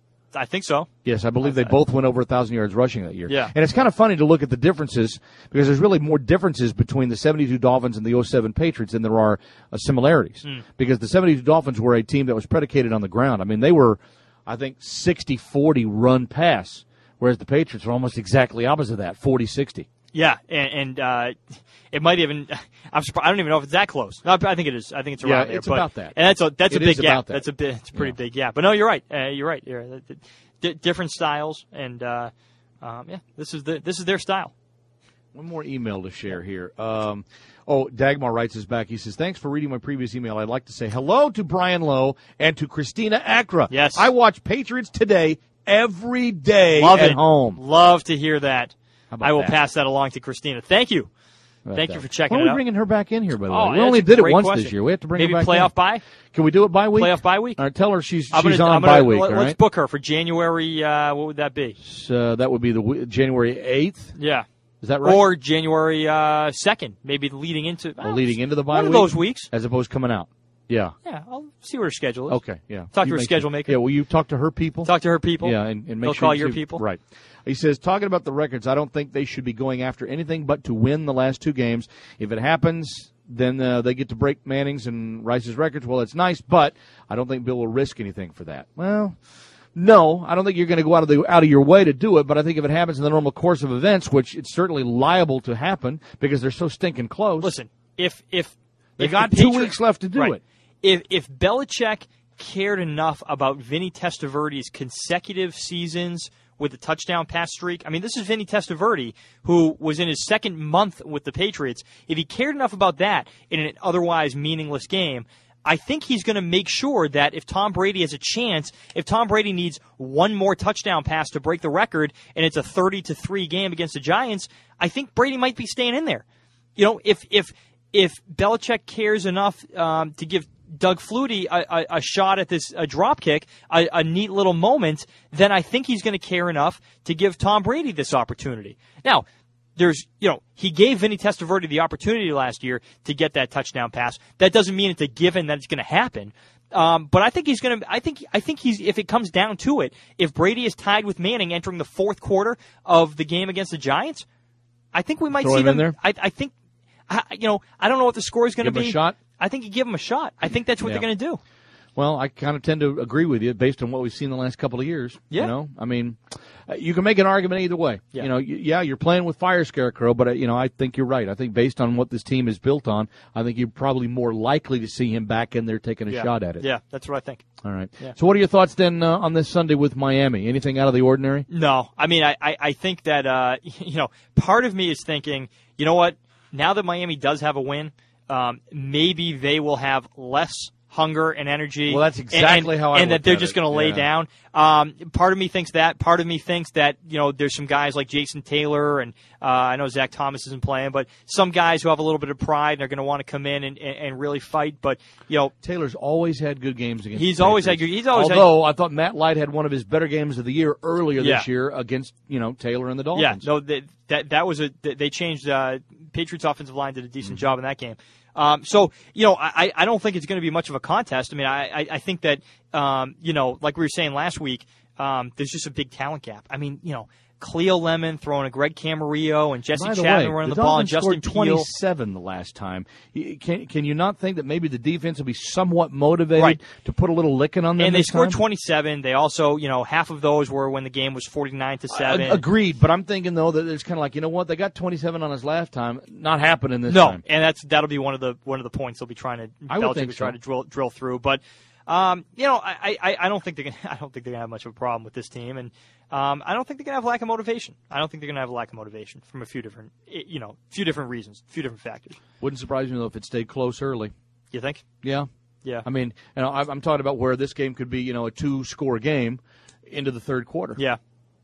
I think so. Yes, I believe I, they both went over a thousand yards rushing that year. Yeah, and it's kind of funny to look at the differences because there's really more differences between the seventy-two Dolphins and the oh seven Patriots than there are uh, similarities. Mm. Because the seventy-two Dolphins were a team that was predicated on the ground. I mean, they were, I think, sixty forty run pass. Whereas the Patriots are almost exactly opposite of that, forty sixty. Yeah, and, and uh, it might even – I'm surprised, I don't even know if it's that close. No, I think it is. I think it's around yeah, there. it's but, about that. And that's a, that's it a big gap. That. That's a, bit, it's a pretty yeah. big gap. But, no, you're right. Uh, you're right. You're, d- different styles, and, uh, um, yeah, this is the this is their style. One more email to share here. Um, oh, Dagmar writes us back. He says, thanks for reading my previous email. I'd like to say hello to Brian Lowe and to Christina Acra. Yes. I watch Patriots Today every day Love at it. home. Love to hear that. I will that? pass that along to Christina. Thank you. Thank that? you for checking Why it are we out. bringing her back in here, by the oh, way? We only did it once question. this year. We have to bring Maybe her back playoff in. bye? Can we do it bye week? Playoff bye week? All right, tell her she's, she's gonna, on gonna, bye week. Let, all let's right? book her for January, uh, what would that be? So that would be the w- January eighth? Yeah. Is that right? Or January uh, second, maybe leading into oh, leading into the bye one week? One of those weeks. As opposed to coming out. Yeah. Yeah, I'll see what her schedule is. Okay, yeah. Talk you to her schedule sure. maker. Yeah, will you talk to her people? Talk to her people. Yeah, and, and make They'll sure call you your see, people. Right. He says, talking about the records, I don't think they should be going after anything but to win the last two games. If it happens, then uh, they get to break Manning's and Rice's records. Well, it's nice, but I don't think Bill will risk anything for that. Well, no, I don't think you're going to go out of the out of your way to do it, but I think if it happens in the normal course of events, which it's certainly liable to happen because they're so stinking close. Listen, if if they if got the two Patri- weeks left to do right. it. If if Belichick cared enough about Vinny Testaverde's consecutive seasons with the touchdown pass streak. I mean, this is Vinny Testaverde, who was in his second month with the Patriots. If he cared enough about that in an otherwise meaningless game, I think he's going to make sure that if Tom Brady has a chance, if Tom Brady needs one more touchdown pass to break the record, and it's a thirty to three game against the Giants, I think Brady might be staying in there. You know, if if if Belichick cares enough um, to give Doug Flutie a, a, a shot at this a drop kick, a, a neat little moment, then I think he's going to care enough to give Tom Brady this opportunity. Now, there's, you know, he gave Vinny Testaverde the opportunity last year to get that touchdown pass. That doesn't mean it's a given that it's going to happen. Um, but I think he's going to. I think. I think he's. If it comes down to it, if Brady is tied with Manning entering the fourth quarter of the game against the Giants, I think we might Throw see him them. in there? I, I think. I, you know, I don't know what the score is going to Give be. him a shot? I think you give him a shot. I think that's what Yeah. they're going to do. Well, I kind of tend to agree with you based on what we've seen the last couple of years. Yeah. You know, I mean, uh, you can make an argument either way. Yeah. You know, y- yeah, you're playing with fire scarecrow, but uh, you know, I think you're right. I think based on what this team is built on, I think you're probably more likely to see him back in there taking a yeah. shot at it. Yeah, that's what I think. All right. Yeah. So, what are your thoughts then uh, on this Sunday with Miami? Anything out of the ordinary? No, I mean, I, I, I think that uh, you know, part of me is thinking, you know what? Now that Miami does have a win, um, maybe they will have less hunger and energy. Well, that's exactly and, how I and that looked they're at just it. going to lay Yeah. down. Um, part of me thinks that. Part of me thinks that you know there's some guys like Jason Taylor and uh, I know Zach Thomas isn't playing, but some guys who have a little bit of pride and are going to want to come in and, and, and really fight. But you know, Taylor's always had good games against. He's the always had Patriots. good- he's always had- Although I thought Matt Light had one of his better games of the year earlier Yeah. this year against you know Taylor and the Dolphins. Yeah, no, that that, that was a they changed. Uh, Patriots offensive line did a decent Mm-hmm. job in that game. Um, so you know, I, I don't think it's going to be much of a contest. I mean, I I, I think that um, you know, like we were saying last week, um, there's just a big talent gap. I mean, you know, Cleo Lemon throwing a Greg Camarillo and Jesse By the Chapman way, running the, the, ball and Dolphins Justin scored Peel. twenty-seven the last time. Y- Can can you not think that maybe the defense will be somewhat motivated Right. to put a little licking on them? And they this scored time? twenty-seven. They also, you know, half of those were when the game was forty-nine to seven. A- agreed, but I'm thinking though that it's kind of like, you know what, they got twenty-seven on us last time, not happening this no, time. and that's that'll be one of the one of the points they'll be trying to I would Belichick think will try so. to drill drill through. But um, you know, I, I, I don't think they're gonna I don't think they're gonna have much of a problem with this team, and um, I don't think they're gonna have lack of motivation. I don't think they're gonna have a lack of motivation from a few different you know few different reasons, a few different factors. Wouldn't surprise me though if it stayed close early. You think? Yeah. Yeah. I mean, you know, I'm I'm talking about where this game could be, you know, a two-score game into the third quarter. Yeah.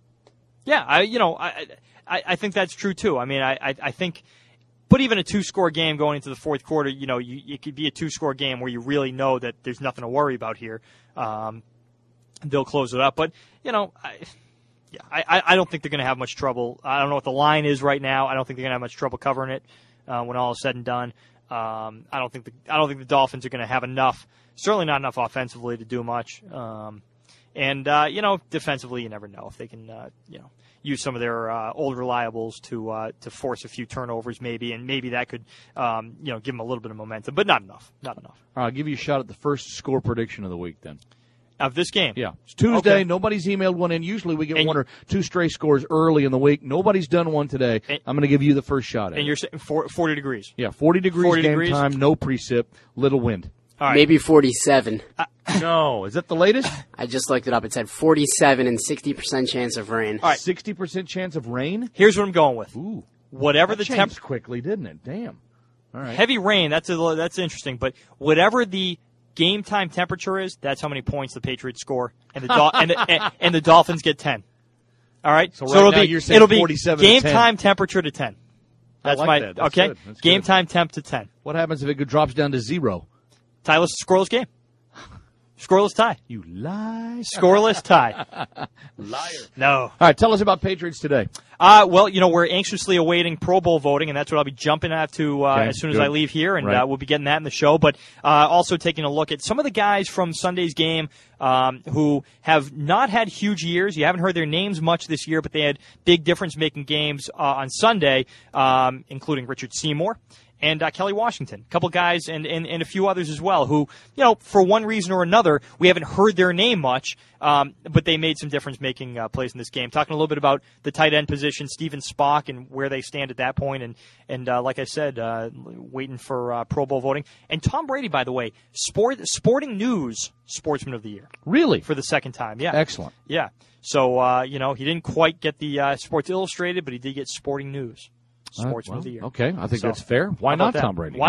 Yeah, I you know I I, I think that's true too. I mean, I I, I think. But even a two-score game going into the fourth quarter, you know, you, it could be a two-score game where you really know that there's nothing to worry about here. Um, they'll close it up. But, you know, I, yeah, I, I don't think they're going to have much trouble. I don't know what the line is right now. I don't think they're going to have much trouble covering it uh, when all is said and done. Um, I don't think the I don't think the Dolphins are going to have enough, certainly not enough offensively to do much. Um, and, uh, you know, defensively, you never know if they can, uh, you know, use some of their uh, old reliables to uh, to force a few turnovers, maybe, and maybe that could, um, you know, give them a little bit of momentum, but not enough, not enough. All right, I'll give you a shot at the first score prediction of the week then. Of this game, Yeah. It's Tuesday. Okay. Nobody's emailed one in. Usually we get And one or two stray scores early in the week. Nobody's done one today. And- I'm going to give you the first shot at And it. you're saying four- forty degrees. Yeah, forty degrees forty game degrees. time, no precip, little wind. All right. Maybe forty-seven. No, is that the latest? I just looked it up. It said forty-seven and sixty percent chance of rain. All right. sixty percent chance of rain? Here's what I'm going with. Ooh. Whatever That the temp, changed quickly, didn't it? Damn. All right. heavy rain. That's a, that's interesting. But whatever the game time temperature is, that's how many points the Patriots score, and the Dol- and, the, and, and the Dolphins get ten. All right. So right it'll now be you're saying it'll be forty-seven to game ten. time temperature to ten. I That's like my that. That's okay. good. That's Game good. time temp to ten. What happens if it drops down to zero? Tyler's scoreless game. Scoreless tie. You lie. Scoreless tie. Liar. No. All right, tell us about Patriots today. Uh, well, you know, we're anxiously awaiting Pro Bowl voting, and that's what I'll be jumping at to uh, Okay, as soon as good. I leave here, and Right. uh, we'll be getting that in the show. But uh, also taking a look at some of the guys from Sunday's game um, who have not had huge years. You haven't heard their names much this year, but they had big difference-making games uh, on Sunday, um, including Richard Seymour and uh, Kelly Washington, a couple guys, and, and, and a few others as well, who, you know, for one reason or another, we haven't heard their name much, um, but they made some difference-making uh, plays in this game. Talking a little bit about the tight end position, Steven Spock, and where they stand at that point, and, and uh, like I said, uh, waiting for uh, Pro Bowl voting. And Tom Brady, by the way, sport, Sporting News Sportsman of the Year. Really? For the second time, yeah. Excellent. Yeah. So, uh, you know, he didn't quite get the uh, Sports Illustrated, but he did get Sporting News Sportsman Uh, well, of the Year. Okay, I think So, that's fair. Why how about not that? Tom Brady? Why you know? not?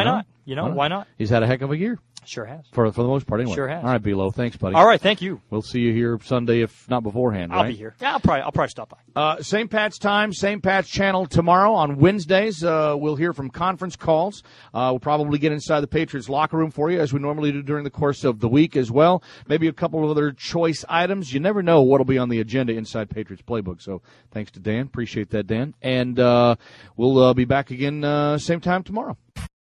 You know, why not? He's had a heck of a year. Sure has. For for the most part, anyway. Sure has. All right, B-Lo. Thanks, buddy. All right, thank you. We'll see you here Sunday, if not beforehand, I'll right? be here. Yeah, I'll probably, I'll probably stop by. Uh, same Pat's time, same Pat's channel tomorrow. On Wednesdays, uh, we'll hear from conference calls. Uh, we'll probably get inside the Patriots locker room for you, as we normally do during the course of the week as well. Maybe a couple of other choice items. You never know what will be on the agenda inside Patriots Playbook. So thanks to Dan. Appreciate that, Dan. And uh, we'll uh, be back again uh, same time tomorrow.